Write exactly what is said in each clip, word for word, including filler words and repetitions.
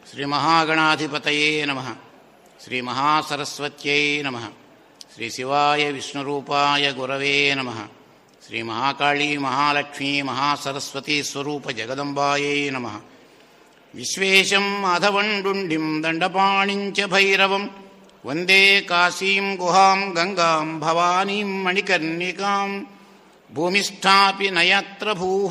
శ్రీ మహాగణాధిపతయే నమః. శ్రీ మహాసరస్వత్యై నమః. శ్రీ శివాయ విష్ణురూపాయ గురవే నమః. శ్రీ మహాకాళీ మహాలక్ష్మీ మహాసరస్వతీ స్వరూప జగదంబాయై నమః. విశ్వేశం మాధవండుండిం దండపాణిం చ భైరవం వందే కాశీం గుహాం గంగాం భవానీం మణికర్ణికాం. భూమిష్ఠాపి నయత్ర భూః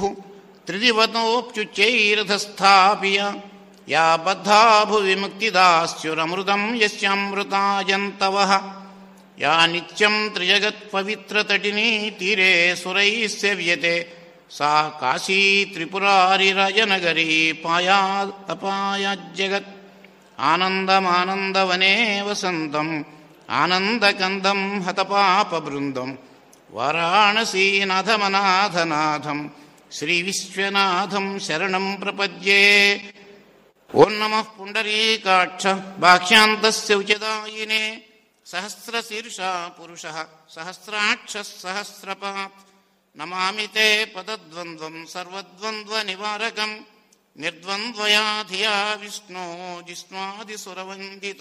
త్రిదివతోప్యుచ్చైరథస్థాపియ యా బద్ధా భువి ముక్తిదాస్యురమృతం యస్యామృతాయంతవః. యా నిత్యం త్రిజగత్పవిత్రతటినీ తీరే సురైः సేవ్యతే సా కాశీ త్రిపురారిరాజనగరీ పాయాదపాయాజ్జగత్. ఆనందమానందవనే వసంతం ఆనందకందం హతపాపబృందం వారాణసీనాథమనాథనాథం శ్రీవిశ్వనాథం శరణం ప్రపద్యే. ఓం నమః పుండరీకాక్ష బాహ్యాంతస్య ఉచదాయినే సహస్రశీర్షా పురుషః సహస్రాక్షః సహస్రపాత్. నమామి తే పదద్వంద్వం సర్వద్వంద్వనివారకం నిర్ద్వంద్వయా ధియా విష్ణో జిష్ణాదిసురవందిత.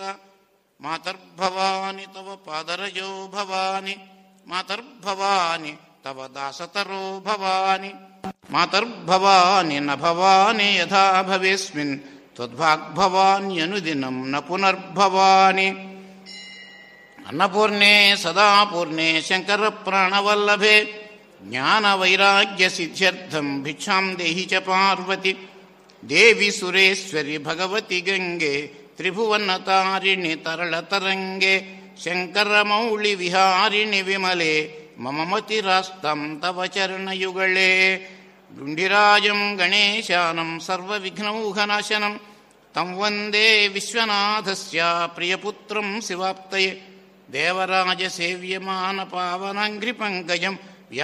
మాతర్భవాని తవ పాదరజో భవాని మాతర్భవాని తవ దాసతరో భవాని మాతర్భవాని న భవాని యథా భవేస్మిన్ త్వద్భాగ్భవాన్యనుదినం న పునర్భవాని. అన్నపూర్ణే సదా పూర్ణే శంకర ప్రాణవల్లభే జ్ఞానవైరాగ్యసిద్ధ్యర్థం భిక్షాం దేహి చ పార్వతి. దేవి సురేశ్వరి భగవతి గంగే త్రిభువనతారిణి తరళతరంగే శంకరమౌళి విహారిణి విమలే మమ మతిరాస్తం తవ చరణయుగళే. డుండిరాజం గణేశానం సర్వవిఘ్నౌఘనాశనం తం వందే విశ్వనాథస్య ప్రియపుత్రం శివాప్తయే. దేవరాజసేవ్యమాన పావనాంఘ్రిపంకజం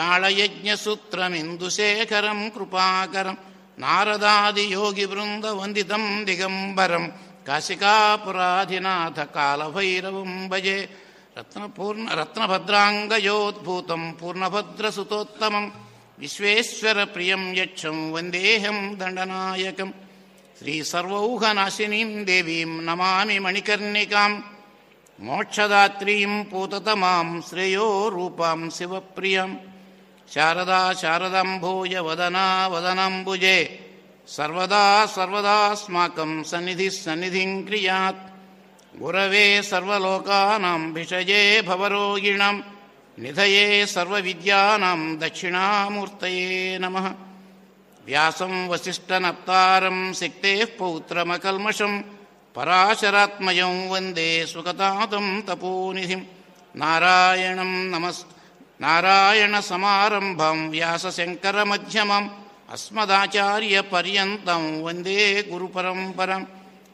వ్యాళయజ్ఞసూత్రమిందుశేఖరం కృపాకరం నారదాదియోగివృందవందితం దిగంబరం కాశికాపురాధినాథ కాలభైరవం భజే. రత్నపూర్ణ రత్నభద్రాంగయోద్భూతం పూర్ణభద్రసుతోత్తమం విశ్వేశ్వరప్రియం యక్షం వందేహం దండనాయకం. శ్రీసర్వౌఘనాశినీం దేవీం నమామి మణికర్ణికాం మోక్షదాత్రీం పూతతమాం శ్రేయో రూపాం శివప్రియం. శారదా శారదాంభోజ వదనా వదనాంబుజే సర్వదా సర్వదాస్మాకం సన్నిధి సన్నిధిం క్రియాత్. గురవే సర్వలోకానాం భిషజే భవరోగిణాం నిధయే సర్వవిద్యానాం దక్షిణామూర్తయే నమః. వ్యాసం వసిష్ఠనప్తారం శక్తేః పౌత్రమకల్మషం పరాశరాత్మజం వందే సుఖతాతం తపోనిధిం. నారాయణం నమస్ నారాయణ సమారంభం వ్యాసశంకరమధ్యమం అస్మదాచార్యపర్యంతం వందే గురుపరంపరం.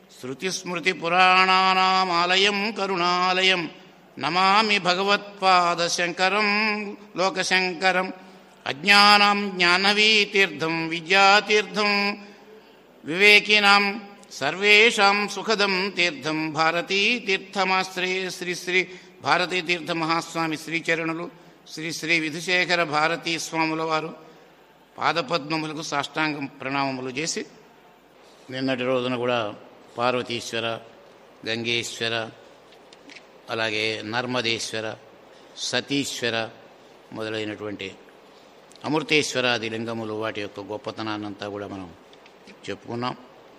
శృతిస్మృతిపురాణానామాలయం కరుణాలయం నమామి భగవత్పాదశంకరం లోకశంకరం. అజ్ఞానాం జ్ఞానవీతీర్థం విద్యాతీర్థం వివేకినాం సర్వేషాం సుఖదం తీర్థం భారతీతీర్థమాశ్రయే. శ్రీ శ్రీ భారతీతీర్థ మహాస్వామి శ్రీచరణులు శ్రీ శ్రీ విధుశేఖర భారతీ స్వాముల వారు పాదపద్మములకు సాష్టాంగం ప్రణామములు చేసి, నిన్నటి రోజున కూడా పార్వతీశ్వర, గంగేశ్వర, అలాగే నర్మదేశ్వర, సతీశ్వర మొదలైనటువంటి అమృతేశ్వరాది లింగములు వాటి యొక్క గొప్పతనాన్నంతా కూడా మనం చెప్పుకున్నాం.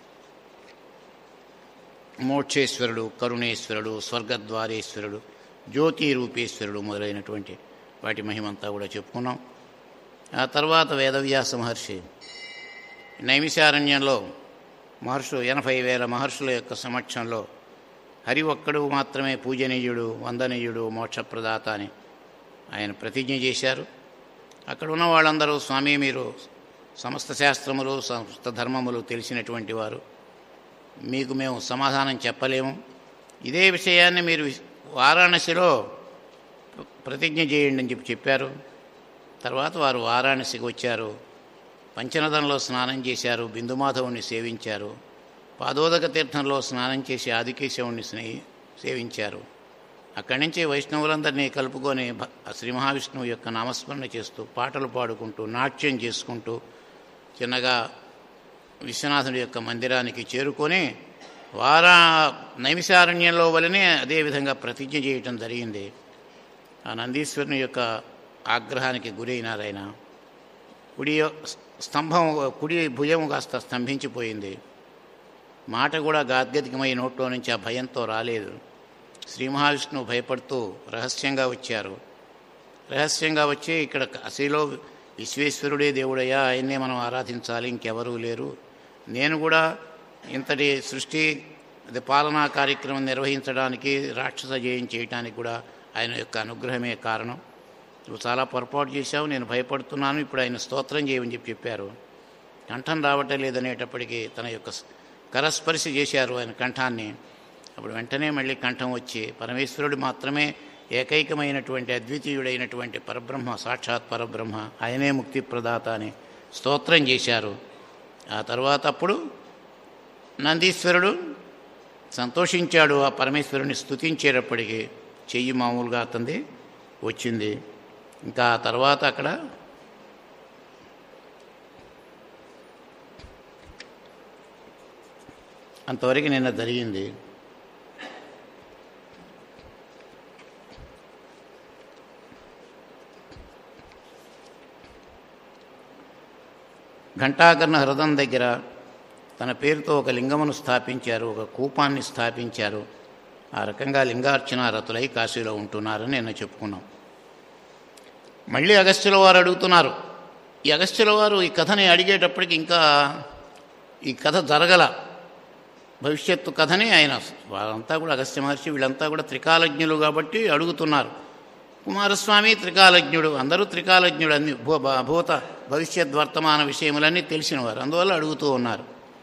మోక్షేశ్వరుడు, కరుణేశ్వరుడు, స్వర్గద్వారేశ్వరుడు, జ్యోతిరూపేశ్వరుడు మొదలైనటువంటి వాటి మహిమంతా కూడా చెప్పుకున్నాం. ఆ తర్వాత వేదవ్యాస మహర్షి నైమిషారణ్యంలో మహర్షులు ఎనభై వేల మహర్షుల యొక్క సమక్షంలో హరి ఒక్కడు మాత్రమే పూజనీయుడు, వందనీయుడు, మోక్షప్రదాత అని ఆయన ప్రతిజ్ఞ చేశారు. అక్కడ ఉన్న వాళ్ళందరూ, స్వామి మీరు సమస్త శాస్త్రములు సమస్త ధర్మములు తెలిసినటువంటి వారు, మీకు మేము సమాధానం చెప్పలేము. ఇదే విషయాన్ని మీరు వారాణసిలో ప్రతిజ్ఞ చేయండి అని చెప్పి చెప్పారు. తర్వాత వారు వారాణసికి వచ్చారు. పంచనదంలో స్నానం చేశారు, బిందుమాధవుని సేవించారు. పాదోదక తీర్థంలో స్నానం చేసి ఆదికేశవుణ్ణి స్నేహి సేవించారు. అక్కడి నుంచి వైష్ణవులందరినీ కలుపుకొని శ్రీ మహావిష్ణువు యొక్క నామస్మరణ చేస్తూ, పాటలు పాడుకుంటూ, నాట్యం చేసుకుంటూ చిన్నగా విశ్వనాథుడి యొక్క మందిరానికి చేరుకొని వారా నైమిషారణ్యంలో వలనే అదేవిధంగా ప్రతిజ్ఞ చేయటం జరిగింది. ఆ నందీశ్వరుని యొక్క ఆగ్రహానికి గురైనారు ఆయన. కుడి స్తంభం కుడి భుజం కాస్త స్తంభించిపోయింది. మాట కూడా గాద్గదికమై నోట్లో నుంచి ఆ భయంతో రాలేదు. శ్రీ మహావిష్ణువు భయపడుతూ రహస్యంగా వచ్చారు. రహస్యంగా వచ్చి ఇక్కడ కాశీలో విశ్వేశ్వరుడే దేవుడయ్యా, ఆయన్నే మనం ఆరాధించాలి, ఇంకెవరూ లేరు. నేను కూడా ఇంతటి సృష్టి అది పాలనా కార్యక్రమం నిర్వహించడానికి, రాక్షస జయం చేయడానికి కూడా ఆయన యొక్క అనుగ్రహమే కారణం. నువ్వు చాలా పొరపాటు చేశావు, నేను భయపడుతున్నాను, ఇప్పుడు ఆయన స్తోత్రం చేయమని చెప్పి చెప్పారు. కంఠం రావటం లేదనేటప్పటికీ తన యొక్క కరస్పర్శి చేశారు ఆయన కంఠాన్ని. అప్పుడు వెంటనే మళ్ళీ కంఠం వచ్చి పరమేశ్వరుడు మాత్రమే ఏకైకమైనటువంటి అద్వితీయుడైనటువంటి పరబ్రహ్మ, సాక్షాత్ పరబ్రహ్మ, ఆయనే ముక్తి ప్రదాత అని స్తోత్రం చేశారు. ఆ తర్వాత అప్పుడు నందీశ్వరుడు సంతోషించాడు. ఆ పరమేశ్వరుని స్తుతించేటప్పటికీ చెయ్యి మామూలుగా అతంది వచ్చింది. ఇంకా ఆ తర్వాత అక్కడ అంతవరకు నిన్న జరిగింది. ఘంటాకర్ణ హృదయం దగ్గర తన పేరుతో ఒక లింగమును స్థాపించారు, ఒక కూపాన్ని స్థాపించారు. ఆ రకంగా లింగార్చన రతులై కాశీలో ఉంటున్నారని నేను చెప్పుకున్నాం. మళ్ళీ అగస్త్యుల వారు అడుగుతున్నారు. ఈ అగస్త్యుల వారు ఈ కథని అడిగేటప్పటికి ఇంకా ఈ కథ జరగల, భవిష్యత్తు కథని ఆయన వాళ్ళంతా కూడా అగస్త్య మహర్షి వీళ్ళంతా కూడా త్రికాలజ్ఞులు కాబట్టి అడుగుతున్నారు. కుమారస్వామి త్రికాలజ్ఞుడు, అందరూ త్రికాలజ్ఞుడు, అన్ని భూ భూత భవిష్యత్ వర్తమాన విషయములన్నీ తెలిసినవారు, అందువల్ల అడుగుతూ ఉన్నారు.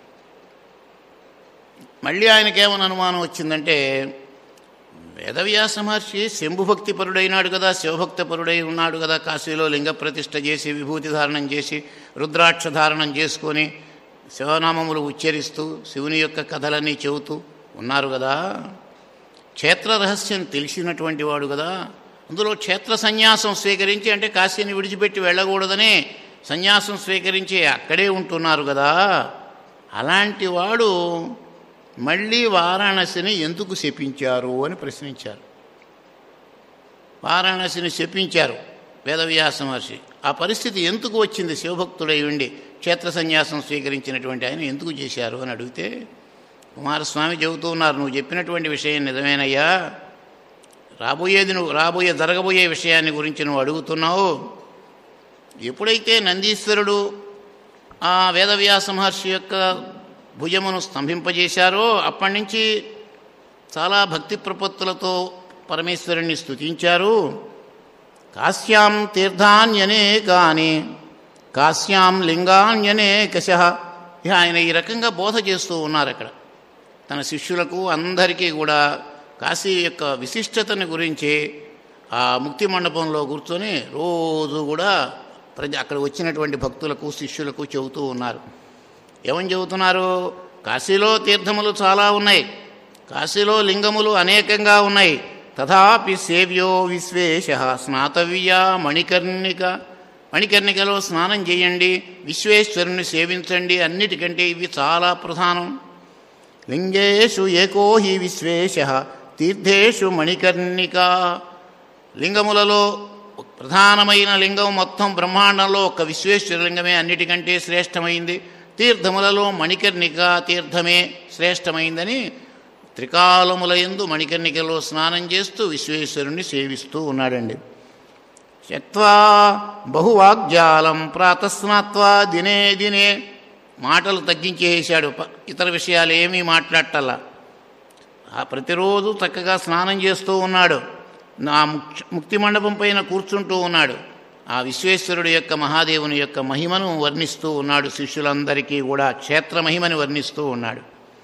మళ్ళీ ఆయనకేమని అనుమానం వచ్చిందంటే, వేదవ్యాస మహర్షి శంభుభక్తిపరుడైనాడు కదా, శివభక్తపరుడై ఉన్నాడు కదా, కాశీలో లింగ ప్రతిష్ఠ చేసి విభూతి ధారణం చేసి రుద్రాక్ష ధారణం చేసుకొని శివనామములు ఉచ్చరిస్తూ శివుని యొక్క కథలన్నీ చెబుతూ ఉన్నారు కదా, క్షేత్ర రహస్యం తెలిసినటువంటి వాడు కదా, అందులో క్షేత్ర సన్యాసం స్వీకరించి, అంటే కాశీని విడిచిపెట్టి వెళ్ళకూడదనే సన్యాసం స్వీకరించి అక్కడే ఉంటున్నారు కదా, అలాంటి వాడు మళ్ళీ వారాణసిని ఎందుకు శపించారు అని ప్రశ్నించారు. వారాణసిని శపించారు వేదవ్యాస మహర్షి. ఆ పరిస్థితి ఎందుకు వచ్చింది? శివభక్తుడై ఉండి క్షేత్ర సన్యాసం స్వీకరించినటువంటి ఆయన ఎందుకు చేశారు అని అడిగితే కుమారస్వామి చెబుతూ ఉన్నారు, నువ్వు చెప్పినటువంటి విషయం నిజమేనయ్యా, రాబోయేది నువ్వు రాబోయే జరగబోయే విషయాన్ని గురించి నువ్వు అడుగుతున్నావు. ఎప్పుడైతే నందీశ్వరుడు ఆ వేదవ్యాస మహర్షి యొక్క భుజమును స్తంభింపజేశారో అప్పటి నుంచి చాలా భక్తి ప్రపత్తులతో పరమేశ్వరుణ్ణి స్తుతించారు. కాశ్యాం తీర్థాన్యనేకాని కాశ్యాం లింగాన్యనేకశ. ఇక ఆయన ఈ రకంగా బోధ చేస్తూ ఉన్నారు అక్కడ తన శిష్యులకు అందరికీ కూడా కాశీ యొక్క విశిష్టతని గురించి ఆ ముక్తి మండపంలో కూర్చొని రోజు కూడా ప్రజ అక్కడ వచ్చినటువంటి భక్తులకు శిష్యులకు చెబుతూ ఉన్నారు. ఏమని చెబుతున్నారు? కాశీలో తీర్థములు చాలా ఉన్నాయి, కాశీలో లింగములు అనేకంగా ఉన్నాయి. తథాపి సేవ్యో విశ్వేశ స్నాతవ్య మణికర్ణిక, మణికర్ణికలో స్నానం చేయండి, విశ్వేశ్వరుని సేవించండి, అన్నిటికంటే ఇవి చాలా ప్రధానం. లింగేషు ఏకో హి విశ్వేశ తీర్థేషు మణికర్ణిక. లింగములలో ప్రధానమైన లింగం మొత్తం బ్రహ్మాండంలో ఒక విశ్వేశ్వరలింగమే అన్నిటికంటే శ్రేష్టమైంది, తీర్థములలో మణికర్ణిక తీర్థమే శ్రేష్టమైందని త్రికాలములయందు మణికర్ణికలో స్నానం చేస్తూ విశ్వేశ్వరుణ్ణి సేవిస్తూ ఉన్నాడండి. శక్త్వా బహువాగ్జాలం ప్రాతస్నాత్వా దినే దినే. మాటలు తగ్గించేసాడు, ఇతర విషయాలు ఏమీ మాట్లాడటల్లా. ఆ ప్రతిరోజు చక్కగా స్నానం చేస్తూ ఉన్నాడు, నా ముక్తి మండపం పైన కూర్చుంటూ ఉన్నాడు. ఆ విశ్వేశ్వరుడు యొక్క మహాదేవుని యొక్క మహిమను వర్ణిస్తూ ఉన్నాడు, శిష్యులందరికీ కూడా క్షేత్ర మహిమని వర్ణిస్తూ ఉన్నాడు.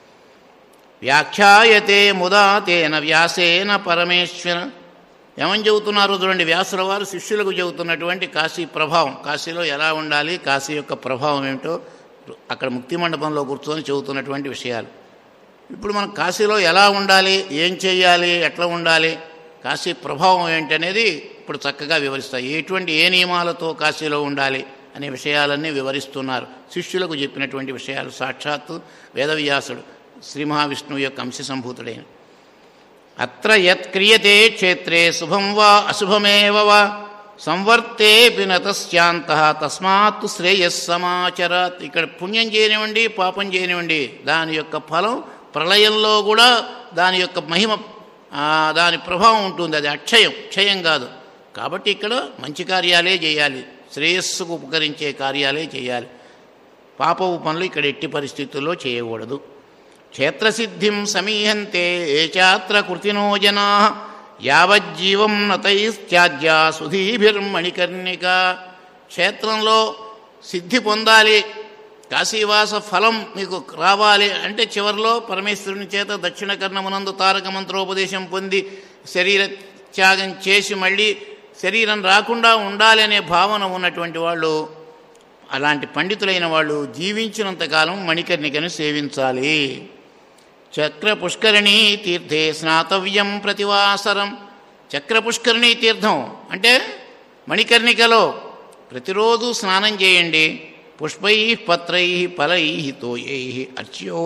వ్యాఖ్యాయతే ముదా తేన వ్యాసేన పరమేశ్వర. ఏమని చెబుతున్నారు చూడండి, వ్యాసుల వారు శిష్యులకు చెబుతున్నటువంటి కాశీ ప్రభావం, కాశీలో ఎలా ఉండాలి, కాశీ యొక్క ప్రభావం ఏమిటో అక్కడ ముక్తి మండపంలో కూర్చొని చెబుతున్నటువంటి విషయాలు. ఇప్పుడు మనం కాశీలో ఎలా ఉండాలి, ఏం చేయాలి, ఎట్లా ఉండాలి, కాశీ ప్రభావం ఏంటనేది ఇప్పుడు చక్కగా వివరిస్తాయి. ఎటువంటి ఏ నియమాలతో కాశీలో ఉండాలి అనే విషయాలన్నీ వివరిస్తున్నారు. శిష్యులకు చెప్పినటువంటి విషయాలు సాక్షాత్తు వేదవ్యాసుడు శ్రీ మహావిష్ణువు యొక్క అంశ సంభూతుడైన. అత్ర యత్ క్రియతే క్షేత్రే శుభం వా అశుభమేవ వా సంవర్తేపి నతస్యాంతః తస్మాత్ శ్రేయస్సమాచరాత్. ఇక్కడ పుణ్యం చేయనివ్వండి, పాపం చేయనివ్వండి, దాని యొక్క ఫలం ప్రళయంలో కూడా దాని యొక్క మహిమ, దాని ప్రభావం ఉంటుంది. అది అక్షయం, క్షయం కాదు. కాబట్టి ఇక్కడ మంచి కార్యాలే చేయాలి, శ్రేయస్సుకు ఉపకరించే కార్యాలే చేయాలి. పాపపు పనులు ఇక్కడ ఎట్టి పరిస్థితుల్లో చేయకూడదు. క్షేత్రసిద్ధిం సమీహంతే ఏ చాత్ర కృతినో జనా యావజ్జీవం నతైత్యాజ్యా సుధీభిర్మణికర్ణిక. క్షేత్రంలో సిద్ధి పొందాలి, కాశీవాస ఫలం మీకు రావాలి అంటే చివరిలో పరమేశ్వరుని చేత దక్షిణ కర్ణమునందు తారక మంత్రోపదేశం పొంది శరీర త్యాగం చేసి మళ్ళీ శరీరం రాకుండా ఉండాలి అనే భావన ఉన్నటువంటి వాళ్ళు, అలాంటి పండితులైన వాళ్ళు జీవించినంతకాలం మణికర్ణికను సేవించాలి. చక్ర పుష్కరిణీ తీర్థే స్నాతవ్యం ప్రతివాసరం. చక్ర పుష్కరిణీ తీర్థం అంటే మణికర్ణికలో ప్రతిరోజు స్నానం చేయండి. పుష్పై పత్రై ఫలై తోయై అర్చ్యో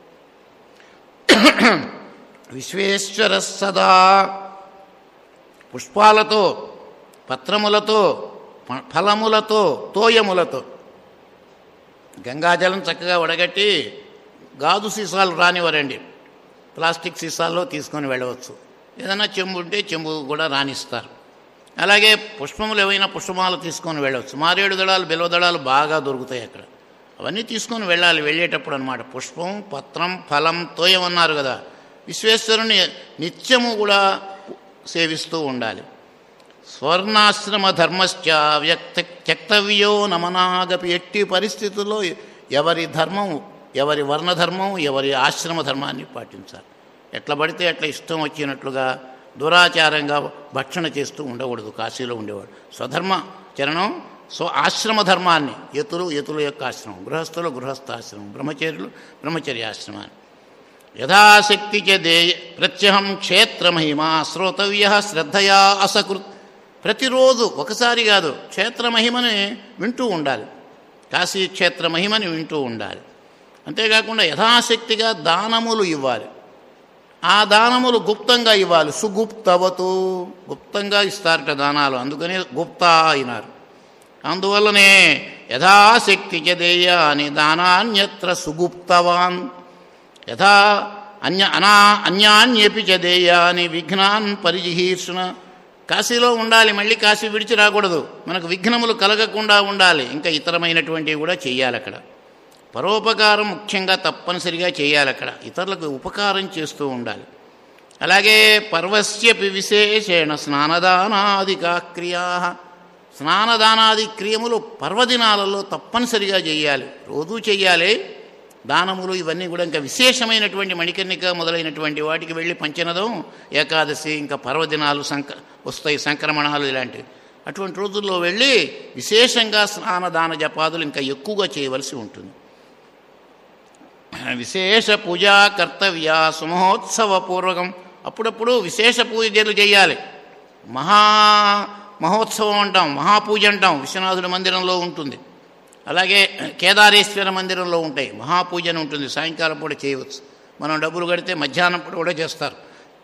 విశ్వేశ్వర సదా. పుష్పాలతో, పత్రములతో, ఫలములతో, తోయములతో గంగాజలం చక్కగా వడగట్టి గాజు సీసాలు రానివ్వరండి, ప్లాస్టిక్ సీసాల్లో తీసుకొని వెళ్ళవచ్చు. ఏదైనా చెంబు ఉంటే చెంబు కూడా రానిస్తారు. అలాగే పుష్పములు ఏవైనా పుష్పమాలు తీసుకొని వెళ్ళవచ్చు. మారేడు దళాలు, బిల్వ దళాలు బాగా దొరుకుతాయి అక్కడ. అవన్నీ తీసుకొని వెళ్ళాలి వెళ్ళేటప్పుడు అనమాట. పుష్పం, పత్రం, ఫలం, తోయం అన్నారు కదా. విశ్వేశ్వరుని నిత్యము కూడా సేవిస్తూ ఉండాలి. స్వర్ణాశ్రమ ధర్మశ్చ వ్యక్త త్యక్తవ్యో నమనాగపి. ఎట్టి పరిస్థితుల్లో ఎవరి ధర్మం, ఎవరి వర్ణధర్మం, ఎవరి ఆశ్రమ ధర్మాన్ని పాటించాలి. ఎట్లా పడితే అట్లా ఇష్టం వచ్చినట్లుగా దురాచారంగా భక్షణ చేస్తూ ఉండకూడదు. కాశీలో ఉండేవాడు స్వధర్మ చరణం, స్వ ఆశ్రమ ధర్మాన్ని, యతులు యతుల యొక్క ఆశ్రమం, గృహస్థులు గృహస్థాశ్రమం, బ్రహ్మచర్యులు బ్రహ్మచర్యాశ్రమాన్ని. యథాశక్తి చ దేయ ప్రత్యహం క్షేత్రమహిమా శ్రోతవ్య శ్రద్ధయా అసకృత్. ప్రతిరోజు ఒకసారి కాదు, క్షేత్రమహిమని వింటూ ఉండాలి, కాశీ క్షేత్ర మహిమని వింటూ ఉండాలి. అంతేకాకుండా యథాశక్తిగా దానములు ఇవ్వాలి. ఆ దానములు గుప్తంగా ఇవ్వాలి. సుగుప్తవతు, గుప్తంగా ఇస్తారట దానాలు, అందుకని గుప్తా అయినారు. అందువల్లనే యథాశక్తి చ దేయాని దానాన్యత్ర సుగుప్తవాన్ యథా అన్య అనా అన్యాన్యపి చ దేయాని విఘ్నాన్ పరిజిహీర్షున. కాశీలో ఉండాలి, మళ్ళీ కాశీ విడిచి రాకూడదు. మనకు విఘ్నములు కలగకుండా ఉండాలి. ఇంకా ఇతరమైనటువంటివి కూడా చేయాలి అక్కడ. పరోపకారం ముఖ్యంగా తప్పనిసరిగా చేయాలి అక్కడ. ఇతరులకు ఉపకారం చేస్తూ ఉండాలి. అలాగే పర్వస్యపి విశేషేణ స్నానదానాదికా క్రియా. స్నానదానాది క్రియములు పర్వదినాలలో తప్పనిసరిగా చేయాలి, రోజూ చెయ్యాలి. దానములు ఇవన్నీ కూడా ఇంకా విశేషమైనటువంటి మణికర్ణిక మొదలైనటువంటి వాటికి వెళ్ళి పంచనదం, ఏకాదశి, ఇంకా పర్వదినాలు సంక వస్తాయి, సంక్రమణాలు ఇలాంటివి. అటువంటి రోజుల్లో వెళ్ళి విశేషంగా స్నానదాన జపాదులు ఇంకా ఎక్కువగా చేయవలసి ఉంటుంది. విశేష పూజా కర్తవ్య సుమహోత్సవపూర్వకం. అప్పుడప్పుడు విశేష పూజలు చేయాలి. మహా మహోత్సవం అంటాం, మహాపూజ అంటాం, విశ్వనాథుడి మందిరంలో ఉంటుంది. అలాగే కేదారేశ్వర మందిరంలో ఉంటాయి, మహాపూజన ఉంటుంది. సాయంకాలం పూట చేయవచ్చు. మనం డబ్బులు కడితే మధ్యాహ్నం పూట కూడా చేస్తారు.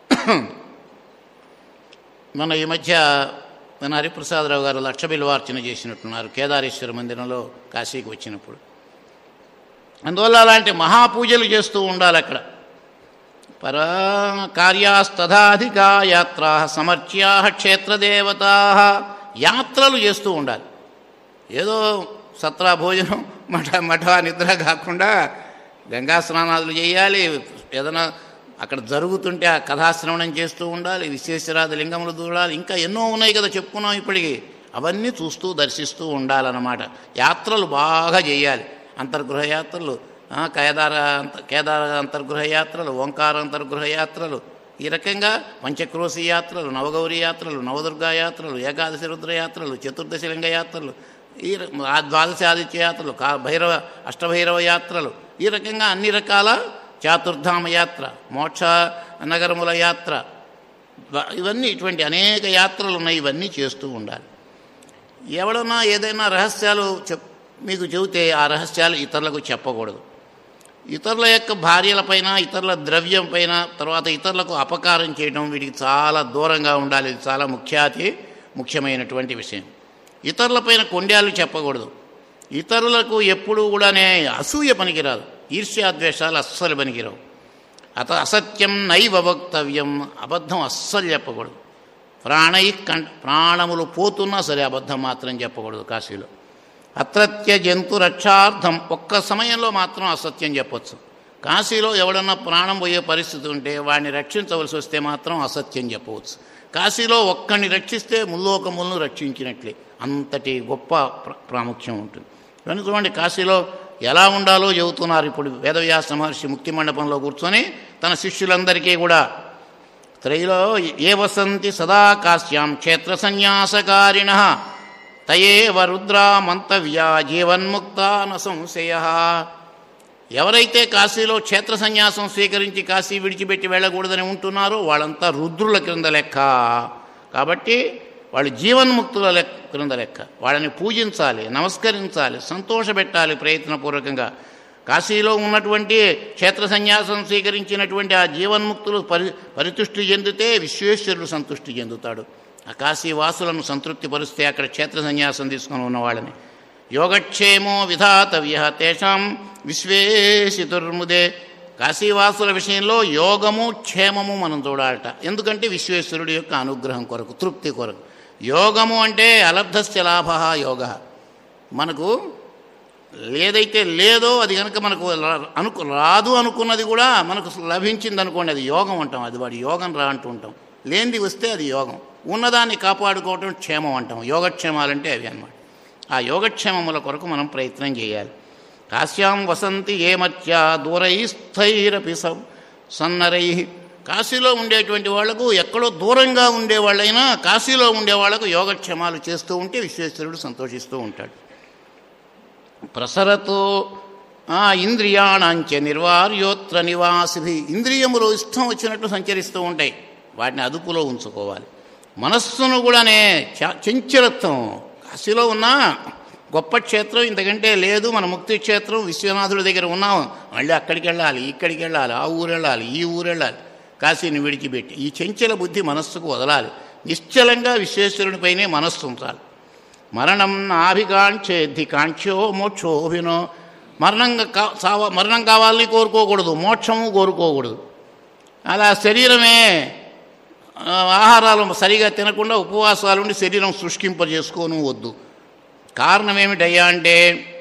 మన ఈ మధ్య మన హరిప్రసాదరావు గారు లక్ష బిల్వార్చన చేసినట్టున్నారు కేదారేశ్వర మందిరంలో కాశీకి వచ్చినప్పుడు. అందువల్ల అలాంటి మహాపూజలు చేస్తూ ఉండాలి అక్కడ. పరా కార్యాస్తథాధికా యాత్రా సమర్చ్యా క్షేత్రదేవతా. యాత్రలు చేస్తూ ఉండాలి. ఏదో సత్రా భోజనం మఠ మఠ నిద్ర కాకుండా గంగా స్నానాదులు చేయాలి. ఏదైనా అక్కడ జరుగుతుంటే ఆ కథాశ్రవణం చేస్తూ ఉండాలి. విశ్వేశ్వరాది లింగములు చూడాలి. ఇంకా ఎన్నో ఉన్నాయి కదా, చెప్పుకున్నాం ఇప్పటికి. అవన్నీ చూస్తూ దర్శిస్తూ ఉండాలన్నమాట. యాత్రలు బాగా చేయాలి. అంతర్గృహ యాత్రలు, కేదార కేదార అంతర్గృహ యాత్రలు, ఓంకార అంతర్గృహ యాత్రలు, ఈ రకంగా పంచక్రోశి యాత్రలు, నవగౌరి యాత్రలు, నవదుర్గా యాత్రలు, ఏకాదశి రుద్ర యాత్రలు, చతుర్దశి లింగ యాత్రలు, ఈ ద్వాదశ ఆదిత్య యాత్రలు, కా భైరవ అష్టభైరవ యాత్రలు, ఈ రకంగా అన్ని రకాల చాతుర్ధామ యాత్ర, మోక్ష నగరముల యాత్ర, ఇవన్నీ ఇటువంటి అనేక యాత్రలు ఉన్నాయి. ఇవన్నీ చేస్తూ ఉండాలి. ఎవడన్నా ఏదైనా రహస్యాలు చెప్ మీకు చెబితే ఆ రహస్యాలు ఇతరులకు చెప్పకూడదు. ఇతరుల యొక్క భార్యలపైన, ఇతరుల ద్రవ్యం పైన, తర్వాత ఇతరులకు అపకారం చేయడం, వీటికి చాలా దూరంగా ఉండాలి. ఇది చాలా ముఖ్యాతి ముఖ్యమైనటువంటి విషయం. ఇతరులపైన కొండ్యాలు చెప్పకూడదు. ఇతరులకు ఎప్పుడూ కూడానే అసూయ పనికిరాదు, ఈర్ష్యాద్వేషాలు అస్సలు పనికిరావు. అత అసత్యం నైవ వక్తవ్యం, అబద్ధం అస్సలు చెప్పకూడదు. ప్రాణై కం ప్రాణములు పోతున్నా సరే అబద్ధం మాత్రం చెప్పకూడదు కాశీలో. అత్రత్య జంతు రక్షార్థం, ఒక్క సమయంలో మాత్రం అసత్యం చెప్పొచ్చు. కాశీలో ఎవడన్నా ప్రాణం పోయే పరిస్థితి ఉంటే వాడిని రక్షించవలసి వస్తే మాత్రం అసత్యం చెప్పవచ్చు. కాశీలో ఒక్కడిని రక్షిస్తే ముల్లోకములను రక్షించినట్లే, అంతటి గొప్ప ప్రాముఖ్యం ఉంటుంది. కనుక చూడండి, కాశీలో ఎలా ఉండాలో చెబుతున్నారు. ఇప్పుడు వేదవ్యాస మహర్షి ముక్తి మండపంలో కూర్చొని తన శిష్యులందరికీ కూడా త్రైలో ఏ వసంతి సదా కాశ్యాం క్షేత్ర సన్యాసకారిణ తయేవ రుద్రా మంతవ్యా జీవన్ముక్తా న సంశయ. ఎవరైతే కాశీలో క్షేత్ర సన్యాసం స్వీకరించి కాశీ విడిచిపెట్టి వెళ్ళకూడదని ఉంటున్నారో వాళ్ళంతా రుద్రుల క్రింద లెక్క. కాబట్టి వాళ్ళు జీవన్ముక్తుల లెక్క క్రింద లెక్క. వాళ్ళని పూజించాలి, నమస్కరించాలి, సంతోషపెట్టాలి ప్రయత్నపూర్వకంగా. కాశీలో ఉన్నటువంటి క్షేత్ర సన్యాసం స్వీకరించినటువంటి ఆ జీవన్ముక్తులు పరి పరితుష్టి చెందితే విశ్వేశ్వరుడు సంతృష్టి చెందుతాడు. ఆ కాశీ వాసులను సంతృప్తి పరిస్తే అక్కడ క్షేత్ర సన్యాసం తీసుకొని ఉన్నవాళ్ళని. యోగక్షేమో విధాతవ్య తేషాం విశ్వేశితుర్ముదే. కాశీవాసుల విషయంలో యోగము క్షేమము మనం చూడాలట. ఎందుకంటే విశ్వేశ్వరుడి యొక్క అనుగ్రహం కొరకు, తృప్తి కొరకు. యోగము అంటే అలబ్ధస్య లాభ యోగ. మనకు ఏదైతే లేదో అది కనుక మనకు అనుకు రాదు అనుకున్నది కూడా మనకు లభించింది అనుకోండి, అది యోగం అంటాం. అది వాడి యోగం రా అంటూ ఉంటాం. లేనిది వస్తే అది యోగం. ఉన్నదాన్ని కాపాడుకోవటం క్షేమం అంటాం. యోగక్షేమాలంటే అవి అన్నమాట. ఆ యోగక్షేమముల కొరకు మనం ప్రయత్నం చేయాలి. కాశ్యాం వసంతి ఏ మత్య దూరై స్థైరపి సన్నరై. కాశీలో ఉండేటువంటి వాళ్లకు ఎక్కడో దూరంగా ఉండేవాళ్ళైనా కాశీలో ఉండేవాళ్లకు యోగక్షేమాలు చేస్తూ ఉంటే విశ్వేశ్వరుడు సంతోషిస్తూ ఉంటాడు. ప్రసరతో ఆ ఇంద్రియాణాంచ నిర్వార్యోత్ర నివాసిభి. ఇంద్రియములు ఇష్టం వచ్చినట్టు సంచరిస్తూ ఉంటాయి, వాటిని అదుపులో ఉంచుకోవాలి. మనస్సును కూడానే చంచలత్వం. కాశీలో ఉన్న గొప్ప క్షేత్రం ఇంతకంటే లేదు, మన ముక్తి క్షేత్రం విశ్వనాథుడి దగ్గర ఉన్నాం, మళ్ళీ అక్కడికి వెళ్ళాలి, ఇక్కడికి వెళ్ళాలి, ఆ ఊరు వెళ్ళాలి, ఈ ఊరు వెళ్ళాలి, కాశీని విడిచిపెట్టి. ఈ చంచల బుద్ధి మనస్సుకు వదలాలి. నిశ్చలంగా విశ్వేశ్వరునిపైనే మనస్సు ఉంచాలి. మరణం నాభికాంక్షేద్ధి కాంక్షో మోక్షోభినో. మరణం కా సావ మరణం కావాలని కోరుకోకూడదు, మోక్షము కోరుకోకూడదు. అలా శరీరమే ఆహారాలు సరిగా తినకుండా ఉపవాసాలు ఉండి శరీరం శుష్కింపజేసుకోను వద్దు. కారణం ఏమిటయ్యా అంటే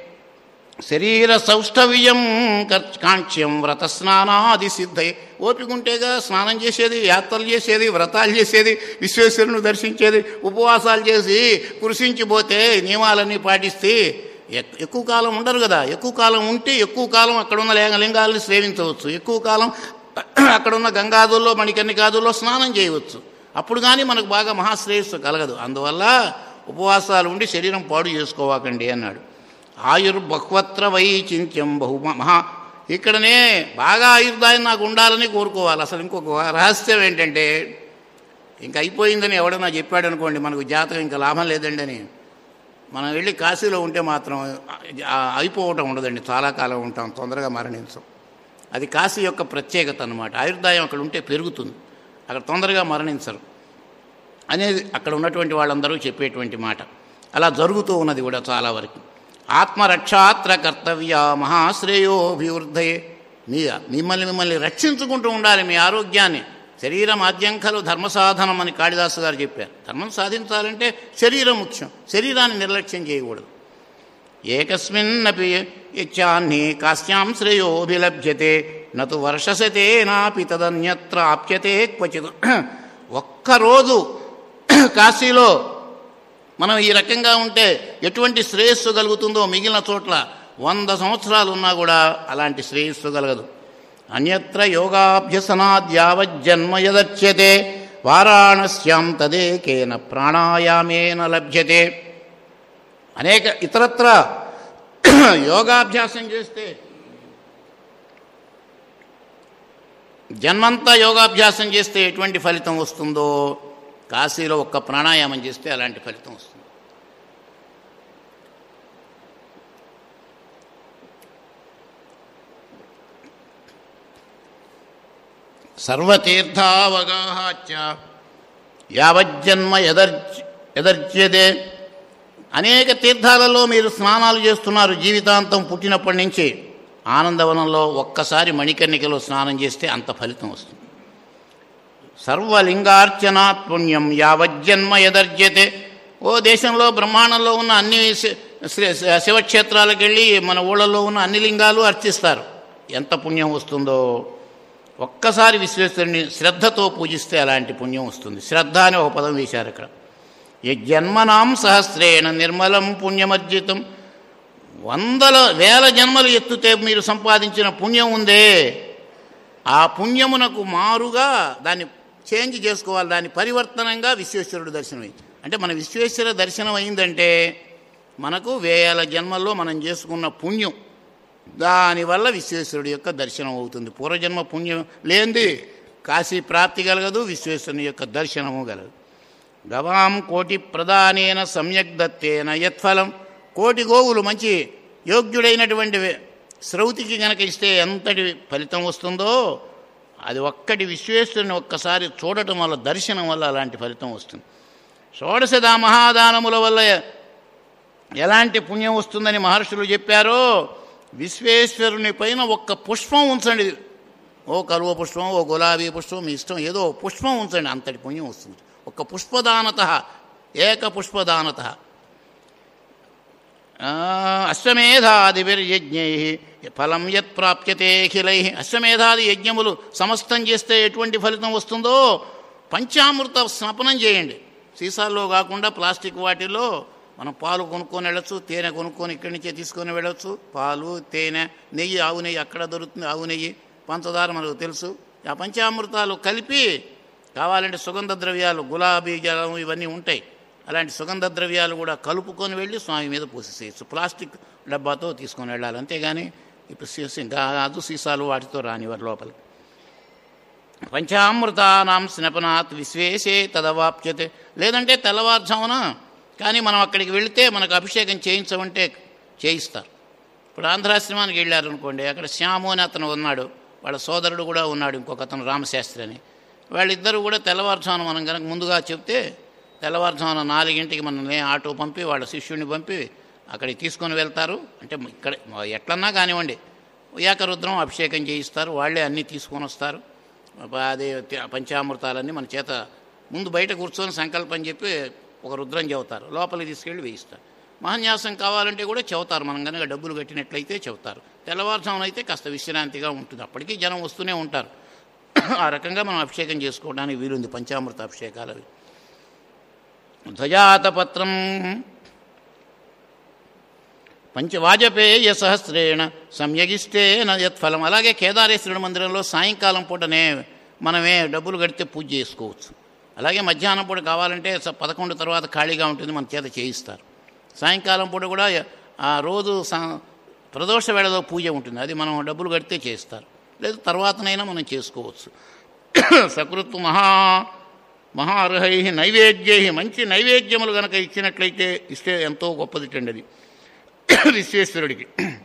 శరీర సౌష్ఠవ్యం కాంక్ష్యం వ్రత స్నానాది సిద్ధై. ఓపిక ఉంటేగా స్నానం చేసేది, యాత్రలు చేసేది, వ్రతాలు చేసేది, విశ్వేశ్వరుని దర్శించేది. ఉపవాసాలు చేసి కృషించిపోతే నియమాలన్నీ పాటిస్తే ఎక్కువ కాలం ఉండరు కదా. ఎక్కువ కాలం ఉంటే ఎక్కువ కాలం అక్కడున్న లింగాలని సేవించవచ్చు, ఎక్కువ కాలం అక్కడున్న గంగాదుల్లో మణికర్ణికాదుల్లో స్నానం చేయవచ్చు. అప్పుడు కానీ మనకు బాగా మహాశ్రేయస్సు కలగదు. అందువల్ల ఉపవాసాలు ఉండి శరీరం పాడు చేసుకోవాకండి అన్నాడు. ఆయుర్బహ్వత్ర వైచింత్యం బహు మహా. ఇక్కడనే బాగా ఆయుర్దాయం నాకు ఉండాలని కోరుకోవాలి. అసలు ఇంకొక రహస్యం ఏంటంటే, ఇంకా అయిపోయిందని ఎవడన్నా చెప్పాడు అనుకోండి, మనకు జాతకం ఇంకా లాభం లేదండి అని, మనం వెళ్ళి కాశీలో ఉంటే మాత్రం అయిపోవటం ఉండదండి. చాలా కాలం ఉంటాం, తొందరగా మరణించం. అది కాశీ యొక్క ప్రత్యేకత అన్నమాట. ఆయుర్దాయం అక్కడ ఉంటే పెరుగుతుంది, అక్కడ తొందరగా మరణించరు అనేది అక్కడ ఉన్నటువంటి వాళ్ళందరూ చెప్పేటువంటి మాట. అలా జరుగుతూ ఉన్నది కూడా చాలా వరకు. ఆత్మరక్షాత్ర కర్తవ్య మహాశ్రేయోభివృద్ధయే. మీ మిమ్మల్ని మిమ్మల్ని రక్షించుకుంటూ ఉండాలి, మీ ఆరోగ్యాన్ని. శరీరం ఆద్యంఖలు ధర్మసాధనం అని కాళిదాసు గారు చెప్పారు. ధర్మం సాధించాలంటే శరీరం ముఖ్యం, శరీరాన్ని నిర్లక్ష్యం చేయకూడదు. ఏకస్మిన్నపి ఇచ్చాన్ని కాశ్యాం శ్రేయోభిలభ్యతే నతు వర్షశతేనాపి తదన్యత్ర ఆప్యతే క్వచిత్. ఒక్కరోజు కాశీలో మనం ఈ రకంగా ఉంటే ఎటువంటి శ్రేయస్సు కలుగుతుందో మిగిలిన చోట్ల వంద సంవత్సరాలు ఉన్నా కూడా అలాంటి శ్రేయస్సు కలగదు. అన్యత్ర యోగాభ్యసనాద్యావజ్జన్మ యదచ్యతే వారాణస్యాం తదేకేన ప్రాణాయామేన లభ్యతే. అనేక ఇతరత్ర యోగాభ్యాసం చేస్తే, జన్మంతా యోగాభ్యాసం చేస్తే ఎటువంటి ఫలితం వస్తుందో కాశీలో ఒక్క ప్రాణాయామం చేస్తే అలాంటి ఫలితం వస్తుంది. సర్వతీర్థావగాహాచ యావజ్జన్మ యదర్జ యదర్జ్యతే. అనేక తీర్థాలలో మీరు స్నానాలు చేస్తున్నారు జీవితాంతం పుట్టినప్పటి నుంచి. ఆనందవనంలో ఒక్కసారి మణికర్ణికలో స్నానం చేస్తే అంత ఫలితం వస్తుంది. సర్వలింగార్చనాత్ పుణ్యం యావజ్జన్మ యదర్జ్యతే. ఓ దేశంలో బ్రహ్మాండంలో ఉన్న అన్ని శివక్షేత్రాలకు వెళ్ళి మన ఊళ్ళలో ఉన్న అన్ని లింగాలు అర్చిస్తారు. ఎంత పుణ్యం వస్తుందో. ఒక్కసారి విశ్వేశ్వరుని శ్రద్ధతో పూజిస్తే అలాంటి పుణ్యం వస్తుంది. శ్రద్ధ అని ఒక పదం వేశారు అక్కడ. యజ్జన్మనాం సహస్రేణ నిర్మలం పుణ్యమర్జితం. వందల వేల జన్మలు ఎత్తుతే మీరు సంపాదించిన పుణ్యం ఉందే, ఆ పుణ్యమునకు మారుగా దాన్ని చేంజ్ చేసుకోవాలి. దాన్ని పరివర్తనంగా విశ్వేశ్వరుడు దర్శనమైంది. అంటే మన విశ్వేశ్వర దర్శనం అయిందంటే మనకు వేల జన్మల్లో మనం చేసుకున్న పుణ్యం, దానివల్ల విశ్వేశ్వరుడు యొక్క దర్శనం అవుతుంది. పూర్వజన్మ పుణ్యం లేనిది కాశీ ప్రాప్తి కలగదు, విశ్వేశ్వరుని యొక్క దర్శనము కలగదు. గవాం కోటి ప్రదానేన సమ్యక్ దత్తేన యత్ఫలం. కోటి గోవులు మంచి యోగ్యుడైనటువంటి శ్రౌతికి గనక ఇస్తే ఎంతటి ఫలితం వస్తుందో, అది ఒక్కటి విశ్వేశ్వరుని ఒక్కసారి చూడటం వల్ల, దర్శనం వల్ల అలాంటి ఫలితం వస్తుంది. షోడశదా మహాదానముల వల్ల ఎలాంటి పుణ్యం వస్తుందని మహర్షులు చెప్పారో, విశ్వేశ్వరుని పైన ఒక్క పుష్పం ఉంచండి. ఓ కలువ పుష్పం, ఓ గులాబీ పుష్పం, మీ ఇష్టం ఏదో పుష్పం ఉంచండి, అంతటి పుణ్యం వస్తుంది. ఒక్క పుష్పదానత, ఏక పుష్పదానత. అశ్వమేధాదిభిర్యజ్ఞై ఫలం యత్ ప్రాప్యతే అఖిలై. అశ్వమేధాది యజ్ఞములు సమస్తం చేస్తే ఎటువంటి ఫలితం వస్తుందో, పంచామృత స్నపనం చేయండి. సీసాల్లో కాకుండా ప్లాస్టిక్ వాటిల్లో మనం పాలు కొనుక్కొని వెళ్ళచ్చు, తేనె కొనుక్కొని ఇక్కడి నుంచే తీసుకొని వెళ్ళచ్చు. పాలు, తేనె, నెయ్యి, ఆవు నెయ్యి అక్కడ దొరుకుతుంది, ఆవు నెయ్యి, పంచదార మనకు తెలుసు. ఆ పంచామృతాలు కలిపి కావాలంటే సుగంధ ద్రవ్యాలు, గులాబీ జలం ఇవన్నీ ఉంటాయి, అలాంటి సుగంధ ద్రవ్యాలు కూడా కలుపుకొని వెళ్ళి స్వామి మీద పూసేయచ్చు. ప్లాస్టిక్ డబ్బాతో తీసుకొని వెళ్ళాలి, అంతేగాని ఇప్పుడు గాజు సీసాలు వాటితో రానివారు లోపలికి. పంచామృతానాం స్నపనాత్ విశ్వేశే తదవాప్యతే. లేదంటే తెల్లవారుజామున కానీ మనం అక్కడికి వెళితే మనకు అభిషేకం చేయించమంటే చేయిస్తారు. ఇప్పుడు ఆంధ్రాశ్రమానికి వెళ్ళారు అనుకోండి, అక్కడ శ్యాము అని అతను ఉన్నాడు, వాళ్ళ సోదరుడు కూడా ఉన్నాడు ఇంకొక అతను రామశాస్త్రి అని. వాళ్ళిద్దరూ కూడా తెల్లవారుజామున మనం కనుక ముందుగా చెప్తే తెల్లవారుజామున నాలుగింటికి మనల్ని ఆటో పంపి వాళ్ళ శిష్యుడిని పంపి అక్కడికి తీసుకొని వెళ్తారు. అంటే ఇక్కడ ఎట్లన్నా కానివ్వండి, ఏకరుద్రం అభిషేకం చేయిస్తారు, వాళ్ళే అన్నీ తీసుకొని వస్తారు. అదే పంచామృతాలన్నీ మన చేత ముందు బయట కూర్చొని సంకల్పం చెప్పి ఒక రుద్రం చెబుతారు, లోపలికి తీసుకెళ్ళి వేయిస్తారు. మహాన్యాసం కావాలంటే కూడా చెబుతారు, మనం కనుక డబ్బులు కట్టినట్లయితే చెబుతారు. తెల్లవారుజామున అయితే కాస్త విశ్రాంతిగా ఉంటుంది, అప్పటికీ జనం వస్తూనే ఉంటారు. ఆ రకంగా మనం అభిషేకం చేసుకోవడానికి వీలుంది, పంచామృత అభిషేకాలు అవి. ధ్వజాతపత్రం పంచవాజపేయ సహస్రేణ సంయగిస్తే యత్ఫలం. అలాగే కేదారేశ్వరుడి మందిరంలో సాయంకాలం పూటనే మనమే డబ్బులు కడితే పూజ చేసుకోవచ్చు. అలాగే మధ్యాహ్నం పూట కావాలంటే పదకొండు తర్వాత ఖాళీగా ఉంటుంది, మన చేత చేయిస్తారు. సాయంకాలం పూట కూడా ఆ రోజు ప్రదోష వేళలో పూజ ఉంటుంది, అది మనం డబ్బులు కడితే చేస్తారు. లేదు తర్వాతనైనా మనం చేసుకోవచ్చు. సకృత్ మహా మహార్హై నైవేద్యై. మంచి నైవేద్యములు కనుక ఇచ్చినట్లయితే ఇస్తే ఎంతో గొప్పదిటండి అది విశ్వేశ్వరుడికి.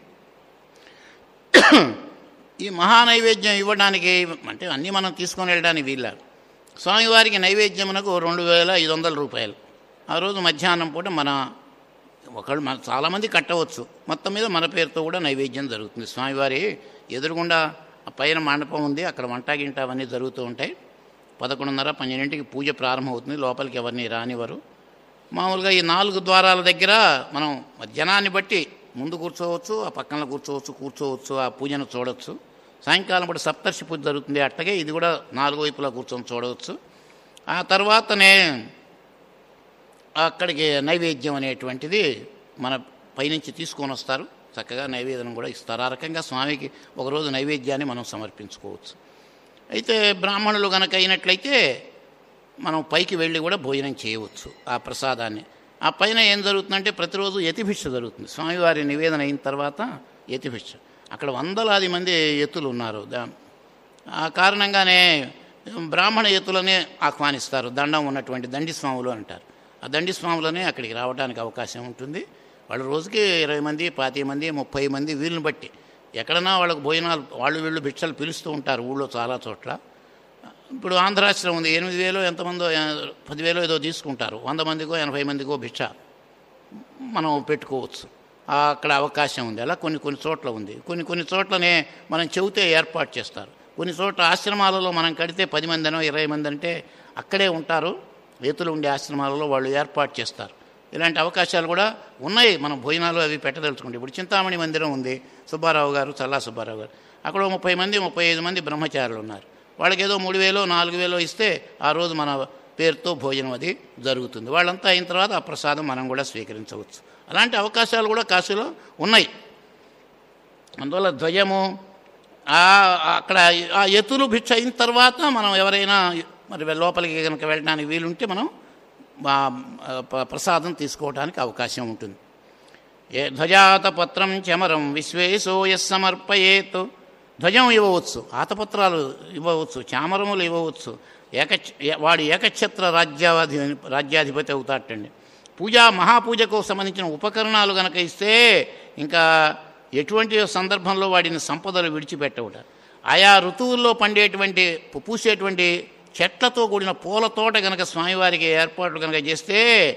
ఈ మహానైవేద్యం ఇవ్వడానికి అంటే అన్నీ మనం తీసుకొని వెళ్ళడానికి వీళ్ళ. స్వామివారికి నైవేద్యమునకు రెండు వేల ఐదు వందల రూపాయలు. ఆ రోజు మధ్యాహ్నం పూట మన ఒకళ్ళు మన చాలామంది కట్టవచ్చు, మొత్తం మీద మన పేరుతో కూడా నైవేద్యం జరుగుతుంది. స్వామివారి ఎదురుగుండా పైన మండపం ఉంది, అక్కడ వంట గింట అవన్నీ జరుగుతూ ఉంటాయి. పదకొండున్నర పన్నెండింటికి పూజ ప్రారంభమవుతుంది, లోపలికి ఎవరిని రానివ్వరు. మామూలుగా ఈ నాలుగు ద్వారాల దగ్గర మనం జనాన్ని బట్టి ముందు కూర్చోవచ్చు, ఆ పక్కన కూర్చోవచ్చు కూర్చోవచ్చు ఆ పూజను చూడవచ్చు. సాయంకాలం పూట సప్తర్షి పూజ జరుగుతుంది, అట్టగే ఇది కూడా నాలుగు వైపులా కూర్చొని చూడవచ్చు. ఆ తర్వాతనే అక్కడికి నైవేద్యం అనేటువంటిది మన పైనుంచి తీసుకొని వస్తారు, చక్కగా నైవేద్యం కూడా ఇస్తారు. ఆ రకంగా స్వామికి ఒకరోజు నైవేద్యాన్ని మనం సమర్పించుకోవచ్చు. అయితే బ్రాహ్మణులు కనుక అయినట్లయితే మనం పైకి వెళ్ళి కూడా భోజనం చేయవచ్చు ఆ ప్రసాదాన్ని. ఆ పైన ఏం జరుగుతుందంటే ప్రతిరోజు యతిభిక్ష జరుగుతుంది. స్వామివారి నివేదన అయిన తర్వాత యతిభిక్ష, అక్కడ వందలాది మంది ఎత్తులు ఉన్నారు. ఆ కారణంగానే బ్రాహ్మణ ఎత్తులనే ఆహ్వానిస్తారు, దండం ఉన్నటువంటి దండి స్వాములు అంటారు. ఆ దండి స్వాములనే అక్కడికి రావడానికి అవకాశం ఉంటుంది. వాళ్ళు రోజుకి ఇరవై మంది పాతిక మంది ముప్పై మంది వీళ్ళని బట్టి ఎక్కడన్నా వాళ్ళకు భోజనాలు వాళ్ళు వీళ్ళు భిక్షలు పిలుస్తూ ఉంటారు ఊళ్ళో చాలా చోట్ల. ఇప్పుడు ఆంధ్రాశ్రమం ఉంది, ఎనిమిది వేలు ఎంతమందో పదివేలు ఏదో తీసుకుంటారు, వంద మందికో ఎనభై మందికో భిక్ష మనం పెట్టుకోవచ్చు, అక్కడ అవకాశం ఉంది. అలా కొన్ని కొన్ని చోట్ల ఉంది. కొన్ని కొన్ని చోట్లనే మనం చెబితే ఏర్పాటు చేస్తారు. కొన్ని చోట్ల ఆశ్రమాలలో మనం కడితే పది మంది అనో ఇరవై మంది అంటే అక్కడే ఉంటారు, రైతులు ఉండే ఆశ్రమాలలో వాళ్ళు ఏర్పాటు చేస్తారు. ఇలాంటి అవకాశాలు కూడా ఉన్నాయి. మనం భోజనాలు అవి పెట్టదలుచుకుంటే ఇప్పుడు చింతామణి మందిరం ఉంది, సుబ్బారావు గారు, చల్లా సుబ్బారావు గారు, అక్కడ ముప్పై మంది ముప్పై ఐదు మంది బ్రహ్మచారులు ఉన్నారు. వాళ్ళకి ఏదో మూడు వేలో నాలుగు వేలో ఇస్తే ఆ రోజు మన పేరుతో భోజనం అది జరుగుతుంది. వాళ్ళంతా అయిన తర్వాత ఆ ప్రసాదం మనం కూడా స్వీకరించవచ్చు. అలాంటి అవకాశాలు కూడా కాశీలో ఉన్నాయి. అందువల్ల ధ్వజము అక్కడ ఆ ఎత్తులు భిక్ష అయిన తర్వాత మనం ఎవరైనా మరి లోపలికి కనుక వెళ్ళడానికి వీలుంటే మనం ప్రసాదం తీసుకోవడానికి అవకాశం ఉంటుంది. ఏ ధ్వజాత పత్రం చమరం విశ్వేశో యస్ సమర్పయేత్. ధ్వజం ఇవ్వవచ్చు, ఆతపత్రాలు ఇవ్వవచ్చు, చామరములు ఇవ్వవచ్చు. ఏక వాడు ఏకఛత్ర రాజ్యాధి రాజ్యాధిపతి అవుతాటండి. పూజా మహాపూజకు సంబంధించిన ఉపకరణాలు కనుక ఇస్తే ఇంకా ఎటువంటి సందర్భంలో వాడిని సంపదలు విడిచిపెట్టవుట. ఆయా ఋతువుల్లో పండేటువంటి పూసేటువంటి చెట్లతో కూడిన పూల తోట కనుక స్వామివారికి ఏర్పాట్లు కనుక చేస్తే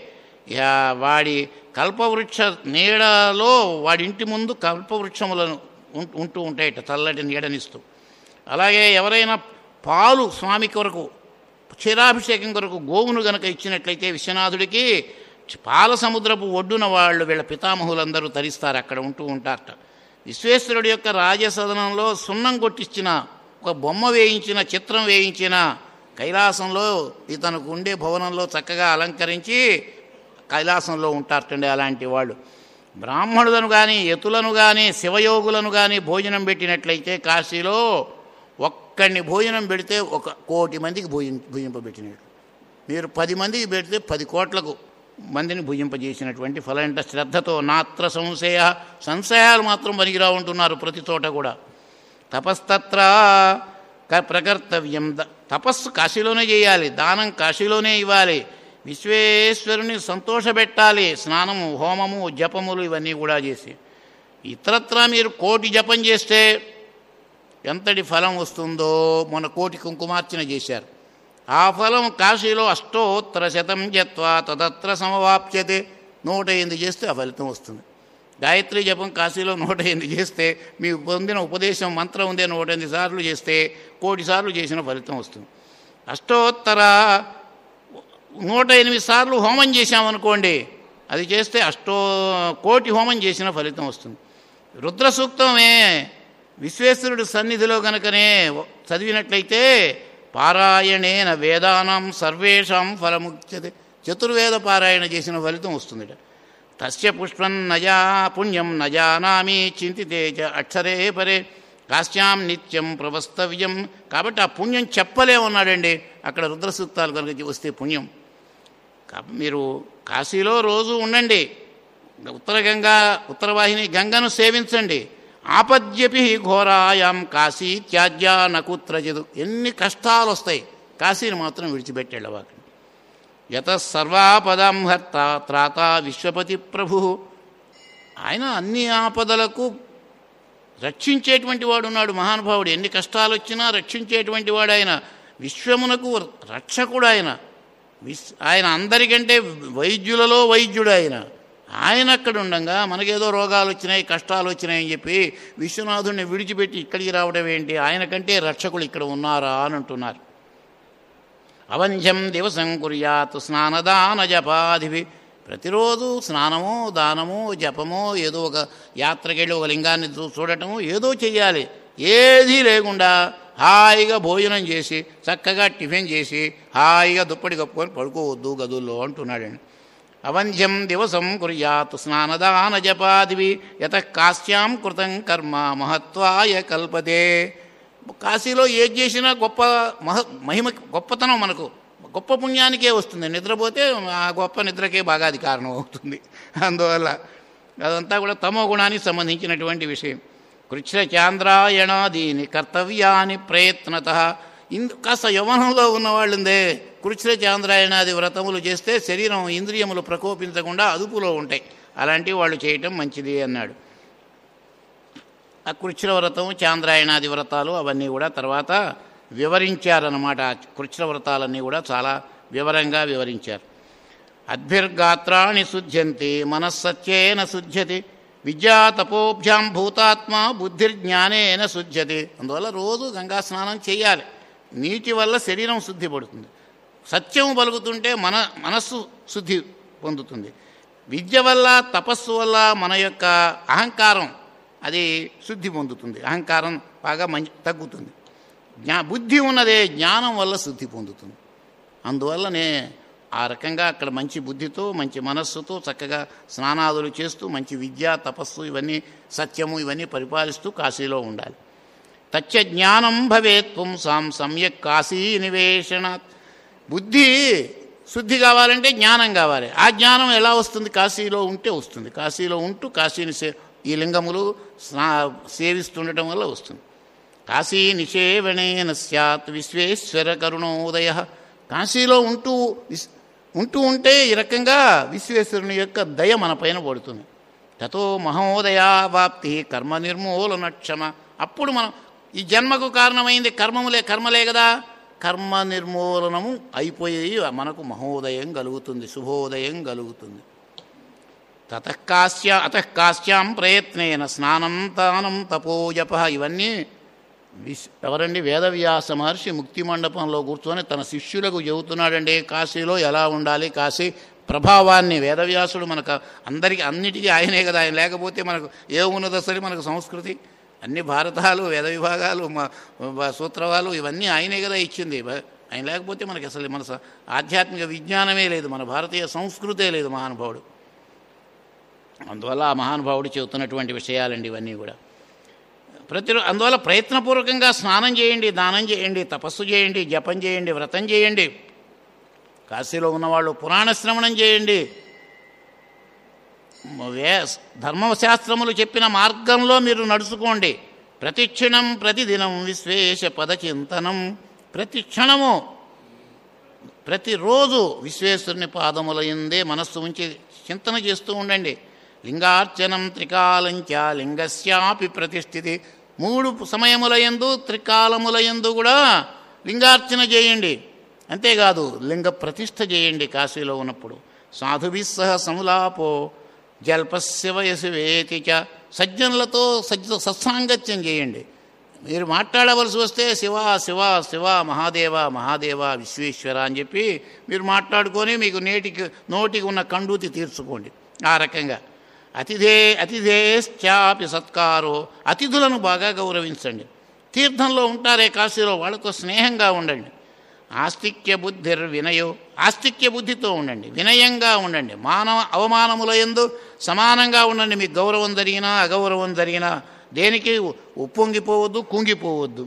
వాడి కల్పవృక్ష నీడలో వాడి ఇంటి ముందు కల్పవృక్షములను ఉంటూ ఉంటాయట, చల్లటి నీడనిస్తూ. అలాగే ఎవరైనా పాలు స్వామి కొరకు క్షీరాభిషేకం కొరకు గోవును గనక ఇచ్చినట్లయితే విశ్వనాథుడికి పాల సముద్రపు ఒడ్డున వాళ్ళు వీళ్ళ పితామహులందరూ తరిస్తారు, అక్కడ ఉంటూ ఉంటారట. విశ్వేశ్వరుడి యొక్క రాజసదనంలో సున్నం కొట్టించిన ఒక బొమ్మ వేయించిన చిత్రం వేయించిన కైలాసంలో ఇతనికి ఉండే భవనంలో చక్కగా అలంకరించి కైలాసంలో ఉంటారటండి. అలాంటి వాళ్ళు బ్రాహ్మణులను కానీ యతులను కానీ శివయోగులను కానీ భోజనం పెట్టినట్లయితే కాశీలో ఒక్కడిని భోజనం పెడితే ఒక కోటి మందికి భోజనం భుజింపబెట్టినట్లు. మీరు పది మందికి పెడితే పది కోట్లకు మందిని భుజింపజేసినటువంటి ఫలంట. శ్రద్ధతో నాత్ర సంశయ, సంశయాలు మాత్రం పనికిరా ఉంటున్నారు ప్రతి చోట కూడా. తపస్తత్ర ప్రకర్తవ్యం, తపస్సు కాశీలోనే చేయాలి, దానం కాశీలోనే ఇవ్వాలి, విశ్వేశ్వరుని సంతోషపెట్టాలి, స్నానము హోమము జపములు ఇవన్నీ కూడా చేసి. ఇతరత్రా మీరు కోటి జపం చేస్తే ఎంతటి ఫలం వస్తుందో మొన్న కోటి కుంకుమార్చన చేశారు. ఆ ఫలం కాశీలో అష్టోత్తర శతం జత్వా తదత్ర సమవాప్యతే. నూట ఎనిమిది చేస్తే ఆ ఫలితం వస్తుంది. గాయత్రి జపం కాశీలో నూట ఎనిమిది చేస్తే మీకు పొందిన ఉపదేశం మంత్రం ఉందే నూట ఎనిమిది సార్లు చేస్తే కోటి సార్లు చేసిన ఫలితం వస్తుంది. అష్టోత్తర నూట ఎనిమిది సార్లు హోమం చేశామనుకోండి, అది చేస్తే అష్టో కోటి హోమం చేసిన ఫలితం వస్తుంది. రుద్ర సూక్తమే విశ్వేశ్వరుడు సన్నిధిలో కనుకనే చదివినట్లయితే పారాయణేన వేదానాం సర్వేషాం ఫలముచ్యతే. చతుర్వేద పారాయణ చేసిన ఫలితం వస్తుంది. తస్య పుష్పం నజా పుణ్యం నజానామి చింతితే చ అక్షరే పరే కాశ్యాం నిత్యం ప్రవస్తవ్యం. కాబట్టి ఆ పుణ్యం చెప్పలేమన్నాడండి అక్కడ రుద్ర సూక్తాలు కనుక వస్తే పుణ్యం. మీరు కాశీలో రోజు ఉండండి, ఉత్తర గంగా ఉత్తరవాహిని గంగను సేవించండి. ఆపద్యపి ఘోరాయాం కాశీ త్యాజ్యా నకుత్రజదు. ఎన్ని కష్టాలు వస్తాయి, కాశీని మాత్రం విడిచిపెట్టేళ్ళవాకండి. యత సర్వాపదాం హర్త త్రాత విశ్వపతి ప్రభు. ఆయన అన్ని ఆపదలకు రక్షించేటువంటి వాడు ఉన్నాడు మహానుభావుడు. ఎన్ని కష్టాలు వచ్చినా రక్షించేటువంటి వాడు ఆయన. విశ్వమునకు రక్షకుడు ఆయన. విశ్ ఆయన అందరికంటే వైద్యులలో వైద్యుడు ఆయన. ఆయన అక్కడ ఉండగా మనకేదో రోగాలు వచ్చినాయి కష్టాలు వచ్చినాయని చెప్పి విశ్వనాథుడిని విడిచిపెట్టి ఇక్కడికి రావడం ఏంటి? ఆయన కంటే రక్షకులు ఇక్కడ ఉన్నారా అని అంటున్నారు. అవంధ్యం దివసం కుర్యాత్ స్నానదాన జపాదివి. ప్రతిరోజు స్నానము దానము జపము ఏదో ఒక యాత్రకెళ్ళి ఒక లింగాన్ని చూడటము ఏదో చెయ్యాలి. ఏదీ లేకుండా హాయిగా భోజనం చేసి చక్కగా టిఫిన్ చేసి హాయిగా దుప్పటి కప్పుకొని పడుకోవద్దు గదుల్లో అంటున్నాడండి. అవంధ్యం దివసం కుర్యాత్ స్నానదాన జపాదివి యత కాశ్యాం కృతం కర్మ మహత్వాయ కల్పతే. కాశీలో ఏది చేసినా గొప్ప మహ మహిమ గొప్పతనం మనకు గొప్ప పుణ్యానికే వస్తుంది. నిద్రపోతే ఆ గొప్ప నిద్రకే బాగా అది కారణం అవుతుంది. అందువల్ల అదంతా కూడా తమో గుణానికి సంబంధించినటువంటి విషయం. కృచ్ఛ్ర చాంద్రాయణాదీని కర్తవ్యాని ప్రయత్నత. ఇందు కాస్త యవనంలో ఉన్నవాళ్ళుందే కృచ్ఛ్ర చాంద్రాయణాది వ్రతములు చేస్తే శరీరం ఇంద్రియములు ప్రకోపించకుండా అదుపులో ఉంటాయి. అలాంటివి వాళ్ళు చేయటం మంచిది అన్నాడు. ఆ కృచ్ఛ్ర వ్రతం చాంద్రాయణాది వ్రతాలు అవన్నీ కూడా తర్వాత వివరించారన్నమాట. కృచ్ఛ్ర వ్రతాలన్నీ కూడా చాలా వివరంగా వివరించారు. అద్భిర్గాత్రాణి శుధ్యంతి మనస్సత్యేన శుధ్యతి విద్యా తపోభ్యాం భూతాత్మ బుద్ధిర్జ్ఞానేన శుధ్యతి. అందువల్ల రోజు గంగా స్నానం చేయాలి. నీటి వల్ల శరీరం శుద్ధి పడుతుంది. సత్యం పలుకుతుంటే మన మనస్సు శుద్ధి పొందుతుంది. విద్య వల్ల తపస్సు వల్ల మన యొక్క అహంకారం అది శుద్ధి పొందుతుంది. అహంకారం బాగా మంచి తగ్గుతుంది. జ్ఞా బుద్ధి ఉన్నదే జ్ఞానం వల్ల శుద్ధి పొందుతుంది. అందువల్లనే ఆ రకంగా అక్కడ మంచి బుద్ధితో మంచి మనస్సుతో చక్కగా స్నానాదులు చేస్తూ మంచి విద్య తపస్సు ఇవన్నీ సత్యము ఇవన్నీ పరిపాలిస్తూ కాశీలో ఉండాలి. తచ్చ జ్ఞానం భవేత్ పుంసాం సమ్యక్ కాశీ నివేశనాత్. బుద్ధి శుద్ధి కావాలంటే జ్ఞానం కావాలి. ఆ జ్ఞానం ఎలా వస్తుంది? కాశీలో ఉంటే వస్తుంది. కాశీలో ఉంటూ కాశీని సే ఈ లింగములు స్నా సేవిస్తుండటం వల్ల వస్తుంది. కాశీ నిషేవణేన స్యాత్ విశ్వేశ్వర కరుణోదయ. కాశీలో ఉంటూ ఉంటూ ఉంటే ఈ రకంగా విశ్వేశ్వరుని యొక్క దయ మన పైన పడుతుంది. తతో మహోదయావాప్తి కర్మ నిర్మూలన క్షమ. అప్పుడు మనం ఈ జన్మకు కారణమైంది కర్మములే కర్మలే కదా, కర్మ నిర్మూలనము అయిపోయి మనకు మహోదయం కలుగుతుంది, శుభోదయం కలుగుతుంది. తతః కాశ్యా అతః కాశ్యాం ప్రయత్నేన స్నానం తానం తపోజప. ఇవన్నీ విశ్ ఎవరండి? వేదవ్యాస మహర్షి ముక్తి మండపంలో కూర్చొని తన శిష్యులకు చెబుతున్నాడండి కాశీలో ఎలా ఉండాలి. కాశీ ప్రభావాన్ని వేదవ్యాసుడు మనకు అందరికీ అన్నిటికీ ఆయనే కదా. ఆయన లేకపోతే మనకు ఏమున్నది అసలు? మనకు సంస్కృతి అన్ని భారతాలు వేద విభాగాలు సూత్రవాలు ఇవన్నీ ఆయనే కదా ఇచ్చింది. ఆయన లేకపోతే మనకి అసలు మన ఆధ్యాత్మిక విజ్ఞానమే లేదు, మన భారతీయ సంస్కృతే లేదు మహానుభావుడు. అందువల్ల ఆ మహానుభావుడు చెబుతున్నటువంటి విషయాలండి ఇవన్నీ కూడా. ప్రతి అందువల్ల ప్రయత్నపూర్వకంగా స్నానం చేయండి, దానం చేయండి, తపస్సు చేయండి, జపం చేయండి, వ్రతం చేయండి. కాశీలో ఉన్నవాళ్ళు పురాణ శ్రవణం చేయండి. వే ధర్మశాస్త్రములు చెప్పిన మార్గంలో మీరు నడుచుకోండి. ప్రతిక్షణం ప్రతిదినం విశ్వేశ పదచింతనం. ప్రతి క్షణము ప్రతిరోజు విశ్వేశ్వరుని పాదముల యందే మనస్సు ఉంచి చింతన చేస్తూ ఉండండి. లింగార్చనం త్రికాలంచ లింగస్యాపి ప్రతిష్ఠితి. మూడు సమయముల యందు త్రికాలముల యందు కూడా లింగార్చన చేయండి. అంతేకాదు లింగ ప్రతిష్ఠ చేయండి. కాశీలో ఉన్నప్పుడు సాధుభిస్సహ సములాపో జల్పస్య వయసు వేతి చ. సజ్జనులతో సజ్జ సత్సాంగత్యం చేయండి. మీరు మాట్లాడవలసి వస్తే శివ శివ శివ మహాదేవ మహాదేవ విశ్వేశ్వర అని చెప్పి మీరు మాట్లాడుకొని మీకు నేటికి నోటికి ఉన్న కండూతి తీర్చుకోండి. ఆ రకంగా అతిథే అతిథేశ్చాపి సత్కారో. అతిథులను బాగా గౌరవించండి. తీర్థంలో ఉంటారే కాశీలో, వాళ్ళతో స్నేహంగా ఉండండి. ఆస్తిక్య బుద్ధిర్ వినయో. ఆస్తిక్య బుద్ధితో ఉండండి, వినయంగా ఉండండి. మానవ అవమానముల యందు సమానంగా ఉండండి. మీకు గౌరవం జరిగినా అగౌరవం జరిగినా దేనికి ఉప్పొంగిపోవద్దు, కుంగిపోవద్దు.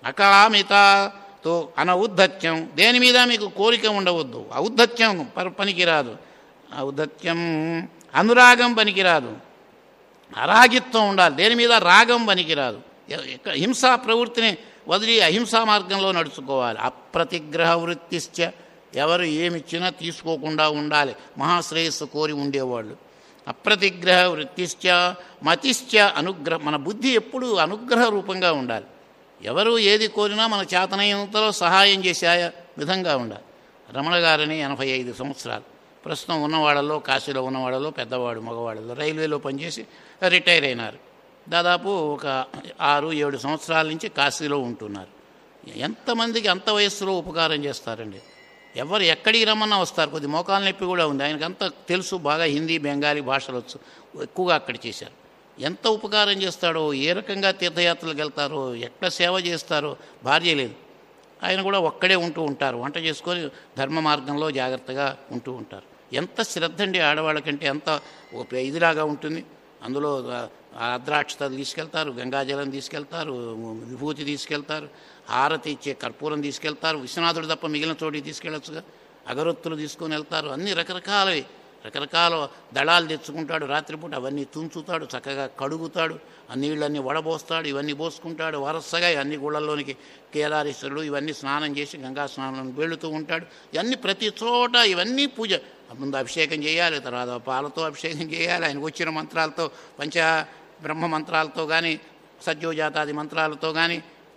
అకామితతో అనౌద్ధత్యం. దేని మీద మీకు కోరిక ఉండవద్దు. ఔద్ధత్యం పనికిరాదు. ఔద్ధత్యం అనురాగం పనికిరాదు. అరాగిత్వం ఉండాలి. దేని మీద రాగం పనికిరాదు. హింసా ప్రవృత్తిని వదిలి అహింసా మార్గంలో నడుచుకోవాలి. అప్రతిగ్రహ వృత్తిశ్చ. ఎవరు ఏమిచ్చినా తీసుకోకుండా ఉండాలి. మహాశ్రేయస్సు కోరి ఉండేవాళ్ళు. అప్రతిగ్రహ వృత్తిశ్చ మతిశ్చ అనుగ్రహ. మన బుద్ధి ఎప్పుడూ అనుగ్రహ రూపంగా ఉండాలి. ఎవరు ఏది కోరినా మన చేతనైనంతలో సహాయం చేసే విధంగా ఉండాలి. రమణ గారిని ఎనభై ఐదు సంవత్సరాలు ప్రస్తుతం ఉన్నవాళ్ళలో, కాశీలో ఉన్నవాళ్ళలో పెద్దవాడు మగవాళ్ళలో రైల్వేలో పనిచేసి రిటైర్ అయినారు. దాదాపు ఒక ఆరు ఏడు సంవత్సరాల నుంచి కాశీలో ఉంటున్నారు. ఎంతమందికి అంత వయస్సులో ఉపకారం చేస్తారండి. ఎవరు ఎక్కడికి రమ్మన్నా వస్తారు. కొద్ది మోకాలు నొప్పి కూడా ఉంది. ఆయనకు అంత తెలుసు, బాగా హిందీ బెంగాలీ భాషలు వచ్చు, ఎక్కువగా అక్కడ చేశారు. ఎంత ఉపకారం చేస్తాడో, ఏ రకంగా తీర్థయాత్రలకు వెళ్తారో, ఎట్లా సేవ చేస్తారో. భార్య లేదు, ఆయన కూడా ఒక్కడే ఉంటూ ఉంటారు. వంట చేసుకొని ధర్మ మార్గంలో జాగ్రత్తగా ఉంటూ ఉంటారు. ఎంత శ్రద్ధ అండి ఆడవాళ్ళకంటే, ఎంత ఇదిలాగా ఉంటుంది. అందులో అద్రాక్షత తీసుకెళ్తారు, గంగాజలం తీసుకెళ్తారు, విభూతి తీసుకెళ్తారు, హారతి ఇచ్చే కర్పూరం తీసుకెళ్తారు. విశ్వనాథుడు తప్ప మిగిలిన చోటికి తీసుకెళ్ళొచ్చుగా. అగరొత్తులు తీసుకొని వెళ్తారు. అన్ని రకరకాలవి రకరకాల దళాలు తెచ్చుకుంటాడు. రాత్రిపూట అవన్నీ తుంచుతాడు, చక్కగా కడుగుతాడు, ఆ నీళ్ళన్నీ వడబోస్తాడు, ఇవన్నీ పోసుకుంటాడు. వరసగా అన్ని గుళ్ళల్లోనికి కేదారేశ్వరుడు ఇవన్నీ స్నానం చేసి గంగా స్నానం వెళుతూ ఉంటాడు. ఇవన్నీ ప్రతి చోట ఇవన్నీ పూజ. ముందు అభిషేకం చేయాలి, తర్వాత పాలతో అభిషేకం చేయాలి. ఆయనకు వచ్చిన మంత్రాలతో, పంచ బ్రహ్మ మంత్రాలతో కానీ, సత్యోజాతాది మంత్రాలతో కానీ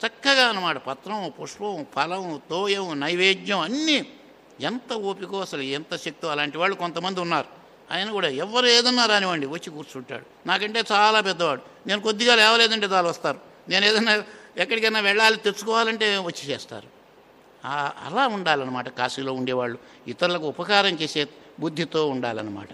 చక్కగా అన్నమాట. పత్రం, పుష్పం, ఫలం, తోయం, నైవేద్యం అన్నీ ఎంత ఓపికో అసలు ఎంత శక్తో. అలాంటి వాళ్ళు కొంతమంది ఉన్నారు. ఆయన కూడా ఎవరు ఏదన్నా రానివ్వండి వచ్చి కూర్చుంటాడు. నాకంటే చాలా పెద్దవాడు, నేను కొద్దిగా లేవలేదంటే చాలు వస్తారు. నేను ఏదైనా ఎక్కడికైనా వెళ్ళాలి తెచ్చుకోవాలంటే వచ్చి చేస్తారు. అలా ఉండాలన్నమాట కాశీలో ఉండేవాళ్ళు. ఇతరులకు ఉపకారం చేసే బుద్ధితో ఉండాలన్నమాట.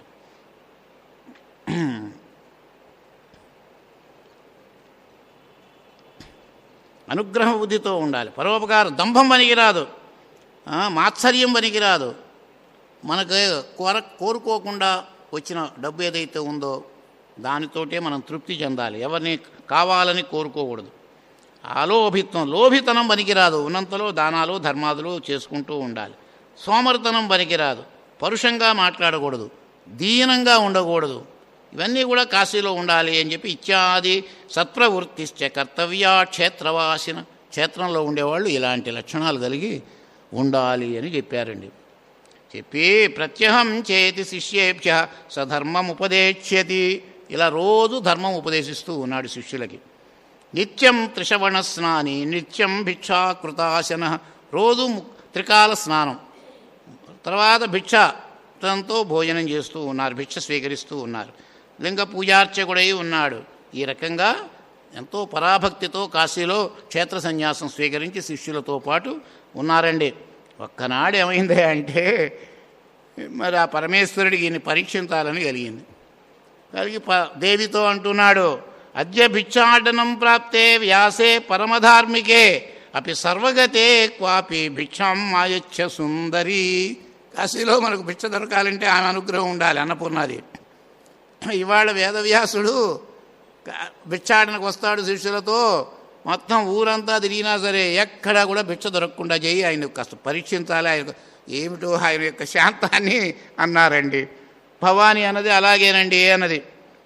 అనుగ్రహ బుద్ధితో ఉండాలి. పరోపకారం, దంభం పనికిరాదు, మాత్సర్యం పనికిరాదు. మనకు కోర కోరుకోకుండా వచ్చిన డబ్బు ఏదైతే ఉందో దానితోటే మనం తృప్తి చెందాలి. ఎవరిని కావాలని కోరుకోకూడదు. అలోభిత్వం, లోభితనం పనికిరాదు. ఉన్నంతలో దానాలు ధర్మాదులు చేసుకుంటూ ఉండాలి. సోమరితనం పనికిరాదు. పరుషంగా మాట్లాడకూడదు, దీనంగా ఉండకూడదు. ఇవన్నీ కూడా కాశీలో ఉండాలి అని చెప్పి ఇత్యాది సత్ప్రవృత్తిశ్చ కర్తవ్యా క్షేత్రవాసిన, క్షేత్రంలో ఉండేవాళ్ళు ఇలాంటి లక్షణాలు కలిగి ఉండాలి అని చెప్పారండి. చెప్పి ప్రత్యహం చేతి శిష్యేభ్య సధర్మం ఉపదేశ్యతి, ఇలా రోజు ధర్మం ఉపదేశిస్తూ ఉన్నాడు శిష్యులకి. నిత్యం త్రిశవణ స్నాని నిత్యం భిక్షాకృతాసన, రోజు త్రికాల స్నానం, తర్వాత భిక్షతో భోజనం చేస్తూ ఉన్నారు, భిక్ష స్వీకరిస్తూ ఉన్నారు. లింగ పూజార్చకుడై ఉన్నాడు. ఈ రకంగా ఎంతో పరాభక్తితో కాశీలో క్షేత్ర సన్యాసం స్వీకరించి శిష్యులతో పాటు ఉన్నారండి. ఒక్కనాడు ఏమైంది అంటే మరి ఆ పరమేశ్వరుడికి ఈయన్ని పరీక్షించాలని కలిగింది. కలిగి ప దేవితో అంటున్నాడు, అద్య భిక్షాటనం ప్రాప్తే వ్యాసే పరమధార్మికే అపి సర్వగతే క్వాపి భిక్షాం మాయచ్చ సుందరి. కాశీలో మనకు భిక్ష దొరకాలంటే ఆమె అనుగ్రహం ఉండాలి, అన్నపూర్ణాది. ఇవాళ వేదవ్యాసుడు భిక్షాటనకు వస్తాడు శిష్యులతో, మొత్తం ఊరంతా తిరిగినా సరే ఎక్కడా కూడా భిక్ష దొరకకుండా చేయి, ఆయన కాస్త పరీక్షించాలి, ఆయన ఏమిటో ఆయన యొక్క శాంతాన్ని అన్నారండి. భవాని అన్నది అలాగేనండి అన్నది.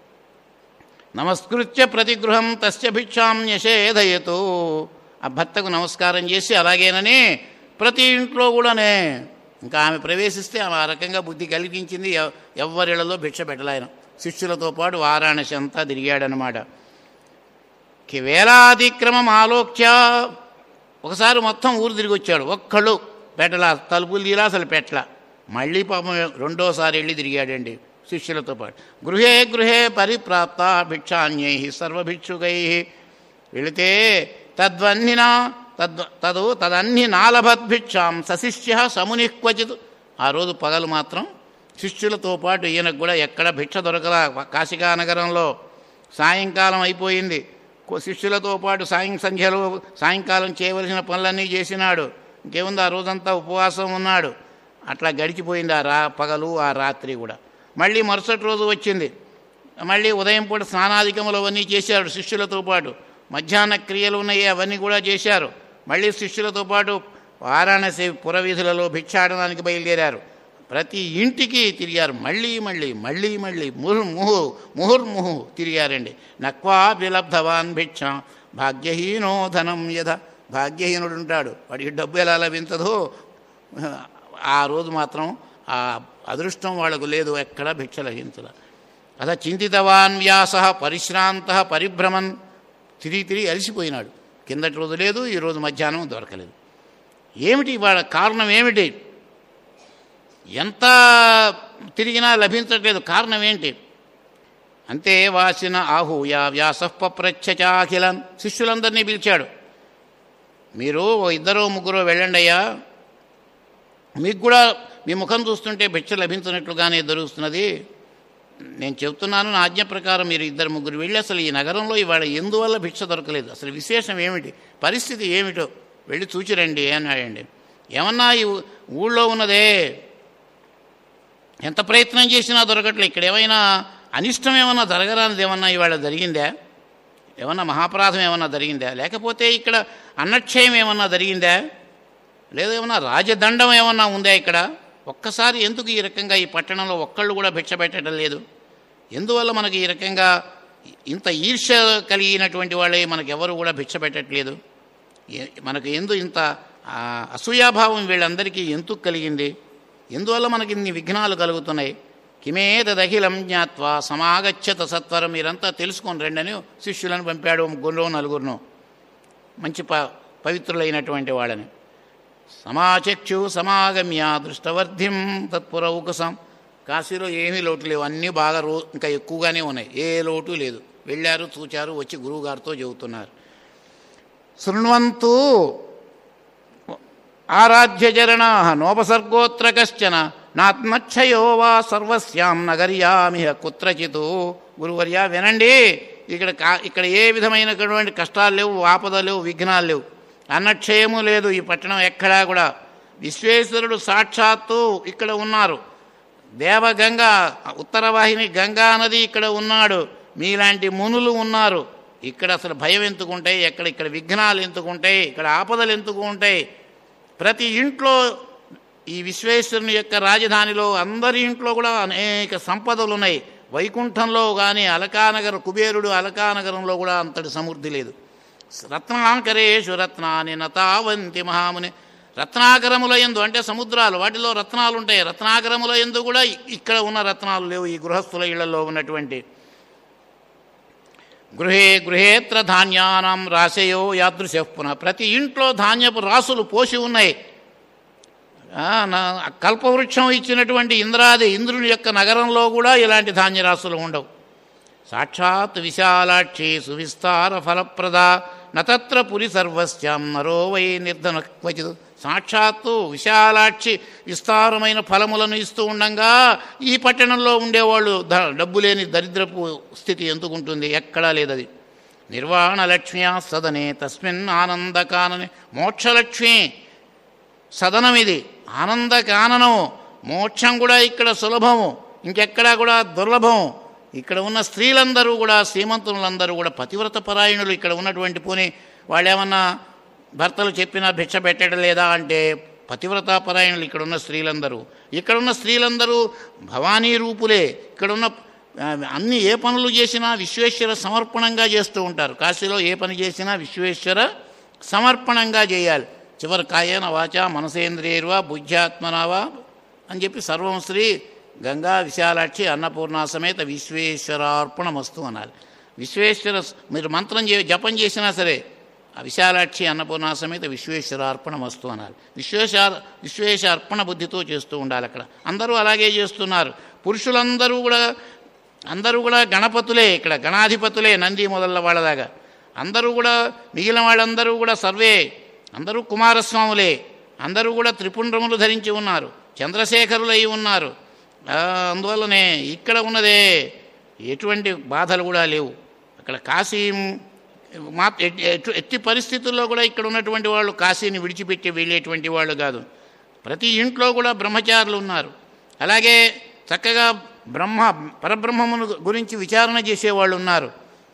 నమస్కృత్య ప్రతిగృహం తస్య భిక్షాం యశేధయతు, ఆ భర్తకు నమస్కారం చేసి అలాగేనని ప్రతి ఇంట్లో కూడానే. ఇంకా ఆమె ప్రవేశిస్తే ఆమె ఆ రకంగా బుద్ధి కలిగించింది. ఎవ్వరిళ్లలో భిక్ష పెట్టలేను. శిష్యులతో పాటు వారాణసి అంతా తిరిగాడనమాట. వేలాదిక్రమం ఆలోక్య, ఒకసారి మొత్తం ఊరు తిరిగి వచ్చాడు, ఒక్కళ్ళు పెట్టలా, తలుపులు తీలా అసలు పెట్టలా. మళ్ళీ పాపం రెండోసారి వెళ్ళి తిరిగాడండి శిష్యులతో పాటు. గృహే గృహే పరిప్రాప్త భిక్షాన్యై సర్వభిక్షుకై, వెళితే తద్వన్నినా తద్ తదు తదన్ని నాలభద్భిక్షాం సశిష్య సముని క్వచిత్. ఆ రోజు పగలు మాత్రం శిష్యులతో పాటు ఈయనకు కూడా ఎక్కడ భిక్ష దొరకలా కాశికా నగరంలో. సాయంకాలం అయిపోయింది, శిష్యులతో పాటు సాయం సంధ్యలో సాయంకాలం చేయవలసిన పనులన్నీ చేసినాడు. ఇంకేముంది, ఆ రోజంతా ఉపవాసం ఉన్నాడు. అట్లా గడిచిపోయింది ఆ రా పగలు ఆ రాత్రి కూడా. మళ్ళీ మరుసటి రోజు వచ్చింది. మళ్ళీ ఉదయం పూట స్నానాధికములు అవన్నీ చేశారు శిష్యులతో పాటు. మధ్యాహ్న క్రియలు ఉన్నాయి అవన్నీ కూడా చేశారు. మళ్ళీ శిష్యులతో పాటు వారాణసి పురవీధులలో భిక్షాటనానికి బయలుదేరారు. ప్రతి ఇంటికి తిరిగారు. మళ్ళీ మళ్ళీ మళ్ళీ మళ్ళీ ముహుర్ముహు ముహుర్ముహు తిరిగారండి. నక్వా విలబ్ధవాన్ భిక్ష భాగ్యహీనో ధనం యథ. భాగ్యహీనుడు ఉంటాడు, వాడికి డబ్బు ఎలా లభించదో ఆ రోజు మాత్రం ఆ అదృష్టం వాళ్లకు లేదు, ఎక్కడ భిక్ష లభించల. అథ చింతితవాన్ వ్యాస పరిశ్రాంత పరిభ్రమన్. తిరిగి తిరిగి అలసిపోయినాడు. కిందటి రోజు లేదు, ఈరోజు మధ్యాహ్నం దొరకలేదు. ఏమిటి ఇవాళ కారణం ఏమిటి? ఎంత తిరిగినా లభించట్లేదు, కారణం ఏంటి? అంతే వాసిన ఆహూయ వ్యాస పప్రచ్ఛచాఖిలం. శిష్యులందరినీ పిలిచాడు, మీరు ఇద్దరో ముగ్గురో వెళ్ళండి అయ్యా, మీకు కూడా మీ ముఖం చూస్తుంటే భిక్ష లభించినట్లుగానే దొరుకుతున్నది. నేను చెప్తున్నాను, నా ఆజ్ఞ ప్రకారం మీరు ఇద్దరు ముగ్గురు వెళ్ళి అసలు ఈ నగరంలో ఇవాళ ఎందువల్ల భిక్ష దొరకలేదు, అసలు విశేషం ఏమిటి, పరిస్థితి ఏమిటో వెళ్ళి చూచిరండి అన్నాడండి. ఏమన్నా ఈ ఊళ్ళో ఉన్నదే ఎంత ప్రయత్నం చేసినా దొరకట్లే. ఇక్కడ ఏమైనా అనిష్టం ఏమన్నా జరగరానిది ఏమన్నా ఇవాళ జరిగిందా? ఏమన్నా మహాపరాధం ఏమన్నా జరిగిందా? లేకపోతే ఇక్కడ అన్నక్షయం ఏమన్నా జరిగిందా? లేదా ఏమన్నా రాజదండం ఏమన్నా ఉందా ఇక్కడ? ఒక్కసారి ఎందుకు ఈ రకంగా ఈ పట్టణంలో ఒక్కళ్ళు కూడా భిక్ష పెట్టడం లేదు? ఎందువల్ల మనకి ఈ రకంగా ఇంత ఈర్ష్య కలిగినటువంటి వాళ్ళే మనకెవరు కూడా భిక్ష పెట్టట్లేదు? మనకు ఎందు ఇంత అసూయాభావం వీళ్ళందరికీ ఎందుకు కలిగింది? ఎందువల్ల మనకి ఇన్ని విఘ్నాలు కలుగుతున్నాయి? కిమేతదఖిలం జ్ఞాత్వా సమాగచ్చత సత్వరం. మీరంతా తెలుసుకొని రండి అని శిష్యులను పంపాడు, ముగ్గురు నలుగురును. మంచి ప పవిత్రులైనటువంటి వాళ్ళని. సమాచక్షు సమాగమ్య దృష్టవర్ధిం తత్పురౌకసం. కాశీలో ఏమీ లోటు లేవు, అన్నీ బాగా రో ఇంకా ఎక్కువగానే ఉన్నాయి, ఏ లోటు లేదు. వెళ్ళారు, చూచారు, వచ్చి గురువుగారితో చెబుతున్నారు. శృణ్వంతు ఆరాధ్యచరణా నోపసర్గోత్ర కశ్చన నాత్మక్షయో వా సర్వస్యాం నగర్యామిహ కుత్రచితు. గురువర్య వినండి, ఇక్కడ కా ఇక్కడ ఏ విధమైనటువంటి కష్టాలు లేవు, ఆపదలు లేవు, విఘ్నాలు లేవు, అన్నక్షయము లేదు ఈ పట్టణం ఎక్కడా కూడా. విశ్వేశ్వరుడు సాక్షాత్తు ఇక్కడ ఉన్నారు. దేవగంగా ఉత్తరవాహిని గంగా నది ఇక్కడ ఉన్నాడు. మీలాంటి మునులు ఉన్నారు. ఇక్కడ అసలు భయం ఎందుకుంటాయి, ఎక్కడ ఇక్కడ విఘ్నాలు ఎందుకుంటాయి, ఇక్కడ ఆపదలు ఎందుకు ఉంటాయి. ప్రతి ఇంట్లో ఈ విశ్వేశ్వరుని యొక్క రాజధానిలో అందరి ఇంట్లో కూడా అనేక సంపదలు ఉన్నాయి. వైకుంఠంలో కానీ అలకానగర కుబేరుడు అలకానగరంలో కూడా అంతటి సమృద్ధి లేదు. రత్నాకరేషు రత్నాని నతావంతి మహాముని. రత్నాకరముల యందు అంటే సముద్రాలు, వాటిలో రత్నాలు ఉంటాయి. రత్నాకరముల యందు కూడా ఇక్కడ ఉన్న రత్నాలు లేవు ఈ గృహస్థుల ఇళ్లలో ఉన్నటువంటి. గృహే గృహేత్ర ధాన్యానం రాశయో యాదృశ పునః. ప్రతి ఇంట్లో ధాన్యపు రాసులు పోసి ఉన్నాయి. కల్పవృక్షం ఇచ్చినటువంటి ఇంద్రాది ఇంద్రుని యొక్క నగరంలో కూడా ఇలాంటి ధాన్యరాశులు ఉండవు. సాక్షాత్ విశాలాక్షి సువిస్తార ఫలప్రద నత్ర పురి సర్వస్యాం నరో వై నిర్ధన క్వచిత్. సాక్షాత్తు విశాలాక్షి విస్తారమైన ఫలములను ఇస్తూ ఉండగా ఈ పట్టణంలో ఉండేవాళ్ళు డబ్బు లేని దరిద్రపు స్థితి ఎందుకుంటుంది, ఎక్కడా లేదది. నిర్వాణ లక్ష్మ్యా సదనే తస్మిన్ ఆనందకాననే. మోక్షలక్ష్మి సదనం ఇది, ఆనందకాననం. మోక్షం కూడా ఇక్కడ సులభము, ఇంకెక్కడా కూడా దుర్లభం. ఇక్కడ ఉన్న స్త్రీలందరూ కూడా శ్రీమంతులందరూ కూడా పతివ్రత పరాయణులు. ఇక్కడ ఉన్నటువంటి పోనీ వాళ్ళేమన్నా భర్తలు చెప్పినా భిక్ష పెట్టడం లేదా అంటే పతివ్రతా పరాయణులు ఇక్కడ ఉన్న స్త్రీలందరూ. ఇక్కడున్న స్త్రీలందరూ భవానీ రూపులే. ఇక్కడున్న అన్ని ఏ పనులు చేసినా విశ్వేశ్వర సమర్పణంగా చేస్తూ ఉంటారు. కాశీలో ఏ పని చేసినా విశ్వేశ్వర సమర్పణంగా చేయాలి. చివరి కాయేన వాచ మనసేంద్రియర్వా బుద్ధ్యాత్మనావా అని చెప్పి సర్వం శ్రీ గంగా విశాలాక్షి అన్నపూర్ణ సమేత విశ్వేశ్వరార్పణమస్తు అనాలి. విశ్వేశ్వర మీరు మంత్రం చే జపం చేసినా సరే ఆ విశాలాక్షి అన్నపూర్ణ సమేత విశ్వేశ్వరార్పణమస్తు అనాలి. విశ్వేశ్వర విశ్వేశ అర్పణ బుద్ధితో చేస్తూ ఉండాలి. అక్కడ అందరూ అలాగే చేస్తున్నారు. పురుషులందరూ కూడా అందరూ కూడా గణపతులే, ఇక్కడ గణాధిపతులే, నంది మొదల వాళ్ళదాగా అందరూ కూడా. మిగిలిన వాళ్ళందరూ కూడా సర్వే అందరూ కుమారస్వాములే. అందరూ కూడా త్రిపుండ్రములు ధరించి ఉన్నారు, చంద్రశేఖరులు అయి ఉన్నారు. అందువల్లనే ఇక్కడ ఉన్నదే ఎటువంటి బాధలు కూడా లేవు. అక్కడ కాశీ మా ఎట్టి పరిస్థితుల్లో కూడా ఇక్కడ ఉన్నటువంటి వాళ్ళు కాశీని విడిచిపెట్టి వెళ్ళేటువంటి వాళ్ళు కాదు. ప్రతి ఇంట్లో కూడా బ్రహ్మచారులు ఉన్నారు. అలాగే చక్కగా బ్రహ్మ పరబ్రహ్మమును గురించి విచారణ చేసేవాళ్ళు ఉన్నారు.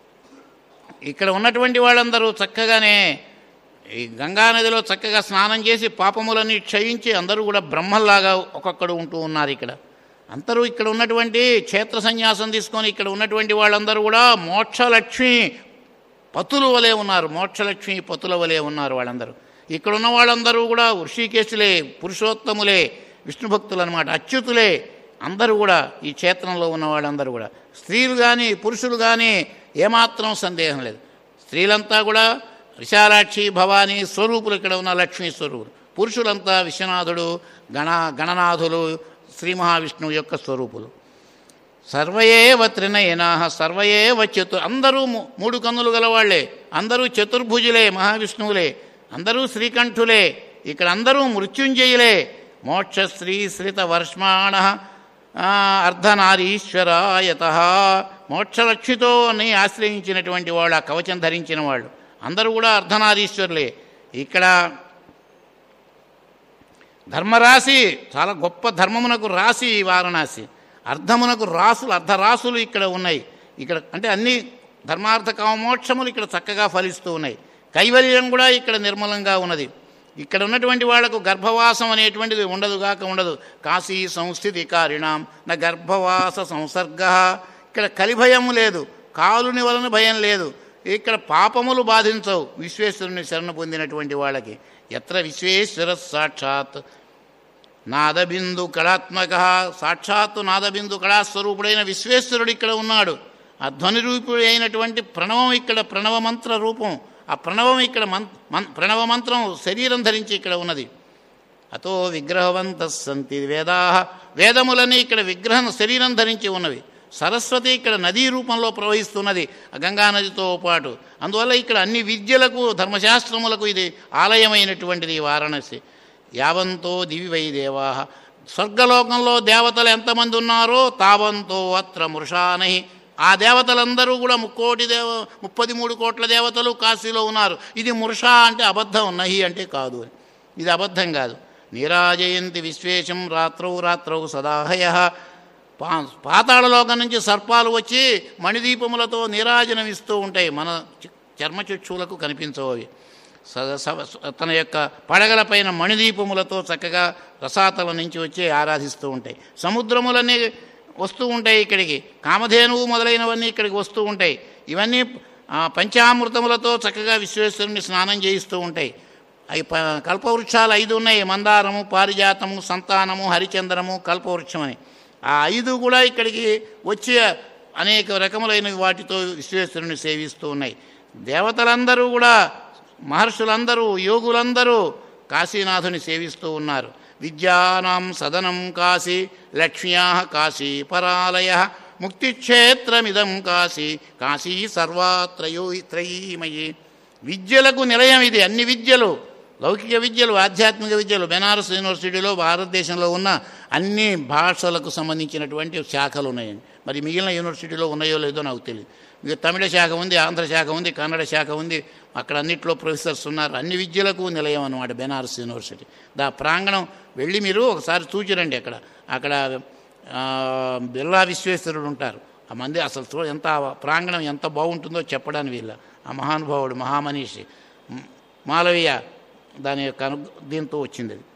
ఇక్కడ ఉన్నటువంటి వాళ్ళందరూ చక్కగానే ఈ గంగానదిలో చక్కగా స్నానం చేసి పాపములన్నీ క్షయించి అందరూ కూడా బ్రహ్మల్లాగా ఒక్కొక్కడు ఉంటూ ఉన్నారు. ఇక్కడ అందరూ ఇక్కడ ఉన్నటువంటి క్షేత్ర సన్యాసం తీసుకొని ఇక్కడ ఉన్నటువంటి వాళ్ళందరూ కూడా మోక్షలక్ష్మి పతుల వలె ఉన్నారు. మోక్షలక్ష్మి పతుల వలె ఉన్నారు వాళ్ళందరూ. ఇక్కడ ఉన్న వాళ్ళందరూ కూడా ఋషికేశులే, పురుషోత్తములే, విష్ణు భక్తులు అన్నమాట, అచ్యుతులే. అందరూ కూడా ఈ క్షేత్రంలో ఉన్న వాళ్ళందరూ కూడా స్త్రీలు కానీ పురుషులు కానీ ఏమాత్రం సందేహం లేదు. స్త్రీలంతా కూడా విశాలాక్షి భవానీ స్వరూపులు, ఇక్కడ ఉన్న లక్ష్మీ స్వరూపులు. పురుషులంతా విశ్వనాథుడు, గణ గణనాథులు, శ్రీ మహావిష్ణువు యొక్క స్వరూపులు. సర్వయేవ త్రినయనా సర్వయేవ చతు. అందరూ మూడు కన్నులు గలవాళ్లే, అందరూ చతుర్భుజులే, మహావిష్ణువులే, అందరూ శ్రీకంఠులే. ఇక్కడ అందరూ మృత్యుంజయులే. మోక్ష శ్రీ శ్రిత వర్ష్మాణ అర్ధనారీశ్వరాయత. మోక్షలక్ష్మితో నీ ఆశ్రయించినటువంటి వాళ్ళు, ఆ కవచం ధరించిన వాళ్ళు అందరూ కూడా అర్ధనారీశ్వరులే. ఇక్కడ ధర్మరాశి చాలా గొప్ప ధర్మమునకు రాశి వారణాసి. అర్ధమునకు రాసులు అర్ధరాసులు ఇక్కడ ఉన్నాయి. ఇక్కడ అంటే అన్ని ధర్మార్థ కామోక్షములు ఇక్కడ చక్కగా ఫలిస్తూ ఉన్నాయి. కైవల్యం కూడా ఇక్కడ నిర్మలంగా ఉన్నది. ఇక్కడ ఉన్నటువంటి వాళ్లకు గర్భవాసం అనేటువంటిది ఉండదుగాక ఉండదు. కాశీ సంస్థితి కారిణాం నా గర్భవాస సంసర్గ. ఇక్కడ కలిభయము లేదు, కాలుని వలన భయం లేదు. ఇక్కడ పాపములు బాధించవు విశ్వేశ్వరుని శరణ పొందినటువంటి వాళ్ళకి. ఎత్ర విశ్వేశ్వర సాక్షాత్ నాదబిందు కళాత్మక. సాక్షాత్తు నాదబిందు కళాస్వరూపుడైన విశ్వేశ్వరుడు ఇక్కడ ఉన్నాడు. ఆ ధ్వని రూపుడు అయినటువంటి ప్రణవం ఇక్కడ ప్రణవమంత్ర రూపం. ఆ ప్రణవం ఇక్కడ మన్ మన్ ప్రణవ మంత్రం శరీరం ధరించి ఇక్కడ ఉన్నది. అతో విగ్రహవంతః సంతి వేదా, వేదములని ఇక్కడ విగ్రహం శరీరం ధరించి ఉన్నవి. సరస్వతి ఇక్కడ నదీ రూపంలో ప్రవహిస్తున్నది గంగా నదితో పాటు. అందువల్ల ఇక్కడ అన్ని విద్యలకు ధర్మశాస్త్రములకు ఇది ఆలయమైనటువంటిది వారణాసి. యావంతో దివి వై దేవా, స్వర్గలోకంలో దేవతలు ఎంతమంది ఉన్నారో తావంతో అత్ర మృషానై, ఆ దేవతలందరూ కూడా ముక్కోటి దేవ ముప్పది మూడు కోట్ల దేవతలు కాశీలో ఉన్నారు. ఇది మృషా అంటే అబద్ధం, నహి అంటే కాదు, ఇది అబద్ధం కాదు. నీరాజయంతి విశ్వేశం రాత్రౌ రాత్రౌ సదాహయ, పా పాతాళలోకం నుంచి సర్పాలు వచ్చి మణిదీపములతో నీరాజనం ఇస్తూ ఉంటాయి. మన చర్మచక్షువులకు కనిపించవు అవి. తన యొక్క పడగలపైన మణిదీపములతో చక్కగా రసాతల నుంచి వచ్చి ఆరాధిస్తూ ఉంటాయి. సముద్రములన్నీ వస్తూ ఉంటాయి ఇక్కడికి, కామధేనువు మొదలైనవన్నీ ఇక్కడికి వస్తూ ఉంటాయి. ఇవన్నీ పంచామృతములతో చక్కగా విశ్వేశ్వరుని స్నానం చేయిస్తూ ఉంటాయి. అవి ప కల్పవృక్షాలు ఐదు ఉన్నాయి, మందారము, పారిజాతము, సంతానము, హరిచంద్రము, కల్పవృక్షమని. ఆ ఐదు కూడా ఇక్కడికి వచ్చి అనేక రకములైన వాటితో విశ్వేశ్వరుని సేవిస్తూ ఉన్నాయి. దేవతలందరూ కూడా, మహర్షులందరూ, యోగులందరూ కాశీనాథుని సేవిస్తూ ఉన్నారు. విద్యానాం సదనం కాశీ, లక్ష్మ్యా కాశీ పరాలయ, ముక్తిక్షేత్రమిదం కాశీ, కాశీ సర్వాత్రయో త్రయీమయి. విద్యలకు నిలయం ఇది. అన్ని విద్యలు, లౌకిక విద్యలు, ఆధ్యాత్మిక విద్యలు బెనారస్ యూనివర్సిటీలో భారతదేశంలో ఉన్న అన్ని భాషలకు సంబంధించినటువంటి శాఖలు ఉన్నాయండి. మరి మిగిలిన యూనివర్సిటీలో ఉన్నాయో లేదో నాకు తెలియదు. ఇక తమిళ శాఖ ఉంది, ఆంధ్ర శాఖ ఉంది, కన్నడ శాఖ ఉంది. అక్కడ అన్నింటిలో ప్రొఫెసర్స్ ఉన్నారు. అన్ని విద్యలకు నిలయం అన్నమాట బెనారస్ యూనివర్సిటీ. దా ప్రాంగణం వెళ్ళి మీరు ఒకసారి చూచిరండి. అక్కడ అక్కడ బిర్లా విశ్వేశ్వరుడు ఉంటారు. ఆ మంది అసలు చూ ఎంత ప్రాంగణం ఎంత బాగుంటుందో చెప్పడానికి వీళ్ళ ఆ మహానుభావుడు, మహామనీషి మాలవీయ దాని యొక్క అను దీంతో వచ్చింది అది.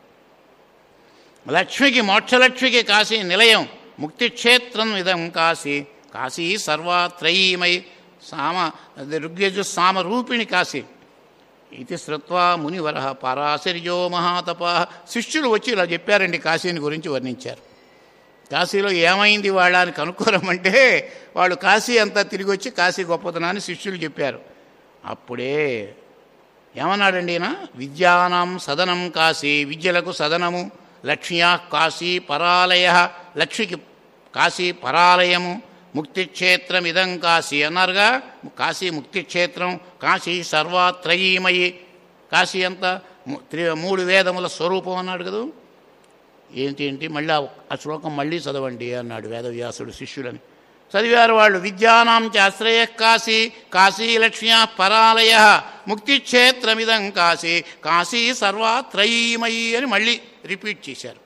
లక్ష్మికి, మోక్షలక్ష్మికి కాశీ నిలయం, ముక్తిక్షేత్రం ఇదం కాశీ, కాశీ సర్వాత్రయీమై సామ ఋగ్యజు సామరూపిణి కాశీ. ఇది శ్రుత్వా మునివర పరాశర్యో మహాతప. శిష్యులు వచ్చి ఇలా చెప్పారండి, కాశీని గురించి వర్ణించారు. కాశీలో ఏమైంది వాళ్ళ అని కనుక్కోరమంటే వాళ్ళు కాశీ అంతా తిరిగి వచ్చి కాశీ గొప్పతనాన్ని శిష్యులు చెప్పారు. అప్పుడే ఏమన్నాడండి ఈయన, విద్యానాం సదనం కాశీ, విద్యలకు సదనము, లక్ష్మ్యా కాశీ పరాలయ, లక్ష్మికి కాశీ పరాలయము, ముక్తిక్షేత్రం ఇదం కాశీ అన్నారుగా. కాశీ ముక్తిక్షేత్రం, కాశీ సర్వాత్రయీమయి. కాశీ అంతా త్రి మూడు వేదముల స్వరూపం అన్నాడు కదా. ఏంటి ఏంటి మళ్ళీ ఆ శ్లోకం మళ్ళీ చదవండి అన్నాడు వేదవ్యాసుడు శిష్యులని. చదివారు వాళ్ళు. విద్యానాం చాశ్రయ కాశీ, కాశీ లక్ష్మ్యా పరాలయ, ముక్తిక్షేత్రమిదం కాశీ, కాశీ సర్వాత్రయీమయి అని మళ్ళీ రిపీట్ చేశారు.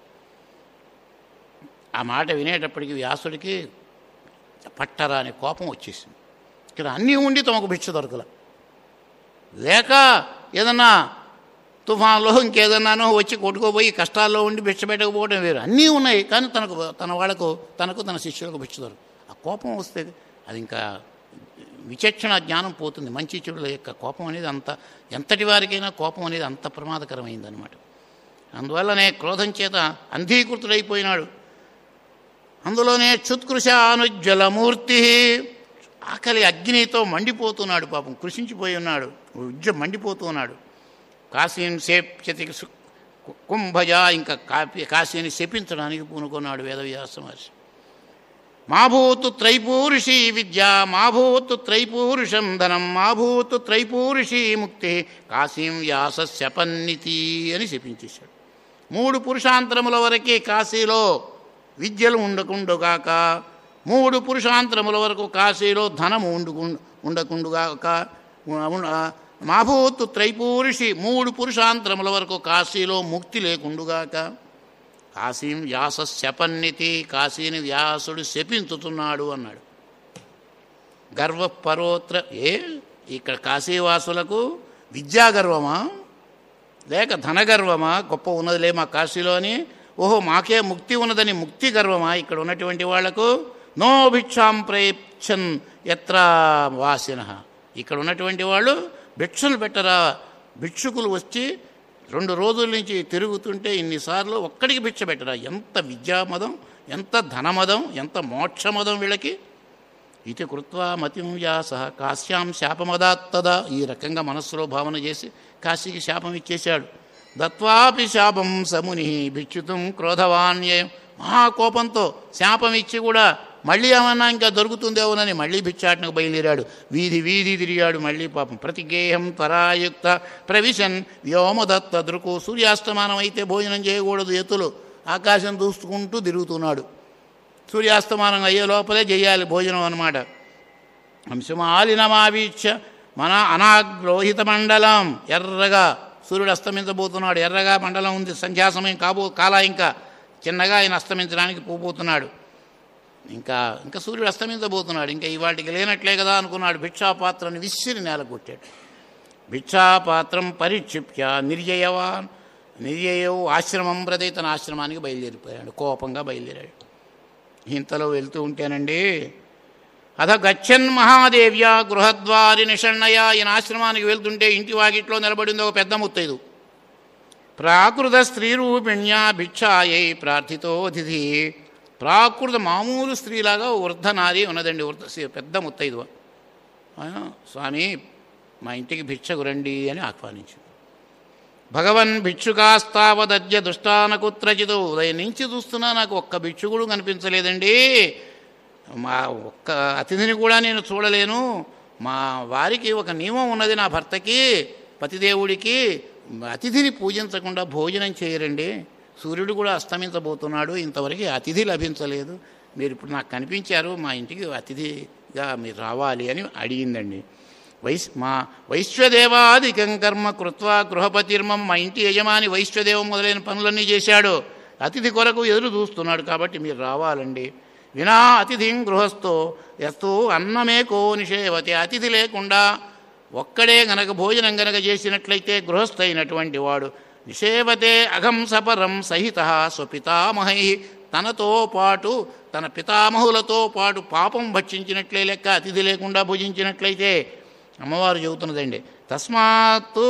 ఆ మాట వినేటప్పటికి వ్యాసుడికి పట్టరా అనే కోపం వచ్చేసింది. ఇక్కడ అన్నీ ఉండి తమకు భిక్ష దొరకల, లేక ఏదన్నా తుఫాన్లో ఇంకేదన్నానో వచ్చి కొట్టుకోపోయి కష్టాల్లో ఉండి భిక్ష పెట్టకపోవడం వేరు. అన్నీ ఉన్నాయి కానీ తనకు తన వాళ్ళకు తనకు తన శిష్యులకు భిక్ష దొరకదు. ఆ కోపం వస్తే అది ఇంకా విచక్షణ జ్ఞానం పోతుంది. మంచి చెడుల యొక్క కోపం అనేది అంత, ఎంతటి వారికైనా కోపం అనేది అంత ప్రమాదకరమైందనమాట. అందువల్లనే క్రోధం చేత అంధీకృతుడైపోయినాడు. అందులోనే క్షుత్కృశానుజ్వలమూర్తి, ఆకలి అగ్నితో మండిపోతున్నాడు. పాపం కృషించిపోయి ఉన్నాడు, ఉజ్జ మండిపోతూ ఉన్నాడు. కాశీని సేప్యతి కుంభజ, ఇంకా కాపీ కాశీని శపించడానికి పూనుకున్నాడు వేదవ్యాస మహర్షి. మాభూతు త్రైపూరుషి విద్య, మాభూతు త్రైపూరుషం ధనం, మాభూతు త్రైపూరుషి ముక్తి, కాశీం వ్యాస శపన్నితి అని శపించేశాడు. మూడు పురుషాంతరముల వరకే కాశీలో విద్యలు ఉండకుండుగాక, మూడు పురుషాంతరముల వరకు కాశీలో ధనము ఉండుకు ఉండకుండుగాక, మాభూతు త్రైపూరుషి, మూడు పురుషాంతరముల వరకు కాశీలో ముక్తి లేకుండుగాక, కాశీం వ్యాస శపన్నితి, కాశీని వ్యాసుడు శపించుతున్నాడు అన్నాడు. గర్వపరోత్ర, ఏ ఇక్కడ కాశీవాసులకు విద్యాగర్వమా లేక ధనగర్వమా, గొప్ప ఉన్నదిలే మా కాశీలో అని, ఓహో మాకే ముక్తి ఉన్నదని ముక్తి గర్వమా ఇక్కడ ఉన్నటువంటి వాళ్లకు? నో భిక్షాం ప్రయచ్చన్ ఎత్ర వాసిన, ఇక్కడ ఉన్నటువంటి వాళ్ళు భిక్షలు పెట్టరా. భిక్షుకులు వచ్చి రెండు రోజుల నుంచి తిరుగుతుంటే ఇన్నిసార్లు ఒక్కడికి భిక్ష పెట్టరా. ఎంత విద్యామదం, ఎంత ధనమదం, ఎంత మోక్షమదం వీళ్ళకి. ఇది కృత్వా మతిం వ్యాస కాశ్యాం శాపమదాత్తదా. ఈ రకంగా మనస్సులో భావన చేసి కాశీకి శాపం ఇచ్చేశాడు. దత్వాపి శాపం సముని భిక్షుతం క్రోధవాన్యం. మహాకోపంతో శాపం ఇచ్చి కూడా మళ్ళీ ఏమన్నా ఇంకా దొరుకుతుందేమోనని మళ్ళీ భిక్షాటనకు బయలుదేరాడు. వీధి వీధి తిరిగాడు. మళ్ళీ పాపం ప్రతిగేహం త్వరాయుక్త ప్రవిశన్ వ్యోమదత్త దృకు. సూర్యాస్తమానం అయితే భోజనం చేయకూడదు. ఎత్తులు ఆకాశం దూసుకుంటూ తిరుగుతున్నాడు. సూర్యాస్తమానం అయ్యే లోపలే చేయాలి భోజనం అన్నమాట. అంశమాలినమావీక్ష మన అనాగ్రోహిత మండలం. ఎర్రగా సూర్యుడు అస్తమించబోతున్నాడు. ఎర్రగా మండలం ఉంది. సంధ్యా సమయం కాబో కాలా ఇంకా చిన్నగా ఆయన అస్తమించడానికి పోబోతున్నాడు. ఇంకా ఇంకా సూర్యుడు అస్తమించబోతున్నాడు. ఇంకా ఇవాటికి లేనట్లే కదా అనుకున్నాడు. భిక్షాపాత్రని విసిరి నేల కొట్టాడు. భిక్షాపాత్రం పరిక్షిప్య నిర్జయవాన్ నిర్జయవు ఆశ్రమం ప్రతి తన ఆశ్రమానికి బయలుదేరిపోయాడు. కోపంగా బయలుదేరాడు. ఇంతలో వెళ్తూ ఉంటేనండి, అథ గచ్చన్ మహాదేవ్య గృహద్వారి నిషణయ. ఈయన ఆశ్రమానికి వెళ్తుంటే ఇంటి వాకిట్లో నిలబడింది ఒక పెద్ద ముత్తైదు. ప్రాకృత స్త్రీరూపిణ్యా భిక్షాయై ప్రార్థితో అతిథి. ప్రాకృత మామూలు స్త్రీలాగా వృద్ధ నారి ఉన్నదండి. వృద్ధ పెద్ద ముత్తైదు. స్వామి మా ఇంటికి భిక్షకు రండి అని ఆహ్వానించింది. భగవన్ భిక్షుకాస్తావదద్య దుష్టానకుత్రచితో. ఉదయం నుంచి చూస్తున్నా నాకు ఒక్క భిక్షుకుడు కనిపించలేదండి. మా ఒక్క అతిథిని కూడా నేను చూడలేను. మా వారికి ఒక నియమం ఉన్నది, నా భర్తకి పతిదేవుడికి అతిథిని పూజించకుండా భోజనం చేయరండి. సూర్యుడు కూడా అస్తమించబోతున్నాడు, ఇంతవరకు అతిథి లభించలేదు. మీరు ఇప్పుడు నాకు కనిపించారు, మా ఇంటికి అతిథిగా మీరు రావాలి అని అడిగిందండి. వైశ్ మా వైశ్వదేవాధికం కర్మ కృత్వా గృహపతిర్మం. మా ఇంటి యజమాని వైశ్వదేవం మొదలైన పనులన్నీ చేశాడు. అతిథి కొరకు ఎదురు చూస్తున్నాడు కాబట్టి మీరు రావాలండి. వినా అతిథిం గృహస్థో ఎస్తూ అన్నమేకో నిషేవతి. అతిథి లేకుండా ఒక్కడే గనక భోజనం గనక చేసినట్లయితే గృహస్థ అయినటువంటి వాడు నిషేవతే అఘం సపరం సహిత స్వపితామహై. తనతో పాటు తన పితామహులతో పాటు పాపం భక్షించినట్లే లెక్క అతిథి లేకుండా భుజించినట్లయితే. అమ్మవారు చెబుతున్నదండి, తస్మాత్తు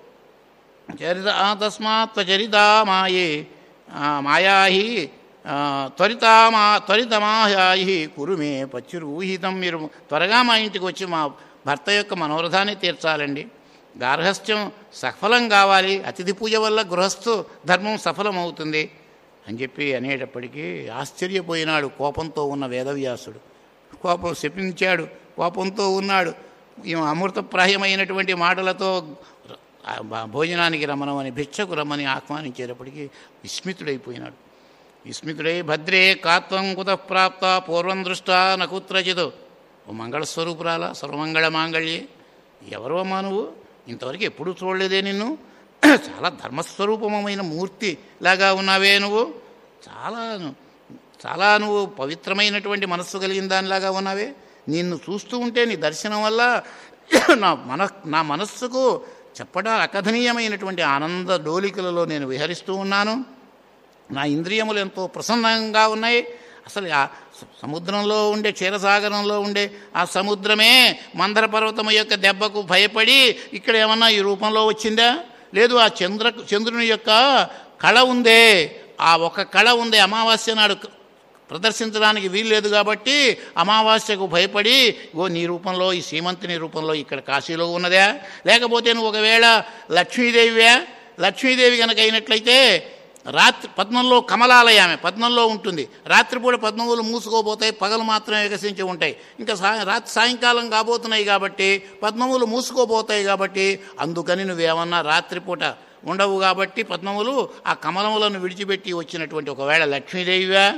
చరిత తస్మాత్ చరితా మాయే మాయాహి త్వరితమా త్వరితమాయాయి కురుమే పచ్చిరూహితం. మీరు త్వరగా మా ఇంటికి వచ్చి మా భర్త యొక్క మనోరథాన్ని తీర్చాలండి. గార్హస్థ్యం సఫలం కావాలి. అతిథి పూజ వల్ల గృహస్థు ధర్మం సఫలమవుతుంది అని చెప్పి అనేటప్పటికీ ఆశ్చర్యపోయినాడు కోపంతో ఉన్న వేదవ్యాసుడు. కోపం శపించాడు, కోపంతో ఉన్నాడు. ఈ అమృతప్రాయమైనటువంటి మాటలతో భోజనానికి రమ్మనమని భిక్షకు రమ్మని ఆహ్వానించేటప్పటికీ విస్మితుడైపోయినాడు. విస్మితుడై భద్రే కాత్వం కుతః ప్రాప్త పూర్వం దృష్టా నకుత్రచిత్. ఓ మంగళస్వరూపురాల సర్వమంగళ మాంగళ్యే, ఎవరు అమ్మా నువ్వు? ఇంతవరకు ఎప్పుడూ చూడలేదే నిన్ను. చాలా ధర్మస్వరూపమైన మూర్తి లాగా ఉన్నావే నువ్వు. చాలా చాలా నువ్వు పవిత్రమైనటువంటి మనస్సు కలిగిన దానిలాగా ఉన్నావే. నిన్ను చూస్తూ ఉంటే నీ దర్శనం వల్ల నా మన నా మనస్సుకు చెప్పడా అకథనీయమైనటువంటి ఆనంద డోలికలలో నేను విహరిస్తూ ఉన్నాను. నా ఇంద్రియములు ఎంతో ప్రసన్నంగా ఉన్నాయి. అసలు ఆ సముద్రంలో ఉండే క్షీరసాగరంలో ఉండే ఆ సముద్రమే మందర పర్వతం యొక్క దెబ్బకు భయపడి ఇక్కడ ఏమన్నా ఈ రూపంలో వచ్చిందా? లేదు, ఆ చంద్ర చంద్రుని యొక్క కళ ఉందే, ఆ ఒక కళ ఉందే, అమావాస్య నాడు ప్రదర్శించడానికి వీల్లేదు కాబట్టి అమావాస్యకు భయపడి ఓ నీ రూపంలో ఈ సీమంతుని రూపంలో ఇక్కడ కాశీలో ఉన్నదా? లేకపోతే నువ్వు ఒకవేళ లక్ష్మీదేవివే? లక్ష్మీదేవి కనుక అయినట్లయితే రాత్రి పద్మంలో కమలాలయ ఆమె పద్మంలో ఉంటుంది. రాత్రిపూట పద్మములు మూసుకోబోతాయి, పగలు మాత్రమే వికసించి ఉంటాయి. ఇంకా సా రాత్రి సాయంకాలం కాబోతున్నాయి కాబట్టి పద్మములు మూసుకోబోతాయి కాబట్టి అందుకని నువ్వేమన్నా రాత్రిపూట ఉండవు కాబట్టి పద్మములు ఆ కమలములను విడిచిపెట్టి వచ్చినటువంటి ఒకవేళ లక్ష్మీదేవివా?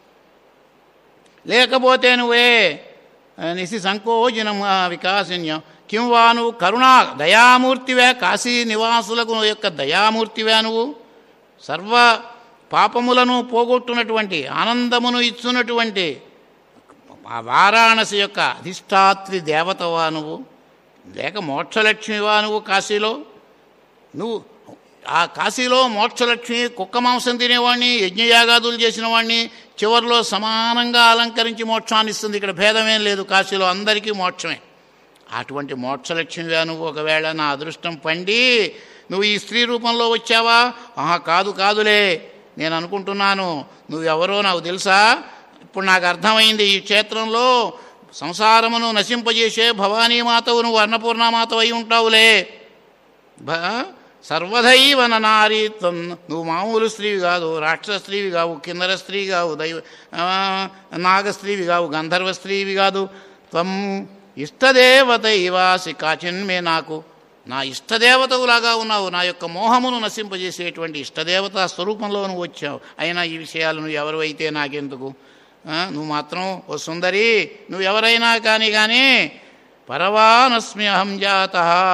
లేకపోతే నువ్వే నిసి సంకోచనం వికాసిన్యం కింవా నువ్వు కరుణా దయామూర్తివే? కాశీ నివాసులకు యొక్క దయామూర్తివే నువ్వు? సర్వ పాపములను పోగొట్టునటువంటి ఆనందమును ఇచ్చున్నటువంటి ఆ వారాణసి యొక్క అధిష్టాత్రి దేవతవా నువ్వు? లేక మోక్షలక్ష్మివా నువ్వు? కాశీలో నువ్వు ఆ కాశీలో మోక్షలక్ష్మి కుక్క మాంసం తినేవాడిని, యజ్ఞయాగాదులు చేసిన వాడిని చివరిలో సమానంగా అలంకరించి మోక్షాన్ని ఇస్తుంది. ఇక్కడ భేదమేం లేదు, కాశీలో అందరికీ మోక్షమే. అటువంటి మోక్షలక్ష్మివా నువ్వు? ఒకవేళ నా అదృష్టం పండి నువ్వు ఈ స్త్రీ రూపంలో వచ్చావా? ఆహా, కాదు కాదులే, నేను అనుకుంటున్నాను నువ్వెవరో నాకు తెలుసా? ఇప్పుడు నాకు అర్థమైంది. ఈ క్షేత్రంలో సంసారమును నశింపజేసే భవానీమాతవు నువ్వు అన్నపూర్ణామాతవు అయి ఉంటావులే. భ సర్వదైవ నారీత్వం, నువ్వు మామూలు స్త్రీవి కాదు, రాక్షస స్త్రీవి కావు, కిన్నర స్త్రీ కావు, దైవ నాగస్త్రీవి కావు, గంధర్వ స్త్రీవి కాదు. త్వం ఇష్టదేవత ఇవాసి కాచిన్మే, నాకు నా ఇష్టదేవతవులాగా ఉన్నావు, నా యొక్క మోహమును నశింపజేసేటువంటి ఇష్టదేవత స్వరూపంలో నువ్వు వచ్చావు. అయినా ఈ విషయాలు నువ్వు ఎవరు అయితే నాకెందుకు, నువ్వు మాత్రం ఓ సుందరి, నువ్వు ఎవరైనా కానీ కానీ పరవానస్మి అహం జాత,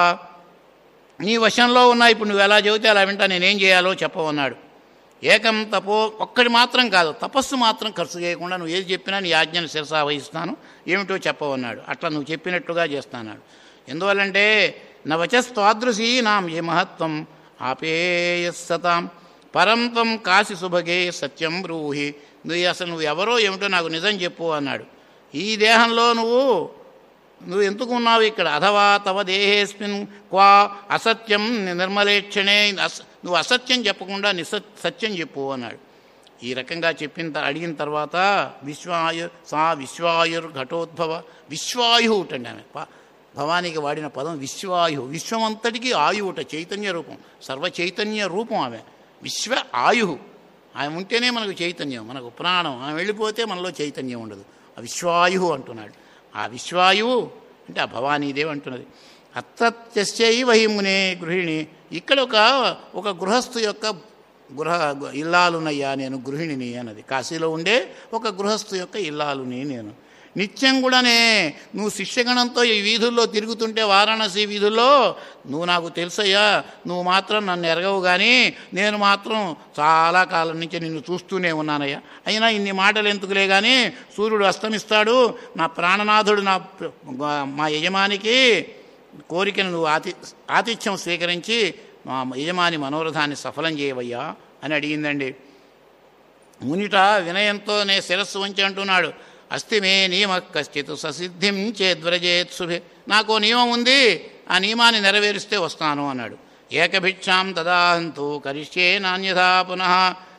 నీ వశంలో ఉన్నా. ఇప్పుడు నువ్వు ఎలా చెబితే అలా వింటా, నేనేం చేయాలో చెప్పవన్నాడు. ఏకం తపో, ఒక్కడి మాత్రం కాదు, తపస్సు మాత్రం ఖర్చు చేయకుండా నువ్వు ఏది చెప్పినా నీ ఆజ్ఞను శిరసా వహిస్తాను, ఏమిటో చెప్పవన్నాడు. అట్లా నువ్వు చెప్పినట్టుగా చేస్తాన్నాడు. ఎందువల్లంటే నవచస్వాదృశీ నాం ఏ మహత్వం ఆపేయస్సతాం పరం త్వం కాశి సుభగే సత్యం బ్రూహి, నువ్వు అసలు నువ్వు ఎవరో ఏమిటో నాకు నిజం చెప్పు అన్నాడు. ఈ దేహంలో నువ్వు నువ్వు ఎందుకు ఉన్నావు ఇక్కడ, అథవా తవ దేహేస్మిన్ క్వా అసత్యం నిర్మలేక్షణే, అస నువ్వు అసత్యం చెప్పకుండా నిస సత్యం చెప్పు అన్నాడు. ఈ రకంగా చెప్పిన అడిగిన తర్వాత విశ్వాయు సా విశ్వాయుర్ ఘటోద్భవ, విశ్వాయు అండి ఆమె భవానీకి వాడిన పదం విశ్వాయు, విశ్వమంతటికి ఆయువుట, చైతన్య రూపం, సర్వ చైతన్య రూపం ఆమె, విశ్వ ఆయు. ఆమె ఉంటేనే మనకు చైతన్యం, మనకు ప్రాణం. ఆమె వెళ్ళిపోతే మనలో చైతన్యం ఉండదు. ఆ విశ్వాయు అంటున్నాడు. ఆ విశ్వాయువు అంటే ఆ భవానీదేవి అంటున్నది. అత్తస్యైవ హి మునే గృహిణి, ఇక్కడ ఒక ఒక గృహస్థు యొక్క గృహ ఇల్లాలునయ్యా నేను, గృహిణిని అన్నది. కాశీలో ఉండే ఒక గృహస్థు యొక్క ఇల్లాలుని నేను. నిత్యం కూడానే నువ్వు శిష్యగణంతో ఈ వీధుల్లో తిరుగుతుంటే, వారాణసి వీధుల్లో, నువ్వు నాకు తెలుసయ్యా, నువ్వు మాత్రం నన్ను ఎరగవు కానీ నేను మాత్రం చాలా కాలం నుంచి నిన్ను చూస్తూనే ఉన్నానయ్యా. అయినా ఇన్ని మాటలు ఎందుకులే కానీ, సూర్యుడు అస్తమిస్తాడు, నా ప్రాణనాథుడు నా మా యజమానికి కోరికను నువ్వు ఆతి ఆతిథ్యం స్వీకరించి మా యజమాని మనోరథాన్ని సఫలం చేయవయ్యా అని అడిగిందండి. మునిట వినయంతోనే శిరస్సు వంచి అంటున్నాడు, అస్తి మే నియమ కశ్చిత్ ససిద్ధిం చేద్వ్రజేత్ శుభే, నాకు నియమం ఉంది, ఆ నియమాన్ని నెరవేరిస్తే వస్తాను అన్నాడు. ఏకభిక్షాం తదాహంతు కరిష్యే నాన్యథా పునః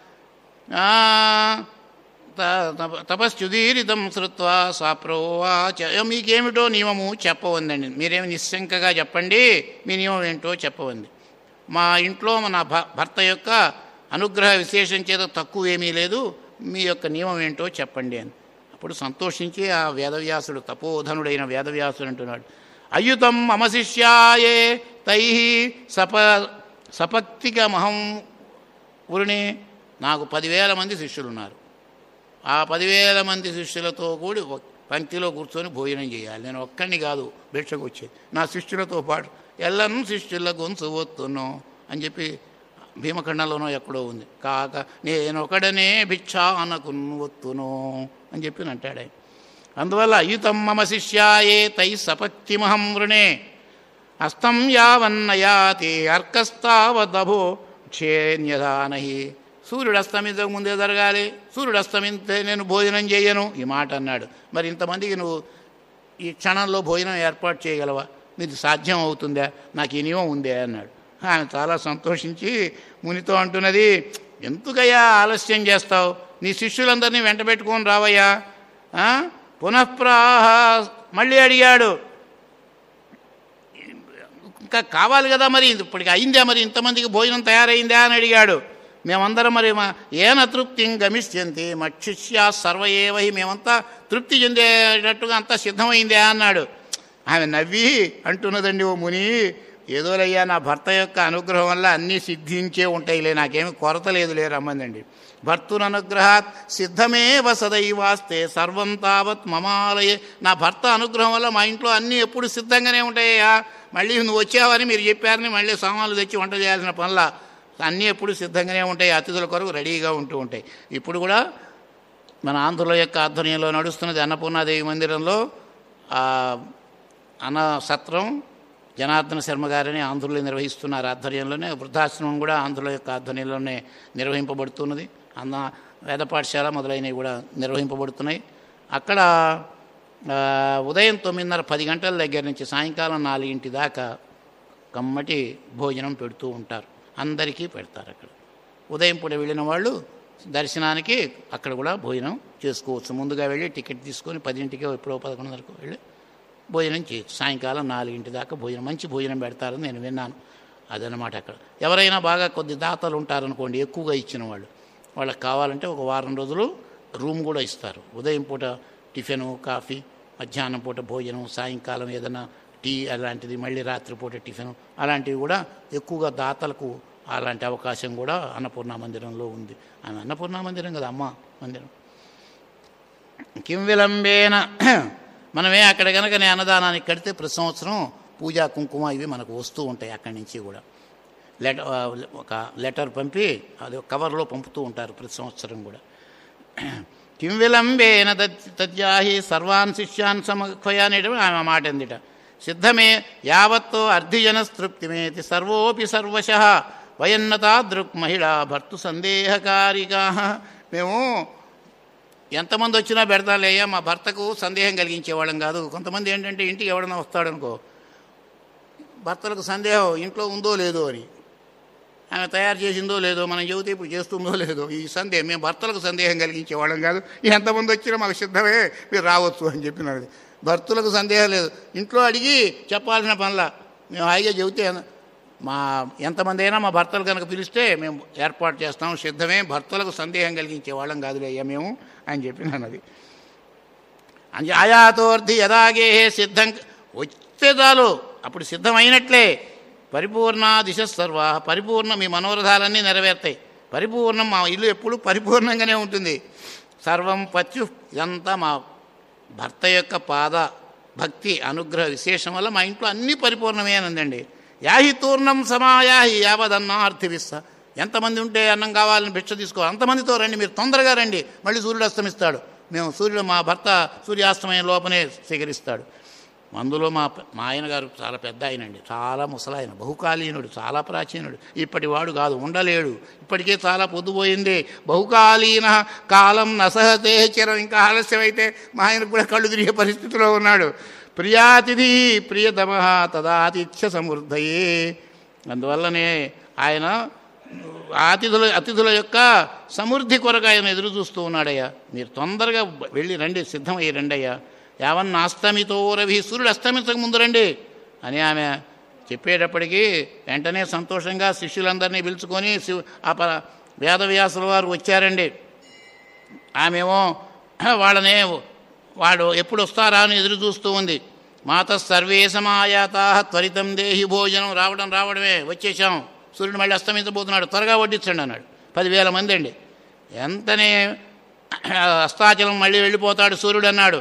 తపశ్చుదీరితం శ్రుత్వా సాప్రోవాచ, మీకేమిటో నియమము చెప్పవందండి, మీరేమి నిశ్శంకగా చెప్పండి, మీ నియమం ఏంటో చెప్పవంది. మా ఇంట్లో మన భర్త యొక్క అనుగ్రహ విశేషం చేత తక్కువ ఏమీ లేదు, మీ యొక్క నియమం ఏంటో చెప్పండి అని. అప్పుడు సంతోషించి ఆ వేదవ్యాసుడు, తపోధనుడైన వేదవ్యాసుడు అంటున్నాడు, అయుతం మమ శిష్యాయే తై సప సపక్తికమహం వృణే, నాకు పదివేల మంది శిష్యులు ఉన్నారు. ఆ పదివేల మంది శిష్యులతో కూడి పంక్తిలో కూర్చొని భోజనం చేయాలి. నేను ఒక్కడిని కాదు భిక్షకు వచ్చేది, నా శిష్యులతో పాటు ఎల్లను శిష్యుల గొంతు ఒత్తును అని చెప్పి భీమఖండంలోనో ఎక్కడో ఉంది. కాక నేనొకడనే భిక్ష అనకు ఒత్తును అని చెప్పి అంటాడు ఆయన. అందువల్ల అయుతం మమ శిష్యాయే తై సపక్తిమహం వృణే హస్తం యావన్నయాతి అర్కస్తావదభో క్షేన్యదానహి, సూర్యుడు అస్తమించక ముందే జరగాలి, సూర్యుడు అస్తమింతే నేను భోజనం చేయను, ఈ మాట అన్నాడు. మరి ఇంతమందికి నువ్వు ఈ క్షణంలో భోజనం ఏర్పాటు చేయగలవా, నీకు సాధ్యం అవుతుందా, నాకు ఈ నియమం ఉందే అన్నాడు. ఆమె చాలా సంతోషించి మునితో అంటున్నది, ఎందుకయ్యా ఆలస్యం చేస్తావు, నీ శిష్యులందరినీ వెంట పెట్టుకొని రావయ్యా. పునఃప్రాహ, మళ్ళీ అడిగాడు, ఇంకా కావాలి కదా మరి, ఇప్పటికి అయిందా మరి, ఇంతమందికి భోజనం తయారైందా అని అడిగాడు. మేమందరం మరి మా ఏన తృప్తిం గమిష్యంతి మక్షిష్యా సర్వయేవహి, మేమంతా తృప్తి చెందేటట్టుగా అంతా సిద్ధమైందే అన్నాడు. ఆమె నవ్వి అంటున్నదండి, ఓ ముని, ఏదోలయ్యా నా భర్త యొక్క అనుగ్రహం వల్ల అన్నీ సిద్ధించే ఉంటాయిలే, నాకేమి కొరత లేదులే రమ్మందండి. భర్తురనుగ్రహాత్ సిద్ధమేవ సదైవాస్తే సర్వం తావత్ మమాలయే, నా భర్త అనుగ్రహం వల్ల మా ఇంట్లో అన్నీ ఎప్పుడు సిద్ధంగానే ఉంటాయ్యా. మళ్ళీ నువ్వు వచ్చావని మీరు చెప్పారని మళ్ళీ సామాన్లు తెచ్చి వంట చేయాల్సిన పనుల అన్నీ ఎప్పుడు సిద్ధంగానే ఉంటాయి, అతిథుల కొరకు రెడీగా ఉంటూ ఉంటాయి. ఇప్పుడు కూడా మన ఆంధ్రుల యొక్క ఆధ్వర్యంలో నడుస్తున్నది అన్నపూర్ణాదేవి మందిరంలో అన్న సత్రం జనార్దన శర్మ గారిని ఆంధ్రులు నిర్వహిస్తున్నారు ఆధ్వర్యంలోనే. వృద్ధాశ్రమం కూడా ఆంధ్రుల యొక్క ఆధ్వర్యంలోనే నిర్వహింపబడుతున్నది. అన్న వేద పాఠశాల మొదలైనవి కూడా నిర్వహింపబడుతున్నాయి. అక్కడ ఉదయం తొమ్మిదిన్నర పది గంటల దగ్గర నుంచి సాయంకాలం నాలుగింటి దాకా కమ్మటి భోజనం పెడుతూ ఉంటారు, అందరికీ పెడతారు. అక్కడ ఉదయం పూట వెళ్ళిన వాళ్ళు దర్శనానికి అక్కడ కూడా భోజనం చేసుకోవచ్చు. ముందుగా వెళ్ళి టికెట్ తీసుకొని పదింటికి ఎప్పుడో పదకొండున్నరకు వెళ్ళి భోజనం చేయొచ్చు. సాయంకాలం నాలుగింటి దాకా భోజనం, మంచి భోజనం పెడతారని నేను విన్నాను. అదనమాట. అక్కడ ఎవరైనా బాగా కొద్ది దాతలు ఉంటారనుకోండి, ఎక్కువగా ఇచ్చిన వాళ్ళు, వాళ్ళకి కావాలంటే ఒక వారం రోజులు రూమ్ కూడా ఇస్తారు. ఉదయం పూట టిఫిను, కాఫీ, మధ్యాహ్నం పూట భోజనం, సాయంకాలం ఏదైనా టీ అలాంటిది, మళ్ళీ రాత్రిపూట టిఫిను అలాంటివి కూడా ఎక్కువగా దాతలకు అలాంటి అవకాశం కూడా అన్నపూర్ణ మందిరంలో ఉంది. ఆమె అన్నపూర్ణ మందిరం కదా, అమ్మ మందిరం. కిం విలంబేన, మనమే అక్కడ కనుక నేను అన్నదానానికి కడితే ప్రతి సంవత్సరం పూజా కుంకుమ ఇవి మనకు వస్తూ ఉంటాయి. అక్కడి నుంచి కూడా లెటర్ ఒక లెటర్ పంపి అది కవర్లో పంపుతూ ఉంటారు ప్రతి సంవత్సరం కూడా. కిం విలంబేన తజ్జాహి సర్వాన్ శిష్యాన్ సమఖ్వయ అనేటువంటి ఆమె మాట ఎందుట. సిద్ధమే యావత్తో అర్ధిజనస్తృప్తిమేతి సర్వోపి సర్వశః వయన్నతా దృక్ మహిళా భర్తు సందేహకారిగా. మేము ఎంతమంది వచ్చినా పెడతాలేయ్యా, మా భర్తకు సందేహం కలిగించేవాళ్ళం కాదు. కొంతమంది ఏంటంటే ఇంటికి ఎవడన్నా వస్తాడనుకో, భర్తలకు సందేహం ఇంట్లో ఉందో లేదో అని, ఆమె తయారు చేసిందో లేదో, మనం చెబితే ఇప్పుడు చేస్తుందో లేదో, ఈ సందేహం మేము భర్తలకు సందేహం కలిగించేవాళ్ళం కాదు. ఎంతమంది వచ్చినా మాకు సిద్ధమే, మీరు రావచ్చు అని చెప్పినది. భర్తలకు సందేహం లేదు, ఇంట్లో అడిగి చెప్పాల్సిన పనుల మేము హాయిగా చెబితే మా ఎంతమంది అయినా మా భర్తలు కనుక పిలిస్తే మేము ఏర్పాటు చేస్తాం, సిద్ధమే, భర్తలకు సందేహం కలిగించే వాళ్ళం కాదులే అయ్యా మేము అని చెప్పినాను. అది అని ఆయాతోర్ధి యదాగే సిద్ధం వచ్చే చాలు, అప్పుడు సిద్ధమైనట్లే. పరిపూర్ణ దిశ సర్వ, పరిపూర్ణ మీ మనోరథాలన్నీ నెరవేరుతాయి. పరిపూర్ణం, మా ఇల్లు ఎప్పుడు పరిపూర్ణంగానే ఉంటుంది. సర్వం పత్యు, ఇదంతా మా భర్త యొక్క పాద భక్తి అనుగ్రహ విశేషం వల్ల మా ఇంట్లో అన్నీ పరిపూర్ణమే అనందండి. యాహి తూర్ణం సమాయాహి యావదన్నార్థివిస్స, ఎంతమంది ఉంటే అన్నం కావాలని భిక్ష తీసుకోవాలి, అంతమందితో రండి, మీరు తొందరగా రండి, మళ్ళీ సూర్యుడు అస్తమిస్తాడు. మేము సూర్యుడు మా భర్త సూర్యాస్తమయం లోపనే స్వీకరిస్తాడు. అందులో మా మా ఆయన గారు చాలా పెద్ద ఆయనండి, చాలా ముసలాయన, బహుకాలీనుడు, చాలా ప్రాచీనుడు, ఇప్పటి వాడు కాదు, ఉండలేడు, ఇప్పటికే చాలా పొద్దుపోయింది. బహుకాలీన కాలం నసహతే చిరం, ఇంకా ఆలస్యం అయితే మా ఆయనకు కూడా కళ్ళు తిరిగే పరిస్థితిలో ఉన్నాడు. ప్రియాతిథి ప్రియతమ తదాతిథ్య సమృద్ధయే, అందువల్లనే ఆయన అతిథుల అతిథుల యొక్క సమృద్ధి కొరకు ఆయన ఎదురు చూస్తూ ఉన్నాడయ్యా. మీరు తొందరగా వెళ్ళి రండి, సిద్ధమయ్యి రండి అయ్యా. యావన్న అస్తమితో రవి, సూర్యుడు అస్తమించక ముందు రండి అని ఆమె చెప్పేటప్పటికీ వెంటనే సంతోషంగా శిష్యులందరినీ పిలుచుకొని శివ ఆ ప వేదవ్యాసుల వారు వచ్చారండి. ఆమెమో వాళ్ళనే వాడు ఎప్పుడు వస్తారా అని ఎదురు చూస్తూ ఉంది. మాత సర్వే సమాయాతా త్వరితం దేహి భోజనం, రావడం రావడమే, వచ్చేసాం, సూర్యుడు మళ్ళీ అస్తమించబోతున్నాడు, త్వరగా వడ్డించండి అన్నాడు. పదివేల మంది అండి. ఎంతనే అస్తాచలం మళ్ళీ వెళ్ళిపోతాడు సూర్యుడు అన్నాడు.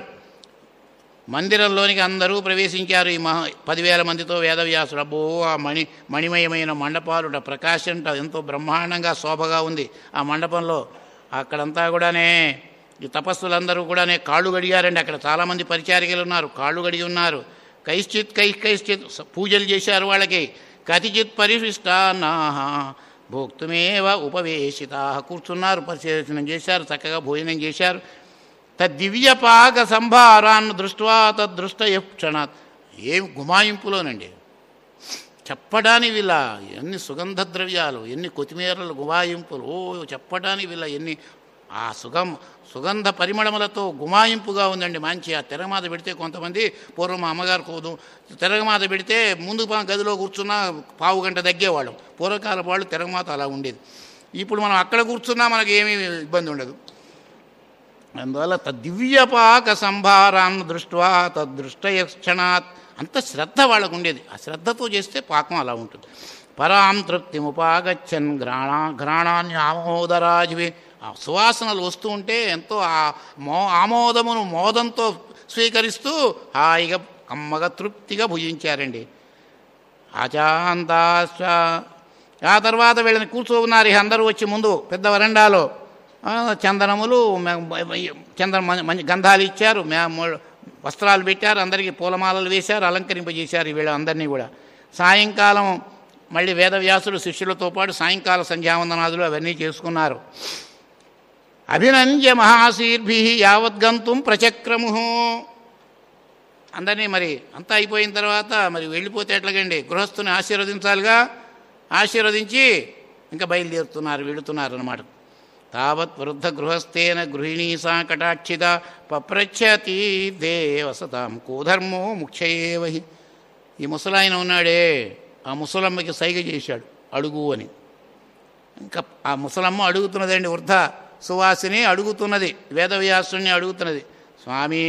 మందిరంలోనికి అందరూ ప్రవేశించారు ఈ మహా పదివేల మందితో. వేదవ్యాసుడు అబ్బో ఆ మణి మణిమయమైన మండపాలుట ప్రకాశంట ఎంతో బ్రహ్మాండంగా శోభగా ఉంది ఆ మండపంలో. అక్కడంతా కూడానే ఈ తపస్సులందరూ కూడానే కాళ్ళు గడిగారండి. అక్కడ చాలామంది పరిచారికలు ఉన్నారు, కాళ్ళు గడిగి ఉన్నారు. కైశ్చిత్ కై కైశ్చిత్ పూజలు చేశారు వాళ్ళకి. కతిచిత్ పరిశిష్టాన్నాహ భోక్తుమేవ ఉపవేశితా, కూర్చున్నారు, పరిశీలనం చేశారు, చక్కగా భోజనం చేశారు. తద్దివ్యపాక సంభారాన్ని దృష్ట్వా తద్దృష్టయ క్షణాత్, ఏం గుమాయింపులోనండి, చెప్పడానికి వీళ్ళ ఎన్ని సుగంధ ద్రవ్యాలు, ఎన్ని కొత్తిమీరలు గుమాయింపులు, ఓ చెప్పడానికి వీళ్ళ ఎన్ని ఆ సుగం సుగంధ పరిమళములతో గుమాయింపుగా ఉందండి. మంచి ఆ తిరగమాత పెడితే కొంతమంది పూర్వం మా అమ్మగారు కోదు తిరగమాత పెడితే ముందు గదిలో కూర్చున్నా పావు గంట తగ్గేవాళ్ళం. పూర్వకాల వాళ్ళు తిరగమాత అలా ఉండేది. ఇప్పుడు మనం అక్కడ కూర్చున్నా మనకి ఏమీ ఇబ్బంది ఉండదు. అందువల్ల తద్దివ్యపాక సంభారాన్ని దృష్ట్వా తద్దృష్టయ క్షణాత్, అంత శ్రద్ధ వాళ్ళకు ఉండేది. ఆ శ్రద్ధతో చేస్తే పాకం అలా ఉంటుంది. పరాం తృప్తిముపాగచ్చన్ గ్రాణా గ్రాణాన్ని ఆమోదరాజ్వి, ఆ సువాసనలు వస్తూ ఉంటే ఎంతో ఆ మో ఆమోదమును మోదంతో స్వీకరిస్తూ హాయిగా కమ్మగా తృప్తిగా భుజించారండి. ఆచాంతాశ్చ, ఆ తర్వాత వీళ్ళని కూర్చోన్నారు అందరూ వచ్చి ముందు పెద్ద వరండాలో. చందనములు చందన మంచి గంధాలు ఇచ్చారు, వస్త్రాలు పెట్టారు, అందరికీ పూలమాలలు వేశారు, అలంకరింపజేశారు వీళ్ళ అందరినీ కూడా. సాయంకాలం మళ్ళీ వేదవ్యాసుడు శిష్యులతో పాటు సాయంకాల సంధ్యావందనాదులు అవన్నీ చేసుకున్నారు. అభినంద్య మహాశీర్భి యావద్గంతుం ప్రచక్రము, అందరినీ మరి అంతా అయిపోయిన తర్వాత మరి వెళ్ళిపోతే ఎట్లాగండి, గృహస్థుని ఆశీర్వదించాలిగా, ఆశీర్వదించి ఇంకా బయలుదేరుతున్నారు, వెళుతున్నారు అన్నమాట. తావత్ వృద్ధ గృహస్థేన గృహిణీ సా కటాక్షిత పప్రచ్యతి దేవసతాం కోధర్మో ముఖ్యయేవహి. ఈ ముసలాయన ఉన్నాడే, ఆ ముసలమ్మకి సైగ చేశాడు అడుగు అని. ఇంకా ఆ ముసలమ్మ అడుగుతున్నదండి, వృద్ధ సువాసిని అడుగుతున్నది, వేదవ్యాసుని అడుగుతున్నది, స్వామి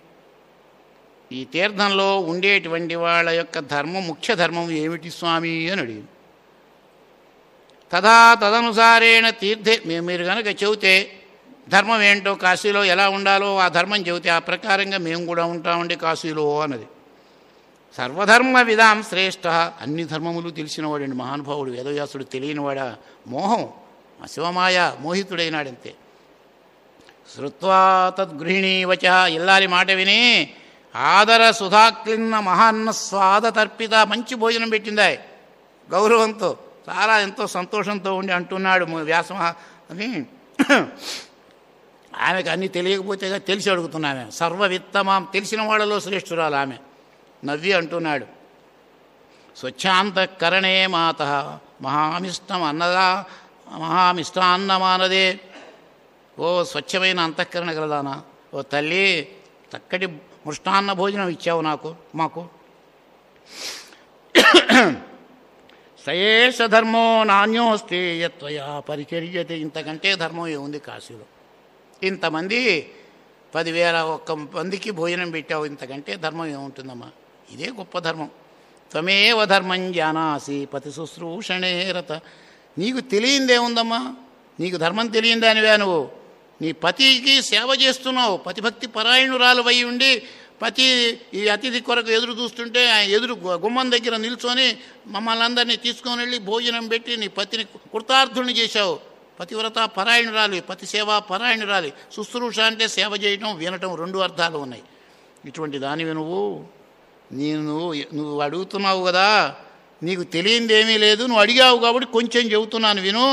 ఈ తీర్థంలో ఉండేటువంటి వాళ్ళ యొక్క ధర్మం, ముఖ్య ధర్మం ఏమిటి స్వామి అని అడిగింది. తదా తదనుసారేణ తీర్థే, మీరు కనుక చెబితే ధర్మం ఏంటో కాశీలో ఎలా ఉండాలో ఆ ధర్మం చెబితే ఆ ప్రకారంగా మేము కూడా ఉంటామండి కాశీలో అన్నది. సర్వధర్మ విధాం శ్రేష్ఠ, అన్ని ధర్మములు తెలిసినవాడండి మహానుభావుడు వేదవ్యాసుడు. తెలియనివాడా? మోహం, శివమాయ మోహితుడైనాడంతే. శ్రుత్వా తద్గృహిణీ వచ, ఇల్లాలి మాట విని ఆదర సుధాక్లిన్న మహాన్న స్వాద తర్పిత, మంచి భోజనం పెట్టిందా గౌరవంతో, చాలా ఎంతో సంతోషంతో ఉండి అంటున్నాడు వ్యాస అని. ఆమెకు అన్నీ తెలియకపోతే తెలిసి అడుగుతున్నామే. సర్వవిత్తమాం, తెలిసిన వాళ్ళలో శ్రేష్ఠురాలు ఆమె. నవ్వి అంటున్నాడు, స్వచ్ఛాంతఃకరణే మాత మహామిష్టం అన్నదా మహామిష్టాన్నమానదే. ఓ స్వచ్ఛమైన అంతఃకరణ కలదానా, ఓ తల్లి చక్కటి మృష్టాన్న భోజనం ఇచ్చావు నాకు మాకు. సయేష ధర్మో నాణ్యోస్తి యత్వయా పరిచర్యతే, ఇంతకంటే ధర్మం ఏముంది కాశీలో? ఇంతమంది పదివేల ఒక్క మందికి భోజనం పెట్టావు, ఇంతకంటే ధర్మం ఏముంటుందమ్మా? ఇదే గొప్ప ధర్మం. త్వమేవ ధర్మం జానాసి పతి శుశ్రూషణే రత, నీకు తెలియందేముందమ్మా? నీకు ధర్మం తెలియందానివే నువ్వు. నీ పతికి సేవ చేస్తున్నావు, పతిభక్తి పరాయణురాలు అయి ఉండి పతి ఈ అతిథి కొరకు ఎదురు చూస్తుంటే ఎదురు గుమ్మం దగ్గర నిల్చొని మమ్మల్ని అందరినీ తీసుకొని వెళ్ళి భోజనం పెట్టి నీ పతిని కృతార్థుని చేశావు. పతివ్రత పరాయణురాలి, పతి సేవ పరాయణురాలి. శుశ్రూష అంటే సేవ చేయటం, వినటం, రెండు అర్థాలు ఉన్నాయి. ఇటువంటి దానివి నువ్వు. నేను నువ్వు అడుగుతున్నావు కదా, నీకు తెలియందేమీ లేదు, నువ్వు అడిగావు కాబట్టి కొంచెం చెబుతున్నాను విను.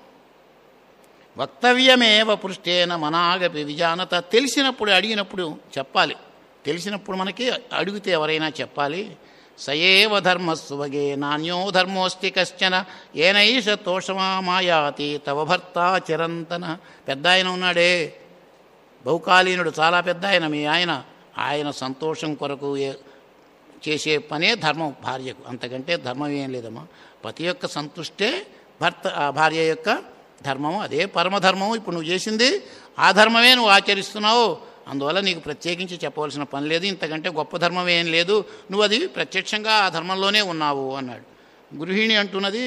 వక్తవ్యమేవ పృష్టేన మనాగపి విజానత, తెలిసినప్పుడు అడిగినప్పుడు చెప్పాలి. తెలిసినప్పుడు మనకి అడిగితే ఎవరైనా చెప్పాలి. సయేవ ధర్మస్వగే నాణ్యో ధర్మోస్తి కశ్చన ఏనైష తోషమా మాయాతి తవ భర్త చిరంతన. పెద్ద ఆయన ఉన్నాడే బహుకాలీనుడు, చాలా పెద్ద ఆయన మీ ఆయన. ఆయన సంతోషం కొరకు చేసే పనే ధర్మం భార్యకు, అంతకంటే ధర్మం ఏం లేదమ్మా. పతి యొక్క సంతుష్టే భర్త భార్య యొక్క ధర్మము, అదే పరమధర్మము. ఇప్పుడు నువ్వు చేసింది ఆ ధర్మమే నువ్వు ఆచరిస్తున్నావు, అందువల్ల నీకు ప్రత్యేకించి చెప్పవలసిన పని లేదు, ఇంతకంటే గొప్ప ధర్మం ఏం లేదు, నువ్వు అది ప్రత్యక్షంగా ఆ ధర్మంలోనే ఉన్నావు అన్నాడు. గృహిణి అంటున్నది,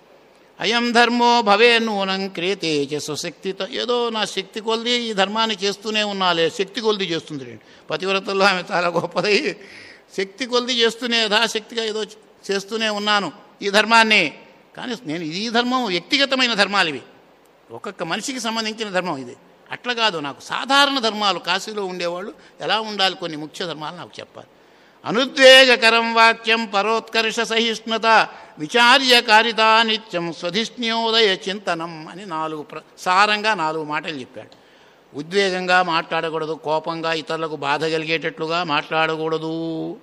అయం ధర్మో భవే నూనం క్రియతే చ స్వశక్తితో, ఏదో నా శక్తి కొలిది ఈ ధర్మాన్ని చేస్తూనే ఉన్నాలే. శక్తి కొలిది చేస్తుంది రండి, పతివ్రతల్లో ఆమె చాలా గొప్పది. శక్తి కొలిది చేస్తూనే యథాశక్తిగా ఏదో చేస్తూనే ఉన్నాను ఈ ధర్మాన్ని. కానీ నేను ఈ ధర్మం వ్యక్తిగతమైన ధర్మాలు ఇవి, ఒక్కొక్క మనిషికి సంబంధించిన ధర్మం ఇది. అట్లా కాదు, నాకు సాధారణ ధర్మాలు, కాశీలో ఉండేవాళ్ళు ఎలా ఉండాలి కొన్ని ముఖ్య ధర్మాలు నాకు చెప్పాలి. అనుద్వేగకరం వాక్యం పరోత్కర్ష సహిష్ణుత విచార్య కారిత నిత్యం స్వధిష్ణ్యోదయ చింతనం అని నాలుగు ప్ర సారంగా నాలుగు మాటలు చెప్పాడు. ఉద్వేగంగా మాట్లాడకూడదు, కోపంగా ఇతరులకు బాధ కలిగేటట్లుగా మాట్లాడకూడదు.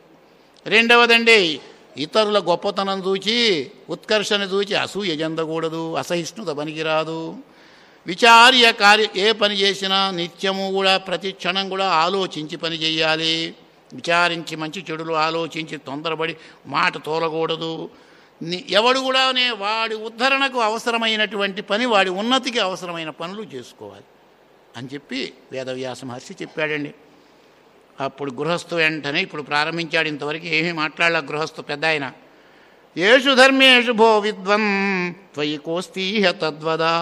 రెండవదండి, ఇతరుల గొప్పతనం చూచి ఉత్కర్షణ చూచి అసూయ చెందకూడదు, అసహిష్ణుత పనికిరాదు. విచార్య కార్య, ఏ పని చేసినా నిత్యము కూడా ప్రతి క్షణం కూడా ఆలోచించి పని చేయాలి. విచారించి మంచి చెడులు ఆలోచించి తొందరపడి మాట తోలకూడదు. ఎవడు కూడా వాడి ఉద్ధరణకు అవసరమైనటువంటి పని, వాడి ఉన్నతికి అవసరమైన పనులు చేసుకోవాలి అని చెప్పి వేదవ్యాస మహర్షి చెప్పాడండి. అప్పుడు గృహస్థు వెంటనే ఇప్పుడు ప్రారంభించాడు. ఇంతవరకు ఏమీ మాట్లాడలే గృహస్థు పెద్ద ఆయన. ఏషు ధర్మేషు భో విద్వన్ త్వయి కోస్తీహ తద్వదా,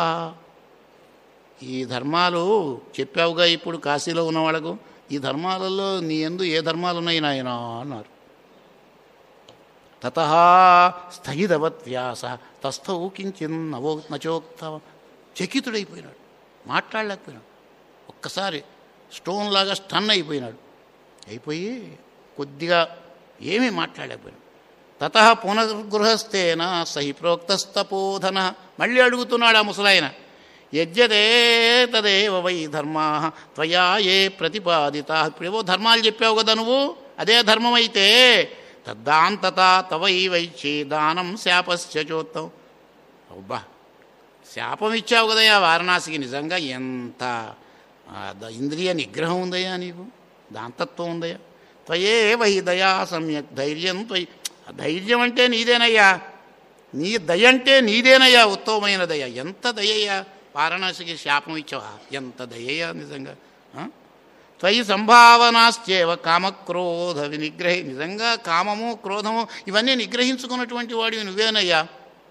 ఈ ధర్మాలు చెప్పావుగా ఇప్పుడు కాశీలో ఉన్న వాళ్ళకు, ఈ ధర్మాలలో నీ యందు ఏ ధర్మాలు ఉన్నాయి నాయనా అన్నారు. తతః స్థగితవత్ వ్యాస తస్థౌ కించిన్ నవో నచోక్త, చకితుడైపోయినాడు, మాట్లాడలేకపోయినాడు. ఒక్కసారి స్టోన్ లాగా స్టన్ అయిపోయినాడు. అయిపోయి కొద్దిగా ఏమీ మాట్లాడలేకపోయినాడు. తతః పునర్గృహస్థేన సహి ప్రోక్తస్తపోధన, మళ్ళీ అడుగుతున్నాడు ఆ ముసలాయన. యజ్జతే తదేవ వై ధర్మా త్వయా ఏ ప్రతిపాదిత, ఇప్పుడేవో ధర్మాలు చెప్పావు కదా నువ్వు, అదే ధర్మం అయితే తద్దాంతత తవై వైచ్చి దానం శాపస్య చోత్తం. అబ్బా శాపం ఇచ్చావు కదయ్యా వారణాసికి, నిజంగా ఎంత ఇంద్రియ నిగ్రహం ఉందయ్యా నీకు, దాంతత్వం ఉందయ్యా. త్వయే వహి దయా సమ్యక్ ధైర్యం త్వయి, ధైర్యం అంటే నీదేనయ్యా, నీ దయ అంటే నీదేనయ్యా, ఉత్తమమైన దయ. ఎంత దయ్యయ్యా, వారణాసికి శాపం ఇచ్చావా, ఎంత దయ్యయ్యా నిజంగా. త్వయి సంభావనాశ్చేవ కామక్రోధ వినిగ్రహి, నిజంగా కామము క్రోధము ఇవన్నీ నిగ్రహించుకున్నటువంటి వాడివి నువ్వేనయ్యా.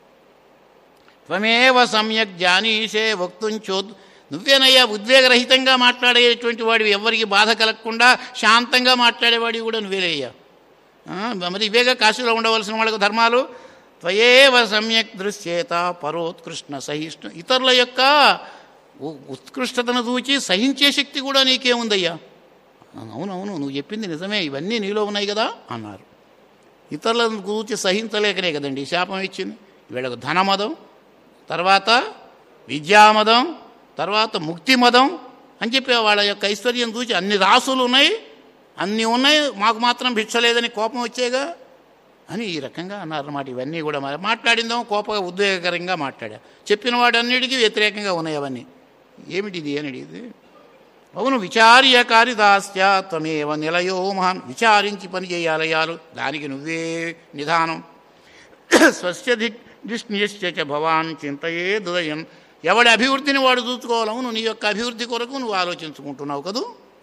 త్వమేవ సమ్యక్ జానీషే వక్తుంచోద్, నువ్వేనయ్యా ఉద్వేగరహితంగా మాట్లాడేటువంటి వాడివి, ఎవరికి బాధ కలగకుండా శాంతంగా మాట్లాడేవాడివి కూడా నువ్వేనయ్యా. మరి ఇవేగా కాశీలో ఉండవలసిన వాళ్ళకు ధర్మాలు. త్వయేవ సమ్యక్ దృశ్యేత పరోత్కృష్ణ సహిష్ణు, ఇతరుల యొక్క ఉత్కృష్టతను చూచి సహించే శక్తి కూడా నీకేముందయ్యా. అవునవును నువ్వు చెప్పింది నిజమే, ఇవన్నీ నీలో ఉన్నాయి కదా అన్నారు. ఇతరులను చూచి సహించలేకనే కదండి శాపం ఇచ్చింది. వీళ్ళకు ధనమదం, తర్వాత విద్యామదం, తర్వాత ముక్తి మదం అని చెప్పి వాళ్ళ యొక్క ఐశ్వర్యం చూచి అన్ని రాసులు ఉన్నాయి, అన్నీ ఉన్నాయి, మాకు మాత్రం భిక్ష లేదని కోపం వచ్చేగా అని ఈ రకంగా అన్నారన్నమాట. ఇవన్నీ కూడా మరి మాట్లాడిందాం కోపంగా ఉద్వేగకరంగా మాట్లాడా, చెప్పిన వాడన్నిటికీ వ్యతిరేకంగా ఉన్నాయి అవన్నీ. ఏమిటిది అని అడిగింది. అవును విచార్య కారిదాస్య త్వమేవ నిలయో మహాన్, విచారించి పని చేయాలయాలు, దానికి నువ్వే నిధానం. స్వస్య దిష్ణ్యశ్చ భవాన్ చింతయే దుదయం, ఎవడి అభివృద్ధిని వాడు చూసుకోవాలి. అవును నీ యొక్క అభివృద్ధి కొరకు నువ్వు ఆలోచించుకుంటున్నావు కదూ.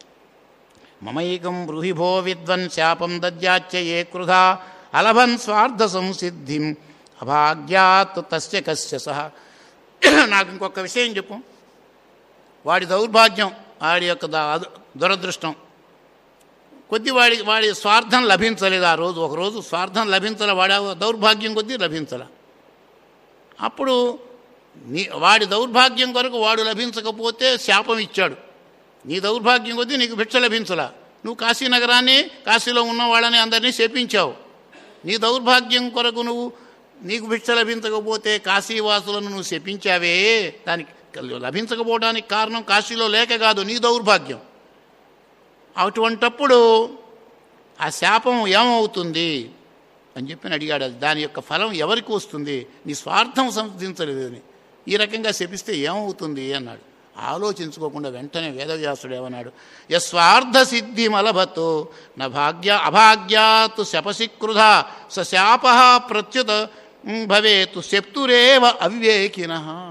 మమైకం బ్రూహిభో విద్వన్ శాపం దద్యాచ్య ఏ క్రుధా అలభన్ స్వార్థ సంసిద్ధిం అభాగ్యాత్ తస్య కస్య సహ. నాకు ఇంకొక విషయం చెప్పు. వాడి దౌర్భాగ్యం, వాడి యొక్క దురదృష్టం కొద్ది వాడి వాడి స్వార్థం లభించలేదు. ఆ రోజు ఒకరోజు స్వార్థం లభించలే, వాడి దౌర్భాగ్యం కొద్దీ లభించల. అప్పుడు నీ వాడి దౌర్భాగ్యం కొరకు వాడు లభించకపోతే శాపం ఇచ్చాడు. నీ దౌర్భాగ్యం కొద్దీ నీకు భిక్ష లభించలా. నువ్వు కాశీనగరాన్ని, కాశీలో ఉన్న వాళ్ళని అందరినీ శపించావు. నీ దౌర్భాగ్యం కొరకు నువ్వు నీకు భిక్ష లభించకపోతే కాశీవాసులను నువ్వు శపించావే, దానికి లభించకపోవడానికి కారణం కాశీలో లేక కాదు, నీ దౌర్భాగ్యం. అటువంటప్పుడు ఆ శాపం ఏమవుతుంది అని చెప్పి అడిగాడు. అది దాని యొక్క ఫలం ఎవరికి వస్తుంది, నీ స్వార్థం సంధించలేదని ఈ రకంగా శపిస్తే ఏమవుతుంది అన్నాడు. ఆలోచించుకోకుండా వెంటనే వేదవ్యాసుడు ఏమన్నాడు, యస్వార్థ సిద్ధి మలభతో నా భాగ్య అభాగ్యాత్ శపసిక్రుధ స శాప ప్రత్యుత భవేతు శప్తురేవ అవివేకిన.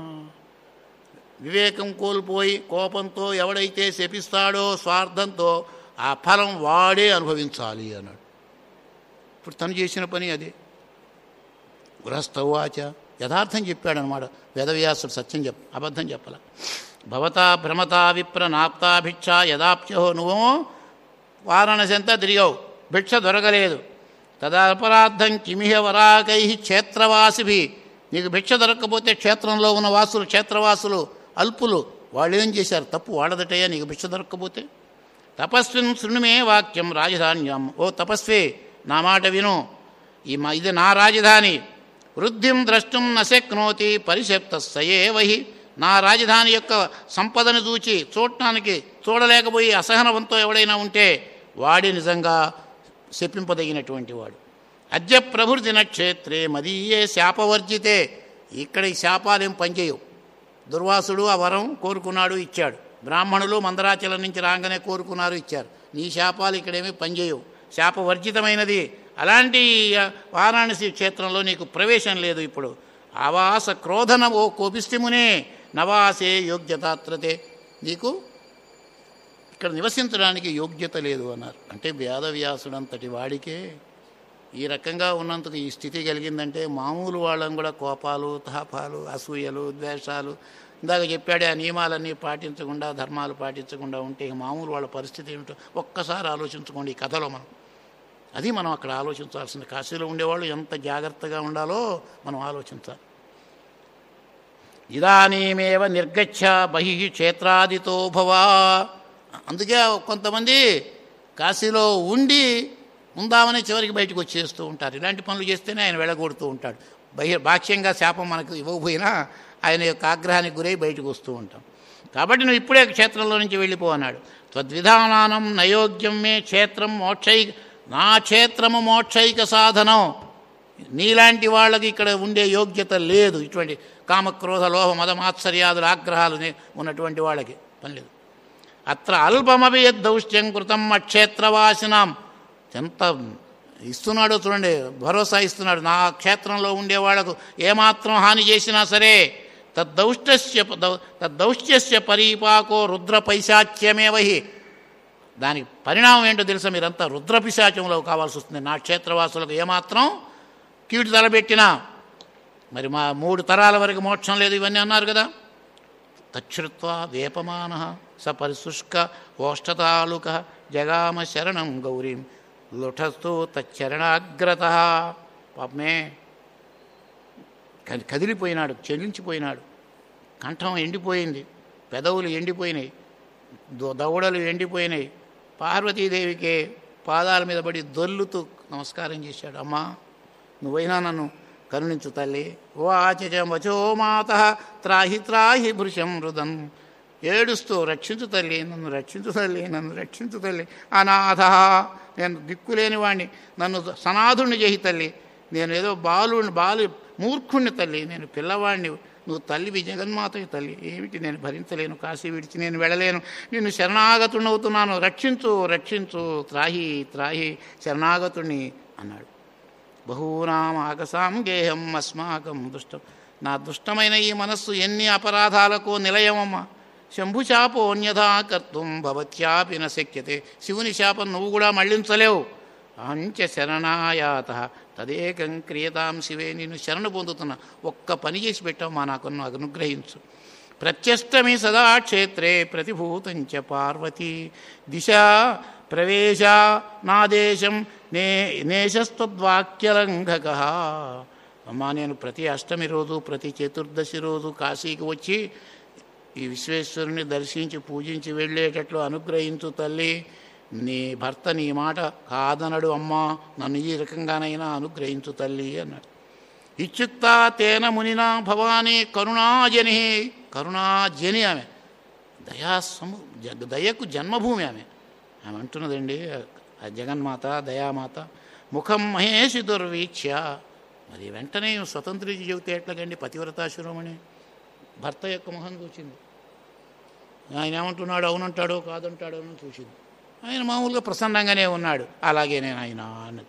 వివేకం కోల్పోయి కోపంతో ఎవడైతే శపిస్తాడో స్వార్థంతో ఆ ఫలం వాడే అనుభవించాలి అన్నాడు. ఇప్పుడు తను చేసిన పని అదే. గృహస్థవాచ, యథార్థం చెప్పాడనమాట వేదవ్యాసుడు, సత్యం చెప్ప అబద్ధం చెప్పాల. భవతా భ్రమతా విప్ర నాప్తా భిక్ష యదాప్యహో, నువ్వు వారణాసి అంతా తిరిగావు, భిక్ష దొరకలేదు. తదపరార్థం కిమిహ వరాకై క్షేత్రవాసిభి, నీకు భిక్ష దొరకకపోతే క్షేత్రంలో ఉన్న వాసులు, క్షేత్రవాసులు అల్పులు వాళ్ళు ఏం చేశారు, తప్పు వాళ్ళదటయ్యా నీకు భిక్ష దొరకకపోతే. తపస్విన్ శృణుమే వాక్యం రాజధాన్యం, ఓ తపస్వి నా మాట విను, ఈ మా ఇది నా రాజధాని. వృద్ధిం ద్రష్టం నశక్నోతి పరిశప్త సయేవహి, నా రాజధాని యొక్క సంపదను చూచి చూడటానికి చూడలేకపోయి అసహనవంతో ఎవడైనా ఉంటే వాడి నిజంగా శపింపదగినటువంటి వాడు. అద్య ప్రభృతి నక్షత్రే మదీయే శాపవర్జితే, ఇక్కడ ఈ శాపాలేం పనిచేయవు. దుర్వాసుడు ఆ వరం కోరుకున్నాడు, ఇచ్చాడు. బ్రాహ్మణులు మందరాచలం నుంచి రాగానే కోరుకున్నారు, ఇచ్చారు. నీ శాపాలు ఇక్కడేమీ పనిచేయవు, శాపవర్జితమైనది. అలాంటి వారాణసి క్షేత్రంలో నీకు ప్రవేశం లేదు. ఇప్పుడు ఆవాస క్రోధన ఓ కోపిస్తిమునే నవాసే యోగ్యతాత్రతే, నీకు ఇక్కడ నివసించడానికి యోగ్యత లేదు అన్నారు. అంటే వేదవ్యాసుడంతటి వాడికే ఈ రకంగా ఉన్నందుకు ఈ స్థితి కలిగిందంటే మామూలు వాళ్ళని కూడా కోపాలు, తాపాలు, అసూయలు, ద్వేషాలు, ఇందాక చెప్పాడే ఆ నియమాలన్నీ పాటించకుండా ధర్మాలు పాటించకుండా ఉంటే మామూలు వాళ్ళ పరిస్థితి ఏమిటో ఒక్కసారి ఆలోచించుకోండి ఈ కథలో. మనం అది మనం అక్కడ ఆలోచించాల్సింది. కాశీలో ఉండేవాళ్ళు ఎంత జాగ్రత్తగా ఉండాలో మనం ఆలోచించాలి. ఇదానీమేవ నిర్గచ్చ బహి క్షేత్రాదితో భవా, అందుకే కొంతమంది కాశీలో ఉండి ఉందామని చివరికి బయటకు వచ్చేస్తూ ఉంటారు. ఇలాంటి పనులు చేస్తేనే ఆయన వెళ్ళగొడుతూ ఉంటాడు. బహి బాహ్యంగా శాపం మనకు ఇవ్వకపోయినా ఆయన యొక్క ఆగ్రహానికి గురై బయటకు వస్తూ ఉంటాం. కాబట్టి నువ్వు ఇప్పుడే క్షేత్రంలో నుంచి వెళ్ళిపో అన్నాడు. త్వద్విధానానం నయోగ్యం మే క్షేత్రం మోక్షై, నా క్షేత్రము మోక్షైక సాధనం. నీలాంటి వాళ్ళకి ఇక్కడ ఉండే యోగ్యత లేదు. ఇటువంటి కామక్రోధ లోభ మద మాత్సర్యాదుల ఆగ్రహాలు ఉన్నటువంటి వాళ్ళకి పని లేదు. అత్ర అల్పమపి యద్దౌష్ట్యం కృతం అక్షేత్రవాసినాం. ఎంత ఇస్తున్నాడో చూడండి, భరోసా ఇస్తున్నాడు. నా క్షేత్రంలో ఉండే వాళ్లకు ఏమాత్రం హాని చేసినా సరే తద్దౌష్ట్యస్య తద్దౌష్ట్యస్య పరీపాకో రుద్ర పైశాచ్యమేవహి. దానికి పరిణామం ఏంటో తెలుసా? మీరంతా రుద్రపిశాచంలో కావాల్సి వస్తుంది. నా క్షేత్రవాసులకు ఏమాత్రం కీడు తలబెట్టినా. మరి మా మూడు తరాల వరకు మోక్షం లేదు ఇవన్నీ అన్నారు కదా. తచ్చుత్వా వేపమాన స పరిశుష్క ఓష్టతాలుక జగామ శరణం గౌరీం లుఠస్తూ తచ్చరణాగ్రత. పాపమే కదిలిపోయినాడు, చెల్లించిపోయినాడు. కంఠం ఎండిపోయింది, పెదవులు ఎండిపోయినాయి, దవడలు ఎండిపోయినాయి. పార్వతీదేవికే పాదాల మీద పడి దొల్లుతూ నమస్కారం చేశాడు. అమ్మా, నువ్వైనా నన్ను కరుణించు తల్లి. ఓ ఆచచ వచో మాత త్రాహి త్రాహి భృశం రుదం. ఏడుస్తూ రక్షించు తల్లి, నన్ను రక్షించు తల్లి, నన్ను రక్షించు తల్లి. అనాథ, నేను దిక్కులేని వాడిని, నన్ను సనాథుణ్ణి చేయి తల్లి. నేను ఏదో బాలు బాలు మూర్ఖుణ్ణి తల్లి, నేను పిల్లవాడిని. నువ్వు తల్లివి, జగన్మాతవి తల్లి. ఏమిటి నేను భరించలేను, కాశీ విడిచి నేను వెళ్ళలేను, నిన్ను శరణాగతుణ్ణవుతున్నాను, రక్షించు రక్షించు, త్రాహి త్రాహి, శరణాగతుణ్ణి అన్నాడు. బహూనాం ఆకసాం గేహం అస్మాకం దుష్టం. నా దుష్టమైన ఈ మనస్సు ఎన్ని అపరాధాలకు నిలయమమ్మ. శంభుశాపోన్యథా కర్తుం భవత్యాపి న శక్యతే. శివుని శాపం నువ్వు కూడా మళ్లించలేవు. అహంచ శరణాయాత తదేకం క్రియతాం శివే. నిన్ను శరణు పొందుతున్నా, ఒక్క పని చేసి పెట్టావు మా, నాకు అనుగ్రహించు. ప్రత్యష్టమి సదా క్షేత్రే ప్రతిభూతంచ పార్వతీ దిశ ప్రవేశ నాదేశం నే నేశస్తద్వాక్యలంఘక. అమ్మా, నేను ప్రతి అష్టమి రోజు ప్రతి చతుర్దశి రోజు కాశీకి వచ్చి ఈ విశ్వేశ్వరుని దర్శించి పూజించి వెళ్ళేటట్లు అనుగ్రహించు తల్లి. నీ భర్త నీ మాట కాదనడు అమ్మా, నన్ను ఈ రకంగానైనా అనుగ్రహించు తల్లి అన్నాడు. ఇత్యుక్త తేన మునినా భవానీ కరుణాజని. కరుణాజని ఆమె, దయాసము దయకు జన్మభూమి ఆమె. ఆమె అంటున్నదండి, ఆ జగన్మాత దయామాత. ముఖం మహేషి దుర్వీక్ష్య. మరి వెంటనే స్వతంత్రించి చెబితే ఎట్లాగండి, పతివ్రతాశిరోమణి భర్త యొక్క ముఖం చూసింది. ఆయన ఏమంటున్నాడు, అవునంటాడో కాదంటాడో అని చూసింది. ఆయన మామూలుగా ప్రసన్నంగానే ఉన్నాడు. అలాగే నేను ఆయన అన్నది.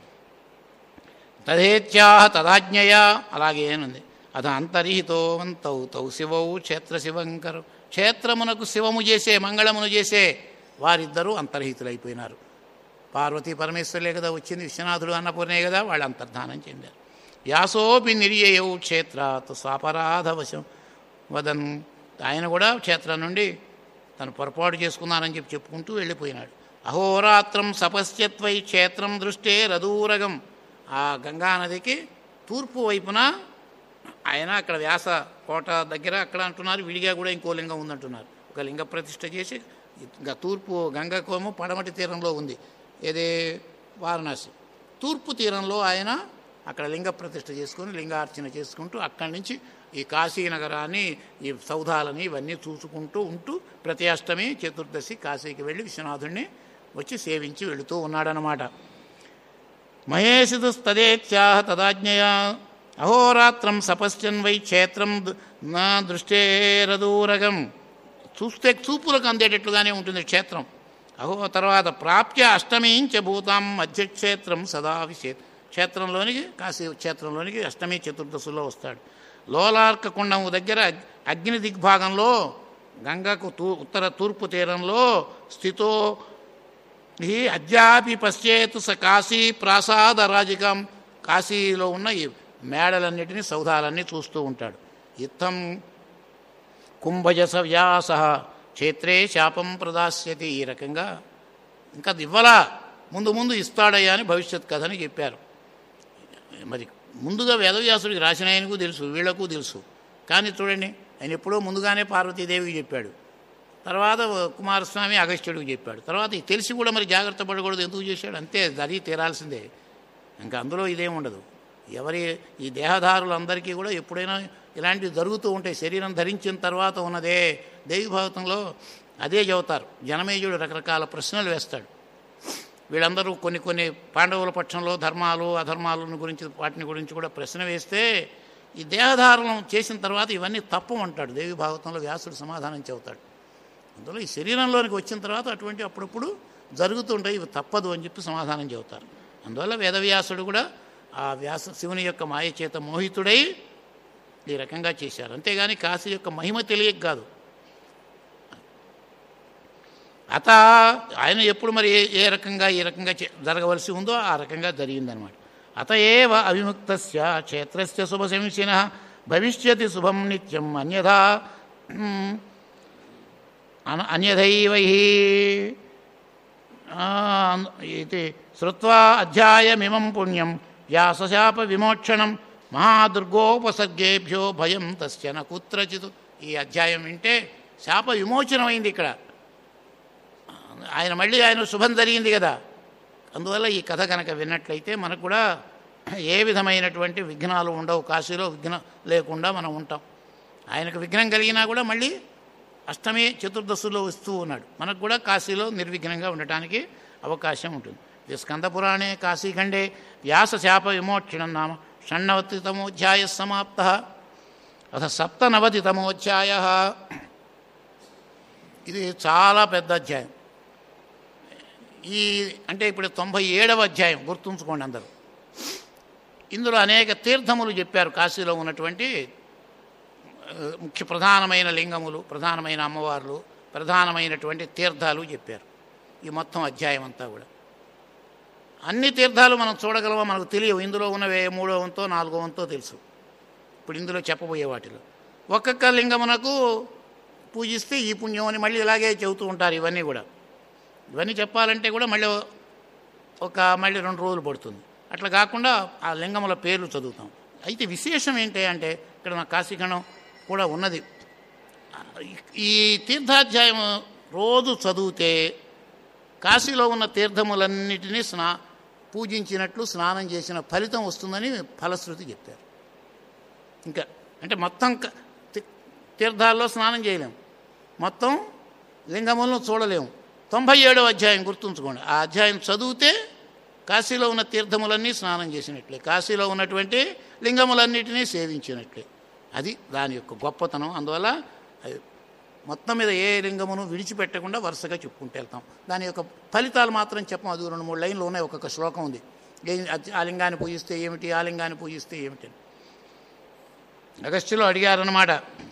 తదేత్యాహ తదాజ్ఞయా, అలాగే అనుంది. అత అంతర్హితో వంతౌ తౌ శివౌ క్షేత్ర శివంకరు. క్షేత్రమునకు శివము చేసే మంగళమును చేసే వారిద్దరూ అంతర్హితులైపోయినారు. పార్వతీ పరమేశ్వరులే కదా వచ్చింది, విశ్వనాథుడు అన్నపూర్ణే కదా, వాళ్ళు అంతర్ధానం చెందారు. యాసోపి నిర్యయౌ క్షేత్రాత్ స్వాపరాధవశం వదన్. ఆయన కూడా క్షేత్రం నుండి తను పొరపాటు చేసుకున్నానని చెప్పి చెప్పుకుంటూ వెళ్ళిపోయినాడు. అహోరాత్రం సపశ్యత్వై క్షేత్రం దృష్టే రదూరగం. ఆ గంగానదికి తూర్పు వైపున ఆయన అక్కడ వ్యాస కోట దగ్గర అక్కడ అంటున్నారు, విడిగా కూడా ఇంకో లింగం ఉందంటున్నారు. ఒక లింగ ప్రతిష్ఠ చేసి తూర్పు గంగకోము పడమటి తీరంలో ఉంది, ఏదే వారణాసి. తూర్పు తీరంలో ఆయన అక్కడ లింగ ప్రతిష్ఠ చేసుకొని లింగార్చన చేసుకుంటూ అక్కడి నుంచి ఈ కాశీనగరాన్ని, ఈ సౌధాలని ఇవన్నీ చూసుకుంటూ ఉంటూ ప్రతి అష్టమి చతుర్దశి కాశీకి వెళ్ళి విశ్వనాథుణ్ణి వచ్చి సేవించి వెళుతూ ఉన్నాడనమాట. మహేషుస్తదేత్యాహ తదాజ్ఞయా అహోరాత్రం సపశ్చన్ వై క్షేత్రం నా దృష్టేరదూరగం. చూస్తే చూపులకు అందేటట్లుగానే ఉంటుంది క్షేత్రం. అహో తర్వాత ప్రాప్య అష్టమీంచ భూతాం మధ్యక్షేత్రం సదా విశేత్. క్షేత్రంలోనికి కాశీ క్షేత్రంలోనికి అష్టమి చతుర్దశిలో వస్తాడు. లోలార్క కుండము దగ్గర అగ్ని దిగ్భాగంలో గంగకు తూ ఉత్తర తూర్పు తీరంలో స్థితో ఈ అద్యాపి పశ్చేత్ స కాశీ ప్రాసాద రాజికం. కాశీలో ఉన్న ఈ మేడలన్నిటినీ సౌధాలన్నీ చూస్తూ ఉంటాడు. ఇత్తం కుంభజస వ్యాస క్షేత్రే శాపం ప్రదాస్యతి. ఈ రకంగా ఇంకా ఇవ్వలా, ముందు ముందు ఇస్తాడయ్యా అని భవిష్యత్ కథని చెప్పారు. మరి ముందుగా వేదవ్యాసుడికి రాసిన ఆయనకు తెలుసు, వీళ్లకు తెలుసు. కానీ చూడండి, ఆయన ఎప్పుడో ముందుగానే పార్వతీదేవికి చెప్పాడు, తర్వాత కుమారస్వామి అగస్త్యుడికి చెప్పాడు. తర్వాత తెలిసి కూడా మరి జాగ్రత్త పడకూడదు, ఎందుకు చేశాడు? అంతే, జరిగి తీరాల్సిందే. ఇంకా అందులో ఇదేం ఉండదు. ఎవరి ఈ దేహదారులందరికీ కూడా ఎప్పుడైనా ఇలాంటివి జరుగుతూ ఉంటాయి. శరీరం ధరించిన తర్వాత ఉన్నదే దేవి భాగవతంలో అదే చెబుతారు. జనమేజయుడు రకరకాల ప్రశ్నలు వేస్తాడు. వీళ్ళందరూ కొన్ని కొన్ని పాండవుల పక్షంలో ధర్మాలు అధర్మాలను గురించి వాటిని గురించి కూడా ప్రశ్న వేస్తే ఈ దేహధారణం చేసిన తర్వాత ఇవన్నీ తప్పు అంటాడు దేవి భాగవతంలో వ్యాసుడు సమాధానం చెబుతాడు. అందులో ఈ శరీరంలోనికి వచ్చిన తర్వాత అటువంటి అప్పుడప్పుడు జరుగుతుంటాయి, ఇవి తప్పదు అని చెప్పి సమాధానం చెబుతారు. అందువల్ల వేదవ్యాసుడు కూడా ఆ వ్యాస శివుని యొక్క మాయ చేత మోహితుడై ఈ రకంగా చేశారు. అంతేగాని కాశీ యొక్క మహిమ తెలియక కాదు. అత ఆయన ఎప్పుడు మరి ఏ ఏ రకంగా ఈ రకంగా జరగవలసి ఉందో ఆ రకంగా జరిగిందనమాట. అత ఏవ అవిముక్తస్య క్షేత్రస్య శుభశంసినః భవిష్యతి శుభం నిత్యం అన్యథా అన్యథైవహి ఇది శ్రుత్వా అధ్యాయమిమం పుణ్యం వ్యాసశాప విమోక్షణం మహాదుర్గోపసర్గేభ్యో భయం తస్య న కుత్రచిత్. ఈ అధ్యాయం వింటే శాప విమోచనమైంది. ఇక్కడ ఆయన మళ్ళీ ఆయన శుభం జరిగింది కదా. అందువల్ల ఈ కథ కనుక విన్నట్లయితే మనకు కూడా ఏ విధమైనటువంటి విఘ్నాలు ఉండవు. కాశీలో విఘ్నం లేకుండా మనం ఉంటాం. ఆయనకు విఘ్నం కలిగినా కూడా మళ్ళీ అష్టమి చతుర్దశుల్లో వస్తూ ఉన్నాడు. మనకు కూడా కాశీలో నిర్విఘ్నంగా ఉండటానికి అవకాశం ఉంటుంది. ఇది స్కందపురాణే కాశీఖండే వ్యాసశాప విమోక్షణం నామ షణ్ణవతితమోధ్యాయ సమాప్త. అథ సప్తనవతితమోధ్యాయ. ఇది చాలా పెద్ద అధ్యాయం. ఈ అంటే ఇప్పుడు తొంభై ఏడవ అధ్యాయం గుర్తుంచుకోండి అందరూ. ఇందులో అనేక తీర్థములు చెప్పారు. కాశీలో ఉన్నటువంటి ముఖ్య ప్రధానమైన లింగములు, ప్రధానమైన అమ్మవార్లు, ప్రధానమైనటువంటి తీర్థాలు చెప్పారు ఈ మొత్తం అధ్యాయం అంతా కూడా. అన్ని తీర్థాలు మనం చూడగలమో మనకు తెలియవు. ఇందులో ఉన్నవే మూడో వంతో నాలుగో వంతో తెలుసు. ఇప్పుడు ఇందులో చెప్పబోయే వాటిలో ఒక్కొక్క లింగమునకు పూజిస్తే ఈ పుణ్యం అని మళ్ళీ ఇలాగే చెబుతూ ఉంటారు. ఇవన్నీ కూడా ఇవన్నీ చెప్పాలంటే కూడా మళ్ళీ ఒక మళ్ళీ రెండు రోజులు పడుతుంది. అట్లా కాకుండా ఆ లింగముల పేర్లు చదువుతాం. అయితే విశేషం ఏంటి అంటే ఇక్కడ నా కాశీఖండం కూడా ఉన్నది. ఈ తీర్థాధ్యాయం రోజు చదివితే కాశీలో ఉన్న తీర్థములన్నిటినీ స్నా పూజించినట్లు స్నానం చేసిన ఫలితం వస్తుందని ఫలశ్రుతి చెప్పారు. ఇంకా అంటే మొత్తం తీర్థాల్లో స్నానం చేయలేము, మొత్తం లింగములను చూడలేము. తొంభై ఏడవ అధ్యాయం గుర్తుంచుకోండి. ఆ అధ్యాయం చదివితే కాశీలో ఉన్న తీర్థములన్నీ స్నానం చేసినట్లే, కాశీలో ఉన్నటువంటి లింగములన్నిటినీ సేవించినట్లే. అది దాని యొక్క గొప్పతనం. అందువల్ల మొత్తం మీద ఏ లింగమును విడిచిపెట్టకుండా వరుసగా చెప్పుకుంటూ వెళ్తాం. దాని యొక్క ఫలితాలు మాత్రం చెప్పం. అది రెండు మూడు లైన్లు ఉన్నాయి. ఒక్కొక్క శ్లోకం ఉంది. ఆ లింగాన్ని పూజిస్తే ఏమిటి, ఆ లింగాన్ని పూజిస్తే ఏమిటి. అగస్త్యులు అడిగారన్నమాట.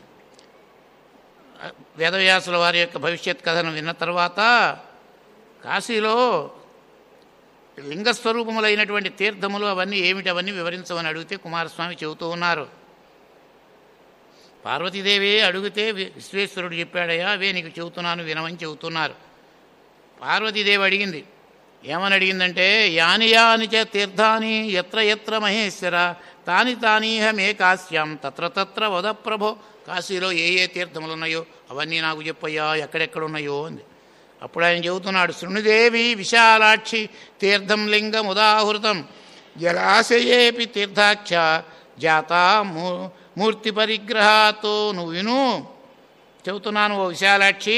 వేదవ్యాసుల వారి యొక్క భవిష్యత్ కథను విన్న తర్వాత కాశీలో లింగస్వరూపములైనటువంటి తీర్థములు అవన్నీ ఏమిటి అవన్నీ వివరించమని అడిగితే కుమారస్వామి చెబుతూ ఉన్నారు. పార్వతీదేవి అడిగితే విశ్వేశ్వరుడు చెప్పాడయ్యా, అవే నీకు చెబుతున్నాను వినమని చెబుతున్నారు. పార్వతీదేవి అడిగింది. ఏమని అడిగిందంటే, యాని యాని చ తీర్థాని ఎత్ర ఎత్ర మహేశ్వర తాని తానీహ మే కాశ్యాం తత్ర తత్ర వద ప్రభో. కాశీలో ఏ ఏ తీర్థములు ఉన్నాయో అవన్నీ నాకు చెప్పయ్యా, ఎక్కడెక్కడున్నాయో అంది. అప్పుడు ఆయన చెబుతున్నాడు, శృణుదేవి విశాలాక్షి తీర్థం లింగం ఉదాహృతం జలాశయేపి తీర్థాక్ష జాతా మూ మూర్తి పరిగ్రహాతో. నువ్వు విను చెబుతున్నాను ఓ విశాలాక్షి,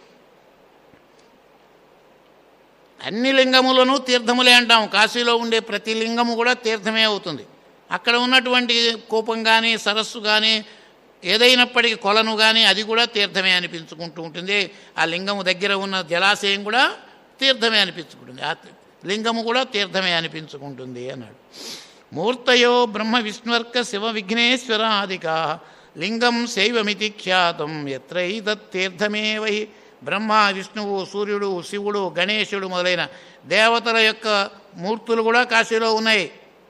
అన్ని లింగములను తీర్థములే అంటాం. కాశీలో ఉండే ప్రతి లింగము కూడా తీర్థమే అవుతుంది. అక్కడ ఉన్నటువంటి కూపం కానీ సరస్సు కానీ ఏదైనప్పటికీ కొలను కానీ అది కూడా తీర్థమే అనిపించుకుంటూ ఉంటుంది. ఆ లింగము దగ్గర ఉన్న జలాశయం కూడా తీర్థమే అనిపించుకుంటుంది, ఆ లింగము కూడా తీర్థమే అనిపించుకుంటుంది అన్నాడు. మూర్తయో బ్రహ్మ విష్ణువర్క శివ విఘ్నేశ్వరాదికా లింగం శైవమితి ఖ్యాతం ఎత్రైతత్తీర్థమేవహి. బ్రహ్మ విష్ణువు సూర్యుడు శివుడు గణేశుడు మొదలైన దేవతల యొక్క మూర్తులు కూడా కాశీలో ఉన్నాయి.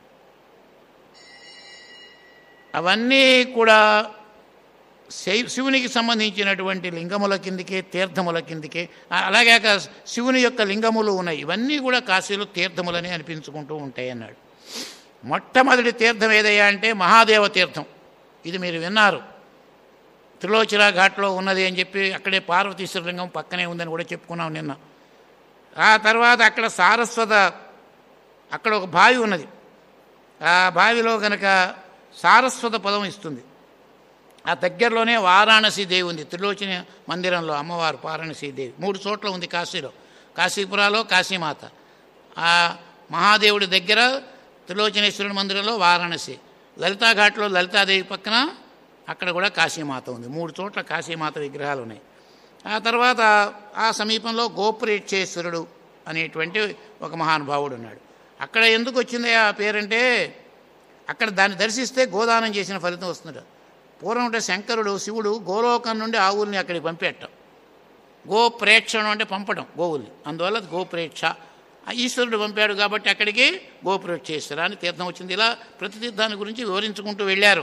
అవన్నీ కూడా శివునికి సంబంధించినటువంటి లింగముల కిందికే తీర్థముల కిందికే. అలాగే శివుని యొక్క లింగములు ఉన్నాయి. ఇవన్నీ కూడా కాశీలో తీర్థములని అనిపించుకుంటూ ఉంటాయి అన్నాడు. మొట్టమొదటి తీర్థం ఏదయ్యా అంటే మహాదేవ తీర్థం. ఇది మీరు విన్నారు, త్రిలోచన ఘాట్లో ఉన్నది అని చెప్పి. అక్కడే పార్వతీశ్వర లింగం పక్కనే ఉందని కూడా చెప్పుకున్నాం నిన్న. ఆ తర్వాత అక్కడ సారస్వత, అక్కడ ఒక బావి ఉన్నది. ఆ బావిలో కనుక సారస్వత పదం ఇస్తుంది. ఆ దగ్గరలోనే వారాణసీదేవి ఉంది. త్రిలోచన మందిరంలో అమ్మవారు వారాణసీదేవి మూడు చోట్ల ఉంది కాశీలో. కాశీపురాలో కాశీమాత, ఆ మహాదేవుడి దగ్గర త్రిలోచనేశ్వరుని మందిరంలో వారాణసి, లలితాఘాట్లో లలితాదేవి పక్కన అక్కడ కూడా కాశీమాత ఉంది. మూడు చోట్ల కాశీమాత విగ్రహాలు ఉన్నాయి. ఆ తర్వాత ఆ సమీపంలో గోప్రేక్షేశ్వరుడు అనేటువంటి ఒక మహానుభావుడు ఉన్నాడు. అక్కడ ఎందుకు వచ్చింది ఆ పేరంటే అక్కడ దాన్ని దర్శిస్తే గోదానం చేసిన ఫలితం వస్తుంది. పూర్వం అంటే శంకరుడు శివుడు గోలోకం నుండి ఆవుల్ని అక్కడికి పంపేయటం, గోప్రేక్షణం అంటే పంపడం గోవుల్ని, అందువల్ల గోప్రేక్ష. ఈశ్వరుడు పంపాడు కాబట్టి అక్కడికి గోప్రేక్షేశ్వర అని తీర్థం వచ్చింది. ఇలా ప్రతి తీర్థాన్ని గురించి వివరించుకుంటూ వెళ్ళారు.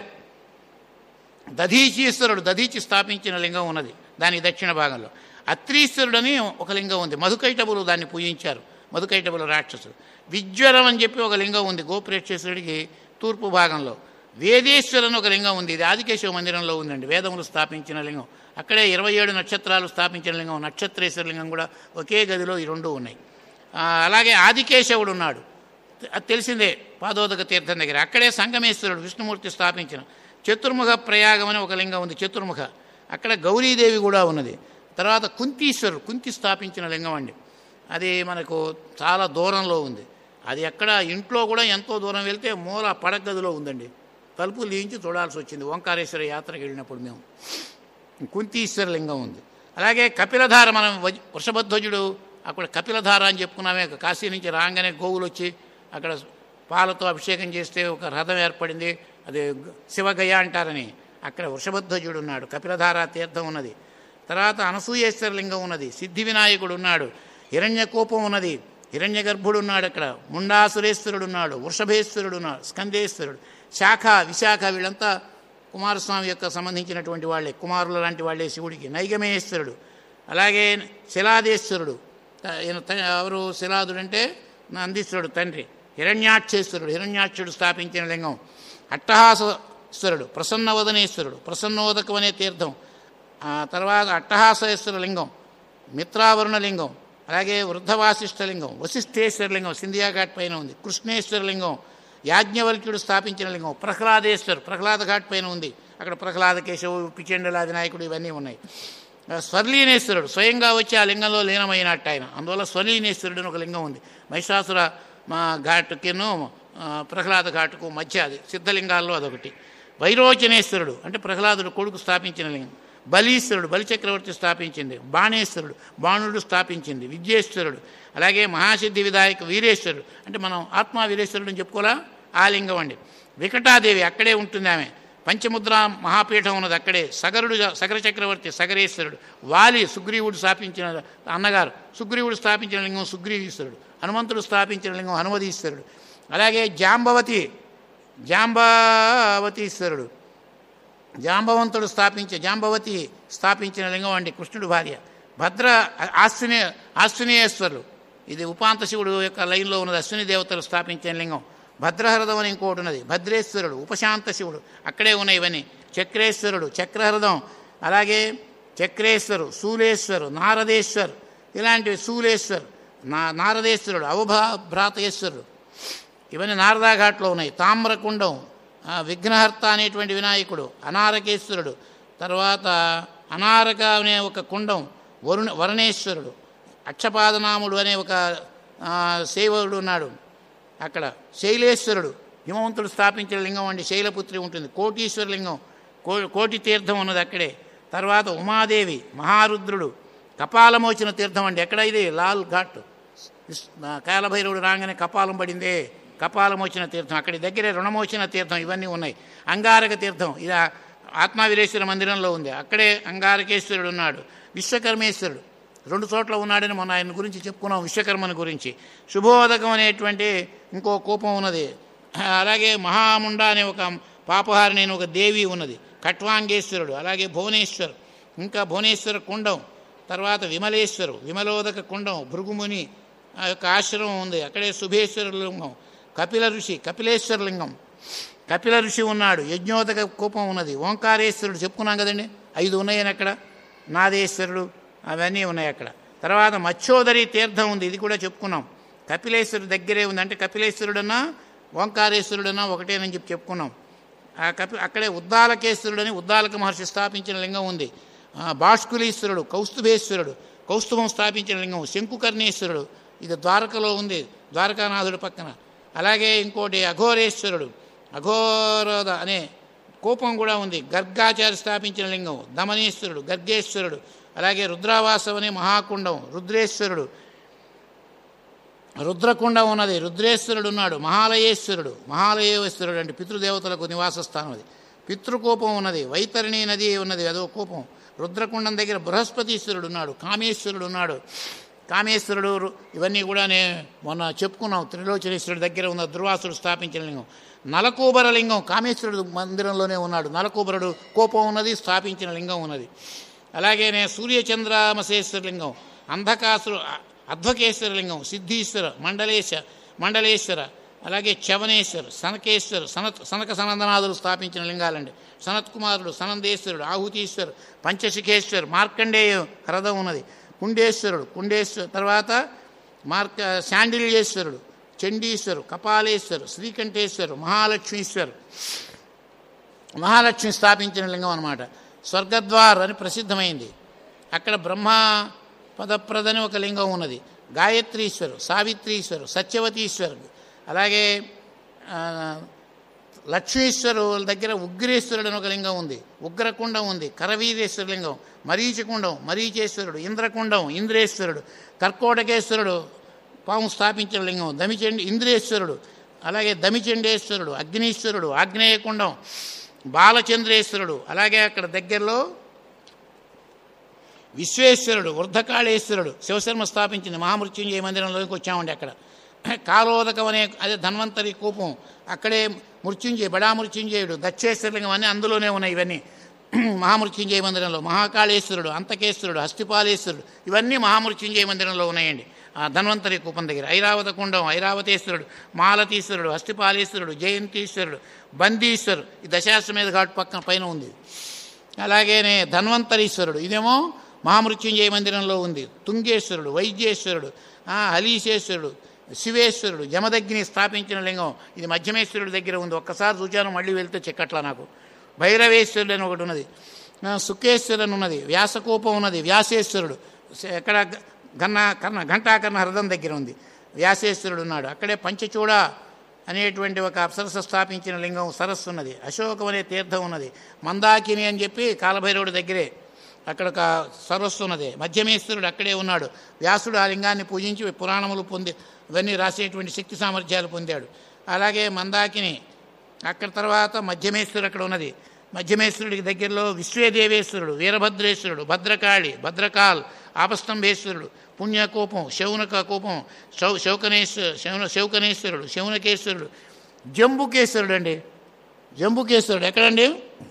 దధీచీశ్వరుడు, దధీచి స్థాపించిన లింగం ఉన్నది దానికి దక్షిణ భాగంలో. అత్రీశ్వరుడని ఒక లింగం ఉంది, మధుకైటబులు దాన్ని పూజించారు, మధుకైటబులు రాక్షసుడు. విజ్వరం అని చెప్పి ఒక లింగం ఉంది గోప్రేక్షేశ్వరుడికి తూర్పు భాగంలో. వేదేశ్వరని ఒక లింగం ఉంది, ఇది ఆదికేశవ మందిరంలో ఉందండి, వేదములు స్థాపించిన లింగం. అక్కడే ఇరవై ఏడు నక్షత్రాలు స్థాపించిన లింగం, నక్షత్రేశ్వర లింగం కూడా ఒకే గదిలో ఈ రెండు ఉన్నాయి. అలాగే ఆదికేశవుడు ఉన్నాడు, అది తెలిసిందే, పాదోదక తీర్థం దగ్గర. అక్కడే సంగమేశ్వరుడు విష్ణుమూర్తి స్థాపించిన చతుర్ముఖ ప్రయాగం అని ఒక లింగం ఉంది, చతుర్ముఖ. అక్కడ గౌరీదేవి కూడా ఉన్నది. తర్వాత కుంతీశ్వరుడు, కుంతి స్థాపించిన లింగం అండి, అది మనకు చాలా దూరంలో ఉంది. అది ఎక్కడ ఇంట్లో కూడా ఎంతో దూరం వెళ్తే మూల పడగదిలో ఉందండి, తలుపులు లీయించి చూడాల్సి వచ్చింది ఓంకారేశ్వర యాత్రకు వెళ్ళినప్పుడు మేము. కుంతీశ్వర లింగం ఉంది. అలాగే కపిలధార, మనం వృషభధ్వజుడు అక్కడ కపిలధార అని చెప్పుకున్నామే, కాశీ నుంచి రాగానే గోవులు వచ్చి అక్కడ పాలతో అభిషేకం చేస్తే ఒక రథం ఏర్పడింది, అది శివగయ అంటారని. అక్కడ వృషభధ్వజుడు ఉన్నాడు, కపిలధార తీర్థం ఉన్నది. తర్వాత అనసూయేశ్వర లింగం ఉన్నది, సిద్ధి వినాయకుడు ఉన్నాడు, హిరణ్య కోపం ఉన్నది, హిరణ్య గర్భుడు ఉన్నాడు, అక్కడ ముండాసురేశ్వరుడు ఉన్నాడు, వృషభేశ్వరుడు ఉన్నాడు, స్కందేశ్వరుడు, శాఖ విశాఖ వీళ్ళంతా కుమారస్వామి యొక్క సంబంధించినటువంటి వాళ్ళే, కుమారుల లాంటి వాళ్ళే శివుడికి. నైగమేశ్వరుడు, అలాగే శిలాదేశ్వరుడు, ఎవరు శిలాదుడు అంటే నందీశ్వరుడు తండ్రి. హిరణ్యాక్షేశ్వరుడు, హిరణ్యాక్షుడు స్థాపించిన లింగం. అట్టహాసేశ్వరుడు, ప్రసన్నవదనేశ్వరుడు, ప్రసన్నోదకం అనే తీర్థం. తర్వాత అట్టహాసేశ్వర లింగం, మిత్రావరుణ లింగం, అలాగే వృద్ధవాసిష్ఠ లింగం, వశిష్ఠేశ్వర లింగం సింధియా ఘాట్ పైన ఉంది, కృష్ణేశ్వర లింగం, యాజ్ఞవల్క్యుడు స్థాపించిన లింగం, ప్రహ్లాదేశ్వర్ ప్రహ్లాద ఘాట్ పైన ఉంది, అక్కడ ప్రహ్లాద కేశవు, పిచెండల వినాయకుడు ఇవన్నీ ఉన్నాయి. స్వర్లీనేశ్వరుడు స్వయంగా వచ్చి ఆ లింగంలో లీనమైనట్టు ఆయన, అందువల్ల స్వర్లీనేశ్వరుడు అని ఒక లింగం ఉంది, మహిషాసుర మా ఘాటుకిను ప్రహ్లాద ఘాటుకు మధ్య, అది సిద్ధలింగాల్లో అదొకటి. వైరోచనేశ్వరుడు అంటే ప్రహ్లాదుడు కొడుకు స్థాపించిన లింగం. బలీశ్వరుడు, బలిచక్రవర్తి స్థాపించింది. బాణేశ్వరుడు, బాణుడు స్థాపించింది. విద్యేశ్వరుడు, అలాగే మహాసిద్ధి విధాయక వీరేశ్వరుడు అంటే మనం ఆత్మా వీరేశ్వరుడు అని చెప్పుకోవాలా, ఆ లింగం అండి. వికటాదేవి అక్కడే ఉంటుంది ఆమె. పంచముద్ర మహాపీఠం ఉన్నది అక్కడే. సగరుడు, సగర చక్రవర్తి సగరేశ్వరుడు. వాలి సుగ్రీవుడు స్థాపించిన అన్నగారు, సుగ్రీవుడు స్థాపించిన లింగం సుగ్రీవీశ్వరుడు. హనుమంతుడు స్థాపించిన లింగం హనుమదీశ్వరుడు. అలాగే జాంబవతి, జాంబావతీశ్వరుడు, జాంబవంతుడు స్థాపించే జాంబవతి స్థాపించిన లింగం అండి, కృష్ణుడు భార్య. భద్ర ఆశ్విని ఆశ్వినేశ్వరుడు, ఇది ఉపాంత శివుడు యొక్క లైన్లో ఉన్నది, అశ్విని దేవతలు స్థాపించిన లింగం. భద్రహృదం అని ఇంకోటి ఉన్నది, భద్రేశ్వరుడు, ఉపశాంత శివుడు, అక్కడే ఉన్నాయి ఇవన్నీ. చక్రేశ్వరుడు, చక్రహృదం, అలాగే చక్రేశ్వరు, శూలేశ్వరు, నారదేశ్వర్, ఇలాంటివి. శూలేశ్వర్, నా నారదేశ్వరుడు, అవభ్రాతేశ్వరుడు, ఇవన్నీ నారదాఘాట్లో ఉన్నాయి. తామ్రకుండం, విఘ్నహర్త అనేటువంటి వినాయకుడు, అనారకేశ్వరుడు, తర్వాత అనారక అనే ఒక కుండం, వరుణ వరుణేశ్వరుడు, అక్షపాదనాముడు అనే ఒక సేవకుడు ఉన్నాడు అక్కడ. శైలేశ్వరుడు, హిమవంతుడు స్థాపించిన లింగం అండి, శైలపుత్రి ఉంటుంది. కోటీశ్వర లింగం, కో కోటి తీర్థం ఉన్నది అక్కడే. తర్వాత ఉమాదేవి, మహారుద్రుడు, కపాలమోచిన తీర్థం అండి, ఎక్కడ ఇది లాల్ ఘాట్, కాలభైరవుడు రాగానే కపాలం పడిందే, కపాలమోచిన తీర్థం అక్కడి దగ్గరే. రుణమోచిన తీర్థం ఇవన్నీ ఉన్నాయి. అంగారక తీర్థం ఇది ఆత్మావీరేశ్వర మందిరంలో ఉంది, అక్కడే అంగారకేశ్వరుడు ఉన్నాడు. విశ్వకర్మేశ్వరుడు రెండు చోట్ల ఉన్నాడని మొన్న ఆయన గురించి చెప్పుకున్నాం, విశ్వకర్మని గురించి. శుభోదకం అనేటువంటి ఇంకో కోపం ఉన్నది. అలాగే మహాముండ అనే ఒక పాపహారిని అనే ఒక దేవి ఉన్నది. ఖట్వాంగేశ్వరుడు, అలాగే భువనేశ్వర్, ఇంకా భువనేశ్వర కుండం, తర్వాత విమలేశ్వరు, విమలోదక కుండం, భృగుముని ఆ యొక్క ఆశ్రమం ఉంది, అక్కడే శుభేశ్వర లింగం. కపిల ఋషి, కపిలేశ్వర లింగం, కపిల ఋషి ఉన్నాడు. యజ్ఞోదక కూపం ఉన్నది. ఓంకారేశ్వరుడు చెప్పుకున్నాం కదండి, ఐదు ఉన్నాయని అక్కడ. నాదేశ్వరుడు అవన్నీ ఉన్నాయి అక్కడ. తర్వాత మత్స్యోదరి తీర్థం ఉంది, ఇది కూడా చెప్పుకున్నాం. కపిలేశ్వరుడు దగ్గరే ఉంది, అంటే కపిలేశ్వరుడన్నా ఓంకారేశ్వరుడన్నా ఒకటేనని చెప్పి చెప్పుకున్నాం. ఆ కపి అక్కడే ఉద్దాలకేశ్వరుడని ఉద్దాలక మహర్షి స్థాపించిన లింగం ఉంది. బాష్కులీశ్వరుడు, కౌస్తుభేశ్వరుడు, కౌస్తుభం స్థాపించిన లింగం. శంకుకర్ణేశ్వరుడు, ఇది ద్వారకలో ఉంది, ద్వారకానాథుడి పక్కన. అలాగే ఇంకోటి అఘోరేశ్వరుడు, అఘోరద అనే కోపం కూడా ఉంది. గర్గాచారి స్థాపించిన లింగం. దమనేశ్వరుడు, గర్గేశ్వరుడు. అలాగే రుద్రావాసం అనే మహాకుండం, రుద్రేశ్వరుడు. రుద్రకుండం ఉన్నది, రుద్రేశ్వరుడు ఉన్నాడు. మహాలయేశ్వరుడు, మహాలయేశ్వరుడు అంటే పితృదేవతలకు నివాస స్థానం. అది పితృకోపం ఉన్నది. వైతరణి నది ఉన్నది, అదో కోపం. రుద్రకుండం దగ్గర బృహస్పతీశ్వరుడు ఉన్నాడు. కామేశ్వరుడు ఉన్నాడు. కామేశ్వరుడు ఇవన్నీ కూడా నేను మొన్న చెప్పుకున్నాం. త్రిలోచనేశ్వరుడి దగ్గర ఉన్న దుర్వాసుడు స్థాపించిన లింగం. నలకూబర లింగం కామేశ్వరుడు మందిరంలోనే ఉన్నాడు. నలకూబరుడు కోపం ఉన్నది, స్థాపించిన లింగం ఉన్నది. అలాగే నేను సూర్యచంద్రామసేశ్వర లింగం, అంధకాసురు అధ్వకేశ్వర లింగం, సిద్ధీశ్వర, మండలేశ మండలేశ్వర, అలాగే చవనేశ్వర్, సనకేశ్వర్, సనత్ సనక సనందనాథులు స్థాపించిన లింగాలండి. సనత్ కుమారుడు, సనందేశ్వరుడు, ఆహుతీశ్వర్, పంచశిఖేశ్వర్, మార్కండేయ హ్రదం ఉన్నది. కుండేశ్వరుడు, కుండేశ్వర్ తర్వాత మార్క శాండిల్యేశ్వరుడు, చండీశ్వరు, కపాలేశ్వరు, శ్రీకంఠేశ్వరు, మహాలక్ష్మీశ్వరు, మహాలక్ష్మి స్థాపించిన లింగం అన్నమాట. స్వర్గద్వార్ అని ప్రసిద్ధమైంది. అక్కడ బ్రహ్మ పదప్రదని ఒక లింగం ఉన్నది. గాయత్రీశ్వరు, సావిత్రీశ్వరు, సత్యవతీశ్వరు, అలాగే లక్ష్మీశ్వరుల దగ్గర ఉగ్రేశ్వరుడు అని ఒక లింగం ఉంది. ఉగ్రకుండం ఉంది. కరవీరేశ్వర లింగం, మరీచికుండం, మరీచేశ్వరుడు, ఇంద్రకుండం, ఇంద్రేశ్వరుడు, కర్కోటకేశ్వరుడు పాము స్థాపించిన లింగం, దమిచండి ఇంద్రేశ్వరుడు, అలాగే దమిచండేశ్వరుడు, అగ్నీశ్వరుడు, ఆగ్నేయకుండం, బాలచంద్రేశ్వరుడు, అలాగే అక్కడ దగ్గరలో విశ్వేశ్వరుడు, వృద్ధకాళేశ్వరుడు, శివశర్మ స్థాపించింది. మహామృత్యుంజయ మందిరంలోకి వచ్చామండి. అక్కడ కాలోదకం అనే అదే ధన్వంతరి కూపం, అక్కడే మృత్యుంజయ, బడా మృత్యుంజయుడు, దక్షేశ్వరలింగం అన్నీ అందులోనే ఉన్నాయి. ఇవన్నీ మహామృత్యుంజయ మందిరంలో. మహాకాళేశ్వరుడు, అంతకేశ్వరుడు, హస్తిపాలేశ్వరుడు, ఇవన్నీ మహామృత్యుంజయ మందిరంలో ఉన్నాయండి. ఆ ధన్వంతరి కూపం దగ్గర. ఐరావత కుండం, ఐరావతేశ్వరుడు, మాలతీశ్వరుడు, హస్తిపాలేశ్వరుడు, జయంతీశ్వరుడు, బందీశ్వరుడు, ఈ దశాశ్వమేధ ఘాట్ పక్కన పైన ఉంది. అలాగేనే ధన్వంతరీశ్వరుడు, ఇదేమో మహామృత్యుంజయ మందిరంలో ఉంది. తుంగేశ్వరుడు, వైద్యేశ్వరుడు, హలీశేశ్వరుడు, శివేశ్వరుడు, జమదగ్ని స్థాపించిన లింగం. ఇది మధ్యమేశ్వరుడి దగ్గర ఉంది. ఒక్కసారి చూచాను, మళ్ళీ వెళ్తే చెక్కట్లా నాకు. భైరవేశ్వరుడు అని ఒకటి ఉన్నది. సుఖేశ్వరుడు ఉన్నది. వ్యాసకోపం ఉన్నది. వ్యాసేశ్వరుడు ఎక్కడ గన్న కర్ణ ఘంటాకర్ణ హృదయం దగ్గర ఉంది. వ్యాసేశ్వరుడు ఉన్నాడు. అక్కడే పంచచూడ అనేటువంటి ఒక అప్సరస స్థాపించిన లింగం సరస్సు ఉన్నది. అశోకం అనే తీర్థం ఉన్నది. మందాకిని అని చెప్పి కాలభైరవుడి దగ్గరే అక్కడ ఒక సరస్సు ఉన్నది. మధ్యమేశ్వరుడు అక్కడే ఉన్నాడు. వ్యాసుడు ఆ లింగాన్ని పూజించి పురాణములు పొంది ఇవన్నీ రాసేటువంటి శక్తి సామర్థ్యాలు పొందాడు. అలాగే మందాకిని అక్కడ తర్వాత మధ్యమేశ్వరుడు అక్కడ ఉన్నది. మధ్యమేశ్వరుడికి దగ్గరలో విశ్వేదేవేశ్వరుడు, వీరభద్రేశ్వరుడు, భద్రకాళి, భద్రకాల్, ఆపస్తంభేశ్వరుడు, పుణ్యకోపం, శౌనక కోపం, శౌ శౌకనేశ్వర శౌన శౌకనేశ్వరుడు, శౌనకేశ్వరుడు, జంబుకేశ్వరుడు అండి. జంబుకేశ్వరుడు ఎక్కడండి?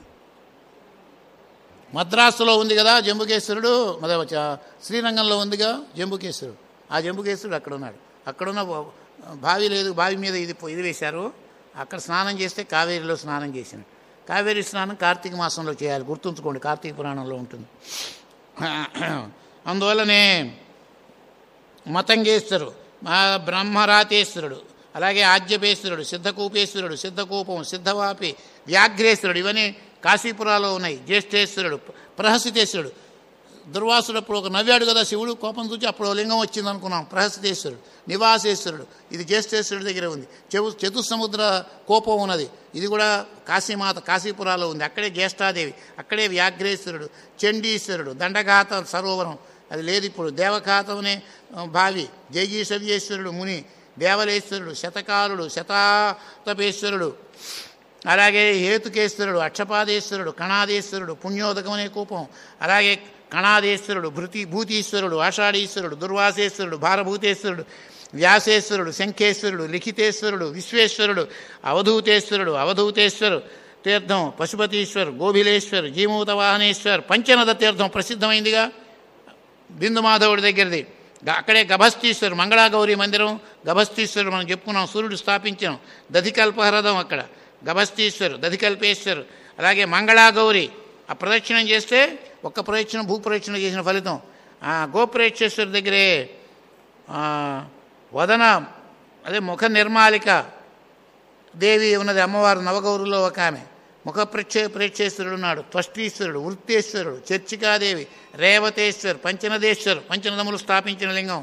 మద్రాసులో ఉంది కదా జంబుకేశ్వరుడు. మరి శ్రీరంగంలో ఉందిగా జంబుకేశ్వరుడు. ఆ జంబుకేశ్వరుడు అక్కడ ఉన్నాడు. అక్కడున్న బావి లేదు, బావి మీద ఇది ఇది వేశారు. అక్కడ స్నానం చేస్తే కావేరిలో స్నానం చేసింది. కావేరి స్నానం కార్తీక మాసంలో చేయాలి, గుర్తుంచుకోండి. కార్తీక పురాణంలో ఉంటుంది. అందువల్లనే మతంగేశ్వరుడు, బ్రహ్మరాతేశ్వరుడు, అలాగే ఆజ్యపేశ్వరుడు, సిద్ధకూపేశ్వరుడు, సిద్ధకూపం, సిద్ధవాపి, వ్యాఘ్రేశ్వరుడు, ఇవన్నీ కాశీపురాలో ఉన్నాయి. జ్యేష్ఠేశ్వరుడు, ప్రహసితేశ్వరుడు. దుర్వాసుడు అప్పుడు ఒక నవ్వాడు కదా శివుడు, కోపం చూచి అప్పుడు లింగం వచ్చింది అనుకున్నాం. ప్రహసితేశ్వరుడు, నివాసేశ్వరుడు, ఇది జ్యేష్ఠేశ్వరుడి దగ్గర ఉంది. చెవు చతుస్సముద్ర కోపం ఉన్నది. ఇది కూడా కాశీమాత కాశీపురాలో ఉంది. అక్కడే జ్యేష్ఠాదేవి, అక్కడే వ్యాఘ్రేశ్వరుడు, చండీశ్వరుడు, దండఘాత సరోవరం అది లేదు ఇప్పుడు. దేవఘాతం అనే బావి, జయగీషవ్యేశ్వరుడు ముని, దేవలేశ్వరుడు, శతకాలుడు, శతాతపేశ్వరుడు, అలాగే హేతుకేశ్వరుడు, అక్షపాదేశ్వరుడు, కణాదేశ్వరుడు, పుణ్యోదకం అనే కూపం, అలాగే కణాదేశ్వరుడు, భృతి భూతీశ్వరుడు, ఆషాఢీశ్వరుడు, దుర్వాసేశ్వరుడు, భారభూతేశ్వరుడు, వ్యాసేశ్వరుడు, శంఖేశ్వరుడు, లిఖితేశ్వరుడు, విశ్వేశ్వరుడు, అవధూతేశ్వరుడు, అవధూతేశ్వరు తీర్థం, పశుపతీశ్వర్, గోభిలేశ్వర్, జీమూత వాహనేశ్వర్, పంచనద తీర్థం ప్రసిద్ధమైందిగా బిందుమాధవుడి దగ్గరది. అక్కడే గభస్తీశ్వరు, మంగళాగౌరి మందిరం, గభస్తీశ్వరుడు మనం చెప్పుకున్నాం. సూర్యుడు స్థాపించాం. దధికల్పహ్రదం అక్కడ గభస్తీశ్వరు, దధికల్పేశ్వరు, అలాగే మంగళాగౌరి. ఆ ప్రదక్షిణం చేస్తే ఒక్క ప్రదక్షిణం భూ ప్రదక్షిణ చేసిన ఫలితం. గోప్రేక్షేశ్వరు దగ్గరే వదన అదే ముఖ నిర్మాలిక దేవి ఉన్నది, అమ్మవారు నవగౌరులో ఒక ఆమె. ముఖ ప్రేక్షే ప్రేక్షేశ్వరుడు ఉన్నాడు. త్వష్టీశ్వరుడు, వృత్తేశ్వరుడు, చర్చికాదేవి, రేవతేశ్వర్, పంచనదేశ్వర్, పంచనదములు స్థాపించిన లింగం.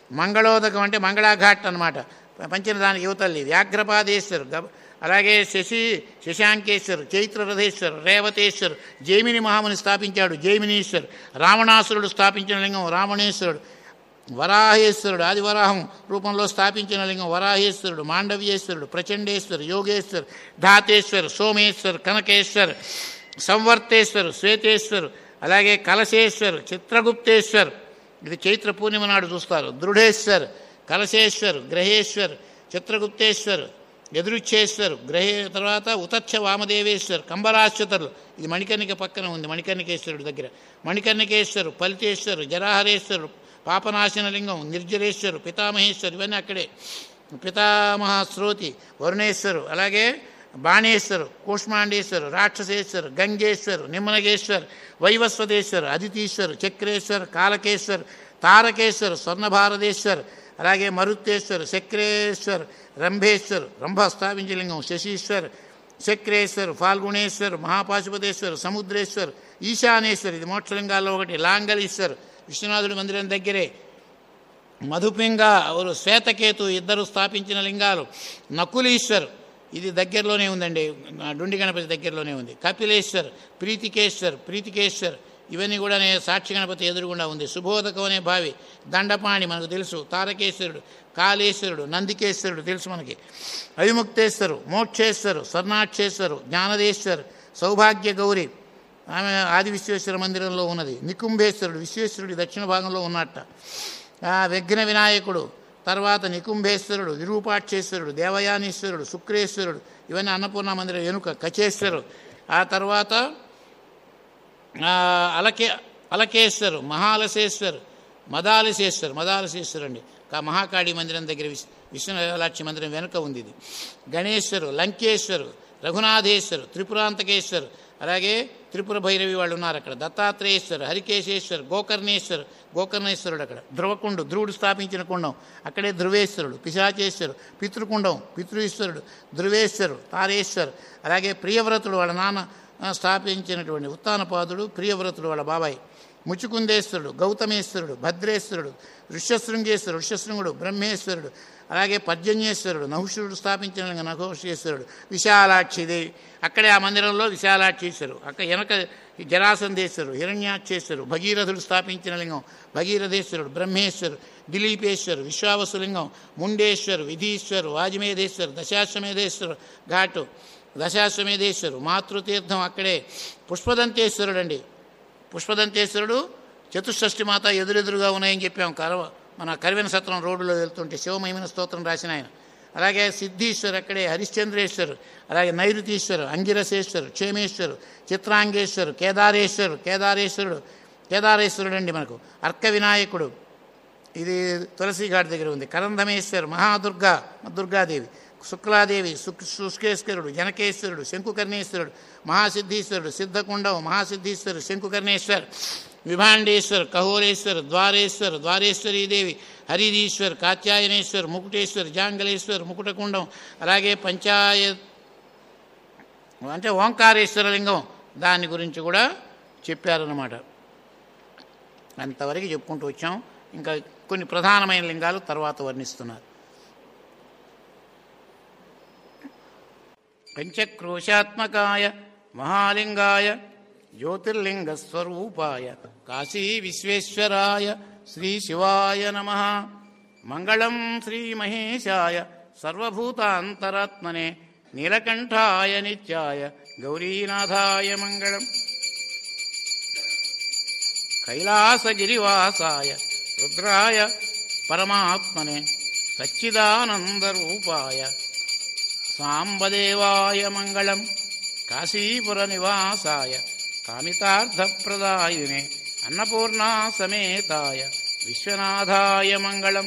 మంగళోదకం అంటే మంగళాఘాట్ అనమాట, పంచిన దానికి యువతల్లి. వ్యాఘ్రపాదేశ్వరు, అలాగే శశి శశాంకేశ్వరు, చైత్రరథేశ్వరు, రేవతేశ్వరు, జైమిని మహాముని స్థాపించాడు జైమినీశ్వరు. రావణాసురుడు స్థాపించిన లింగం రావణేశ్వరుడు. వరాహేశ్వరుడు ఆదివరాహం రూపంలో స్థాపించిన లింగం వరాహేశ్వరుడు. మాండవ్యేశ్వరుడు, ప్రచండేశ్వరు, యోగేశ్వరు, ధాతేశ్వరు, సోమేశ్వరు, కనకేశ్వరు, సంవర్తేశ్వరు, శ్వేతేశ్వరు, అలాగే కలశేశ్వరు, చిత్రగుప్తేశ్వర్, ఇది చైత్ర పూర్ణిమ నాడు చూస్తారు. దృఢేశ్వర్, కలశేశ్వర్, గ్రహేశ్వర్, చిత్రగుప్తేశ్వర్, ఎదురుచ్చేశ్వర్, గ్రహే తర్వాత ఉతచ్చ వామదేవేశ్వర్, కంబరాశ్వతరులు, ఇది మణికర్ణిక పక్కన ఉంది మణికర్ణికేశ్వరుడు దగ్గర. మణికర్ణికేశ్వరు, ఫలితేశ్వరు, జరాహరేశ్వరు, పాపనాశనలింగం, నిర్జరేశ్వరు, పితామహేశ్వరు, ఇవన్నీ అక్కడే. పితామహ శ్రోతి వరుణేశ్వరు, అలాగే బాణేశ్వరు, కూష్మాండేశ్వరు, రాక్షసేశ్వరు, గంగేశ్వరు, నిమ్మనగేశ్వర్, వైవస్వదేశ్వరు, అదితీశ్వరు, చక్రేశ్వర్, కాలకేశ్వర్, తారకేశ్వర్, స్వర్ణభారదేశ్వర్, అలాగే మరుత్తేశ్వర్, చక్రేశ్వర్, రంభేశ్వర్, రంభ స్థాపించే లింగం శశీశ్వర్, చక్రేశ్వర్, ఫాల్గుణేశ్వర్, మహాపాశుపతేశ్వర్, సముద్రేశ్వర్, ఈశానేశ్వర్, ఇది మోక్షలింగాల్లో ఒకటి. లాంగలీశ్వర్, విశ్వనాథుడి మందిరం దగ్గరే. మధుపింగ ఒక శ్వేతకేతు, ఇద్దరు స్థాపించిన లింగాలు. నకులీశ్వర్, ఇది దగ్గరలోనే ఉందండి, డుండి గణపతి దగ్గరలోనే ఉంది. కపిలేశ్వర్, ప్రీతికేశ్వర్, ప్రీతికేశ్వర్, ఇవన్నీ కూడా సాక్షి గణపతి ఎదురుగుండా ఉంది. శుభోదకం అనే బావి. దండపాణి మనకు తెలుసు. తారకేశ్వరుడు, కాళేశ్వరుడు, నందికేశ్వరుడు తెలుసు మనకి. అవిముక్తేశ్వరు, మోక్షేశ్వరు, స్వర్ణాక్షేశ్వరు, జ్ఞానదేశ్వర్, సౌభాగ్య గౌరి, ఆమె ఆది విశ్వేశ్వర మందిరంలో ఉన్నది. నికుంభేశ్వరుడు, విశ్వేశ్వరుడి దక్షిణ భాగంలో ఉన్నట్ట. విఘ్న వినాయకుడు, తర్వాత నికుంభేశ్వరుడు, విరూపాక్షేశ్వరుడు, దేవయానీశ్వరుడు, శుక్రేశ్వరుడు, ఇవన్నీ అన్నపూర్ణ మందిరం ఎనుక. కచేశ్వరుడు, ఆ తర్వాత అలకే అలకేశ్వరు, మహాలసేశ్వరు, మదాలసేశ్వరు, మదాలసేశ్వరు అండి మహాకాళీ మందిరం దగ్గర విశ్ విశ్వనాథాక్షి మందిరం వెనుక ఉంది ఇది. గణేశ్వరు, లంకేశ్వరు, రఘునాథేశ్వరు, త్రిపురాంతకేశ్వరు, అలాగే త్రిపుర భైరవి వాళ్ళు ఉన్నారు అక్కడ. దత్తాత్రేయేశ్వరు, హరికేశేశ్వరు, గోకర్ణేశ్వరు, గోకర్ణేశ్వరుడు అక్కడ. ధ్రువకుండు, ధ్రువుడు స్థాపించిన కుండం అక్కడే. ధ్రువేశ్వరుడు, పిశాచేశ్వరు, పితృకుండం, పితృఈశ్వరుడు, ధ్రువేశ్వరు, తారేశ్వరు, అలాగే ప్రియవ్రతుడు వాళ్ళ నాన్న స్థాపించినటువంటి ఉత్తానపాదుడు, ప్రియవ్రతుడు వాళ్ళ బాబాయ్. ముచుకుందేశ్వరుడు, గౌతమేశ్వరుడు, భద్రేశ్వరుడు, ఋష్యశృంగేశ్వరుడు, ఋష్యశృంగుడు, బ్రహ్మేశ్వరుడు, అలాగే పర్జన్యేశ్వరుడు, నహుషుడు స్థాపించిన నహుషేశ్వరుడు, విశాలాక్షిదేవి అక్కడే ఆ మందిరంలో విశాలాక్షీశ్వరుడు. అక్కడ వెనక జరాసంధేశ్వరుడు, హిరణ్యాక్షేశ్వరుడు, భగీరథుడు స్థాపించిన లింగం భగీరథేశ్వరుడు, బ్రహ్మేశ్వరుడు, దిలీపేశ్వరు, విశ్వావసులింగం, ముండేశ్వరు, విధీశ్వరు, వాజమేధేశ్వరు, దశాశ్వమేధేశ్వరు ఘాటు, దశాశ్వమేధేశ్వరు, మాతృతీర్థం అక్కడే. పుష్పదంతేశ్వరుడు అండి, పుష్పదంతేశ్వరుడు చతుషష్ఠి మాత ఎదురెదురుగా ఉన్నాయని చెప్పాం. కరవ మన కరివెన సత్రం రోడ్డులో వెళ్తుంటే శివమహిమన స్తోత్రం రాసిన ఆయన. అలాగే సిద్ధీశ్వరు అక్కడే. హరిశ్చంద్రేశ్వరు, అలాగే నైరుతీశ్వరు, అంగిరసేశ్వరు, క్షేమేశ్వరు, చిత్రాంగేశ్వరు, కేదారేశ్వరు, కేదారేశ్వరుడు కేదారేశ్వరుడు అండి మనకు. అర్క వినాయకుడు, ఇది తులసిఘాట్ దగ్గర ఉంది. కరంధమేశ్వరు, మహాదుర్గా దుర్గాదేవి, శుక్లాదేవి, శుష్కేశ్వరుడు, జనకేశ్వరుడు, శంకుకర్ణేశ్వరుడు, మహాసిద్ధీశ్వరుడు, సిద్ధకుండం, మహాసిద్ధీశ్వరుడు, శంకుకర్ణేశ్వర్, విభాండేశ్వర్, కహోరేశ్వర్, ద్వారేశ్వర్, ద్వారేశ్వరీదేవి, హరిదీశ్వర్, కాత్యాయనేశ్వర్, ముకుటేశ్వర్, జాంగలేశ్వర్, ముకుటకుండం, అలాగే పంచాయ అంటే ఓంకారేశ్వర లింగం, దాని గురించి కూడా చెప్పారన్నమాట. అంతవరకు చెప్పుకుంటూ వచ్చాం. ఇంకా కొన్ని ప్రధానమైన లింగాలు తర్వాత వర్ణిస్తున్నారు. పంచక్రోశాత్మకాయ మహాలింగాయ జ్యోతిర్లింగస్వరూపాయ కాశీ విశ్వేశ్వరాయ శ్రీ శివాయ నమః. మంగళం శ్రీ మహేశాయ సర్వభూతాంతరాత్మనే నీలకంఠాయ నిత్యాయ గౌరీనాథాయ మంగళం. కైలాసగిరివాసాయ రుద్రాయ పరమాత్మనే సచ్చిదానందరూపాయ సాంబదేవాయ మంగళం. కాశీపుర నివాసాయ కామితార్థప్రదాయినే అన్నపూర్ణా సమేతాయ విశ్వనాథాయ మంగళం.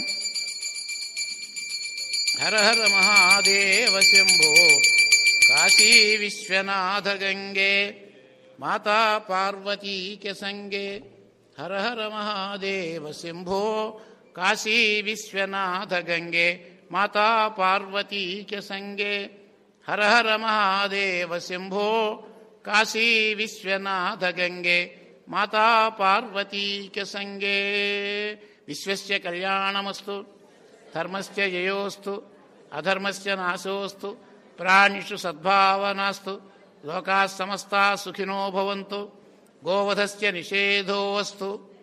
హర హర మహాదేవ శంభో కాశీ విశ్వనాథ గంగే మాతా పార్వతీక సంగే. హర హర మహాదేవ శంభో కాశీ విశ్వనాథ గంగే మాతా పార్వతీక సంగే. హర హర మహాదేవ శంభో కాశీ విశ్వనాథ గంగే మాతా పార్వతీక సంగే. విశ్వస్య కళ్యాణమస్తు, ధర్మస్య జయోస్తు, అధర్మస్య నాశోస్తు, ప్రాణిషు సద్భావనాస్తు, లోకాः సమస్తాः సుఖినో భవంతు, గోవధస్య నిషేధోऽस्तु.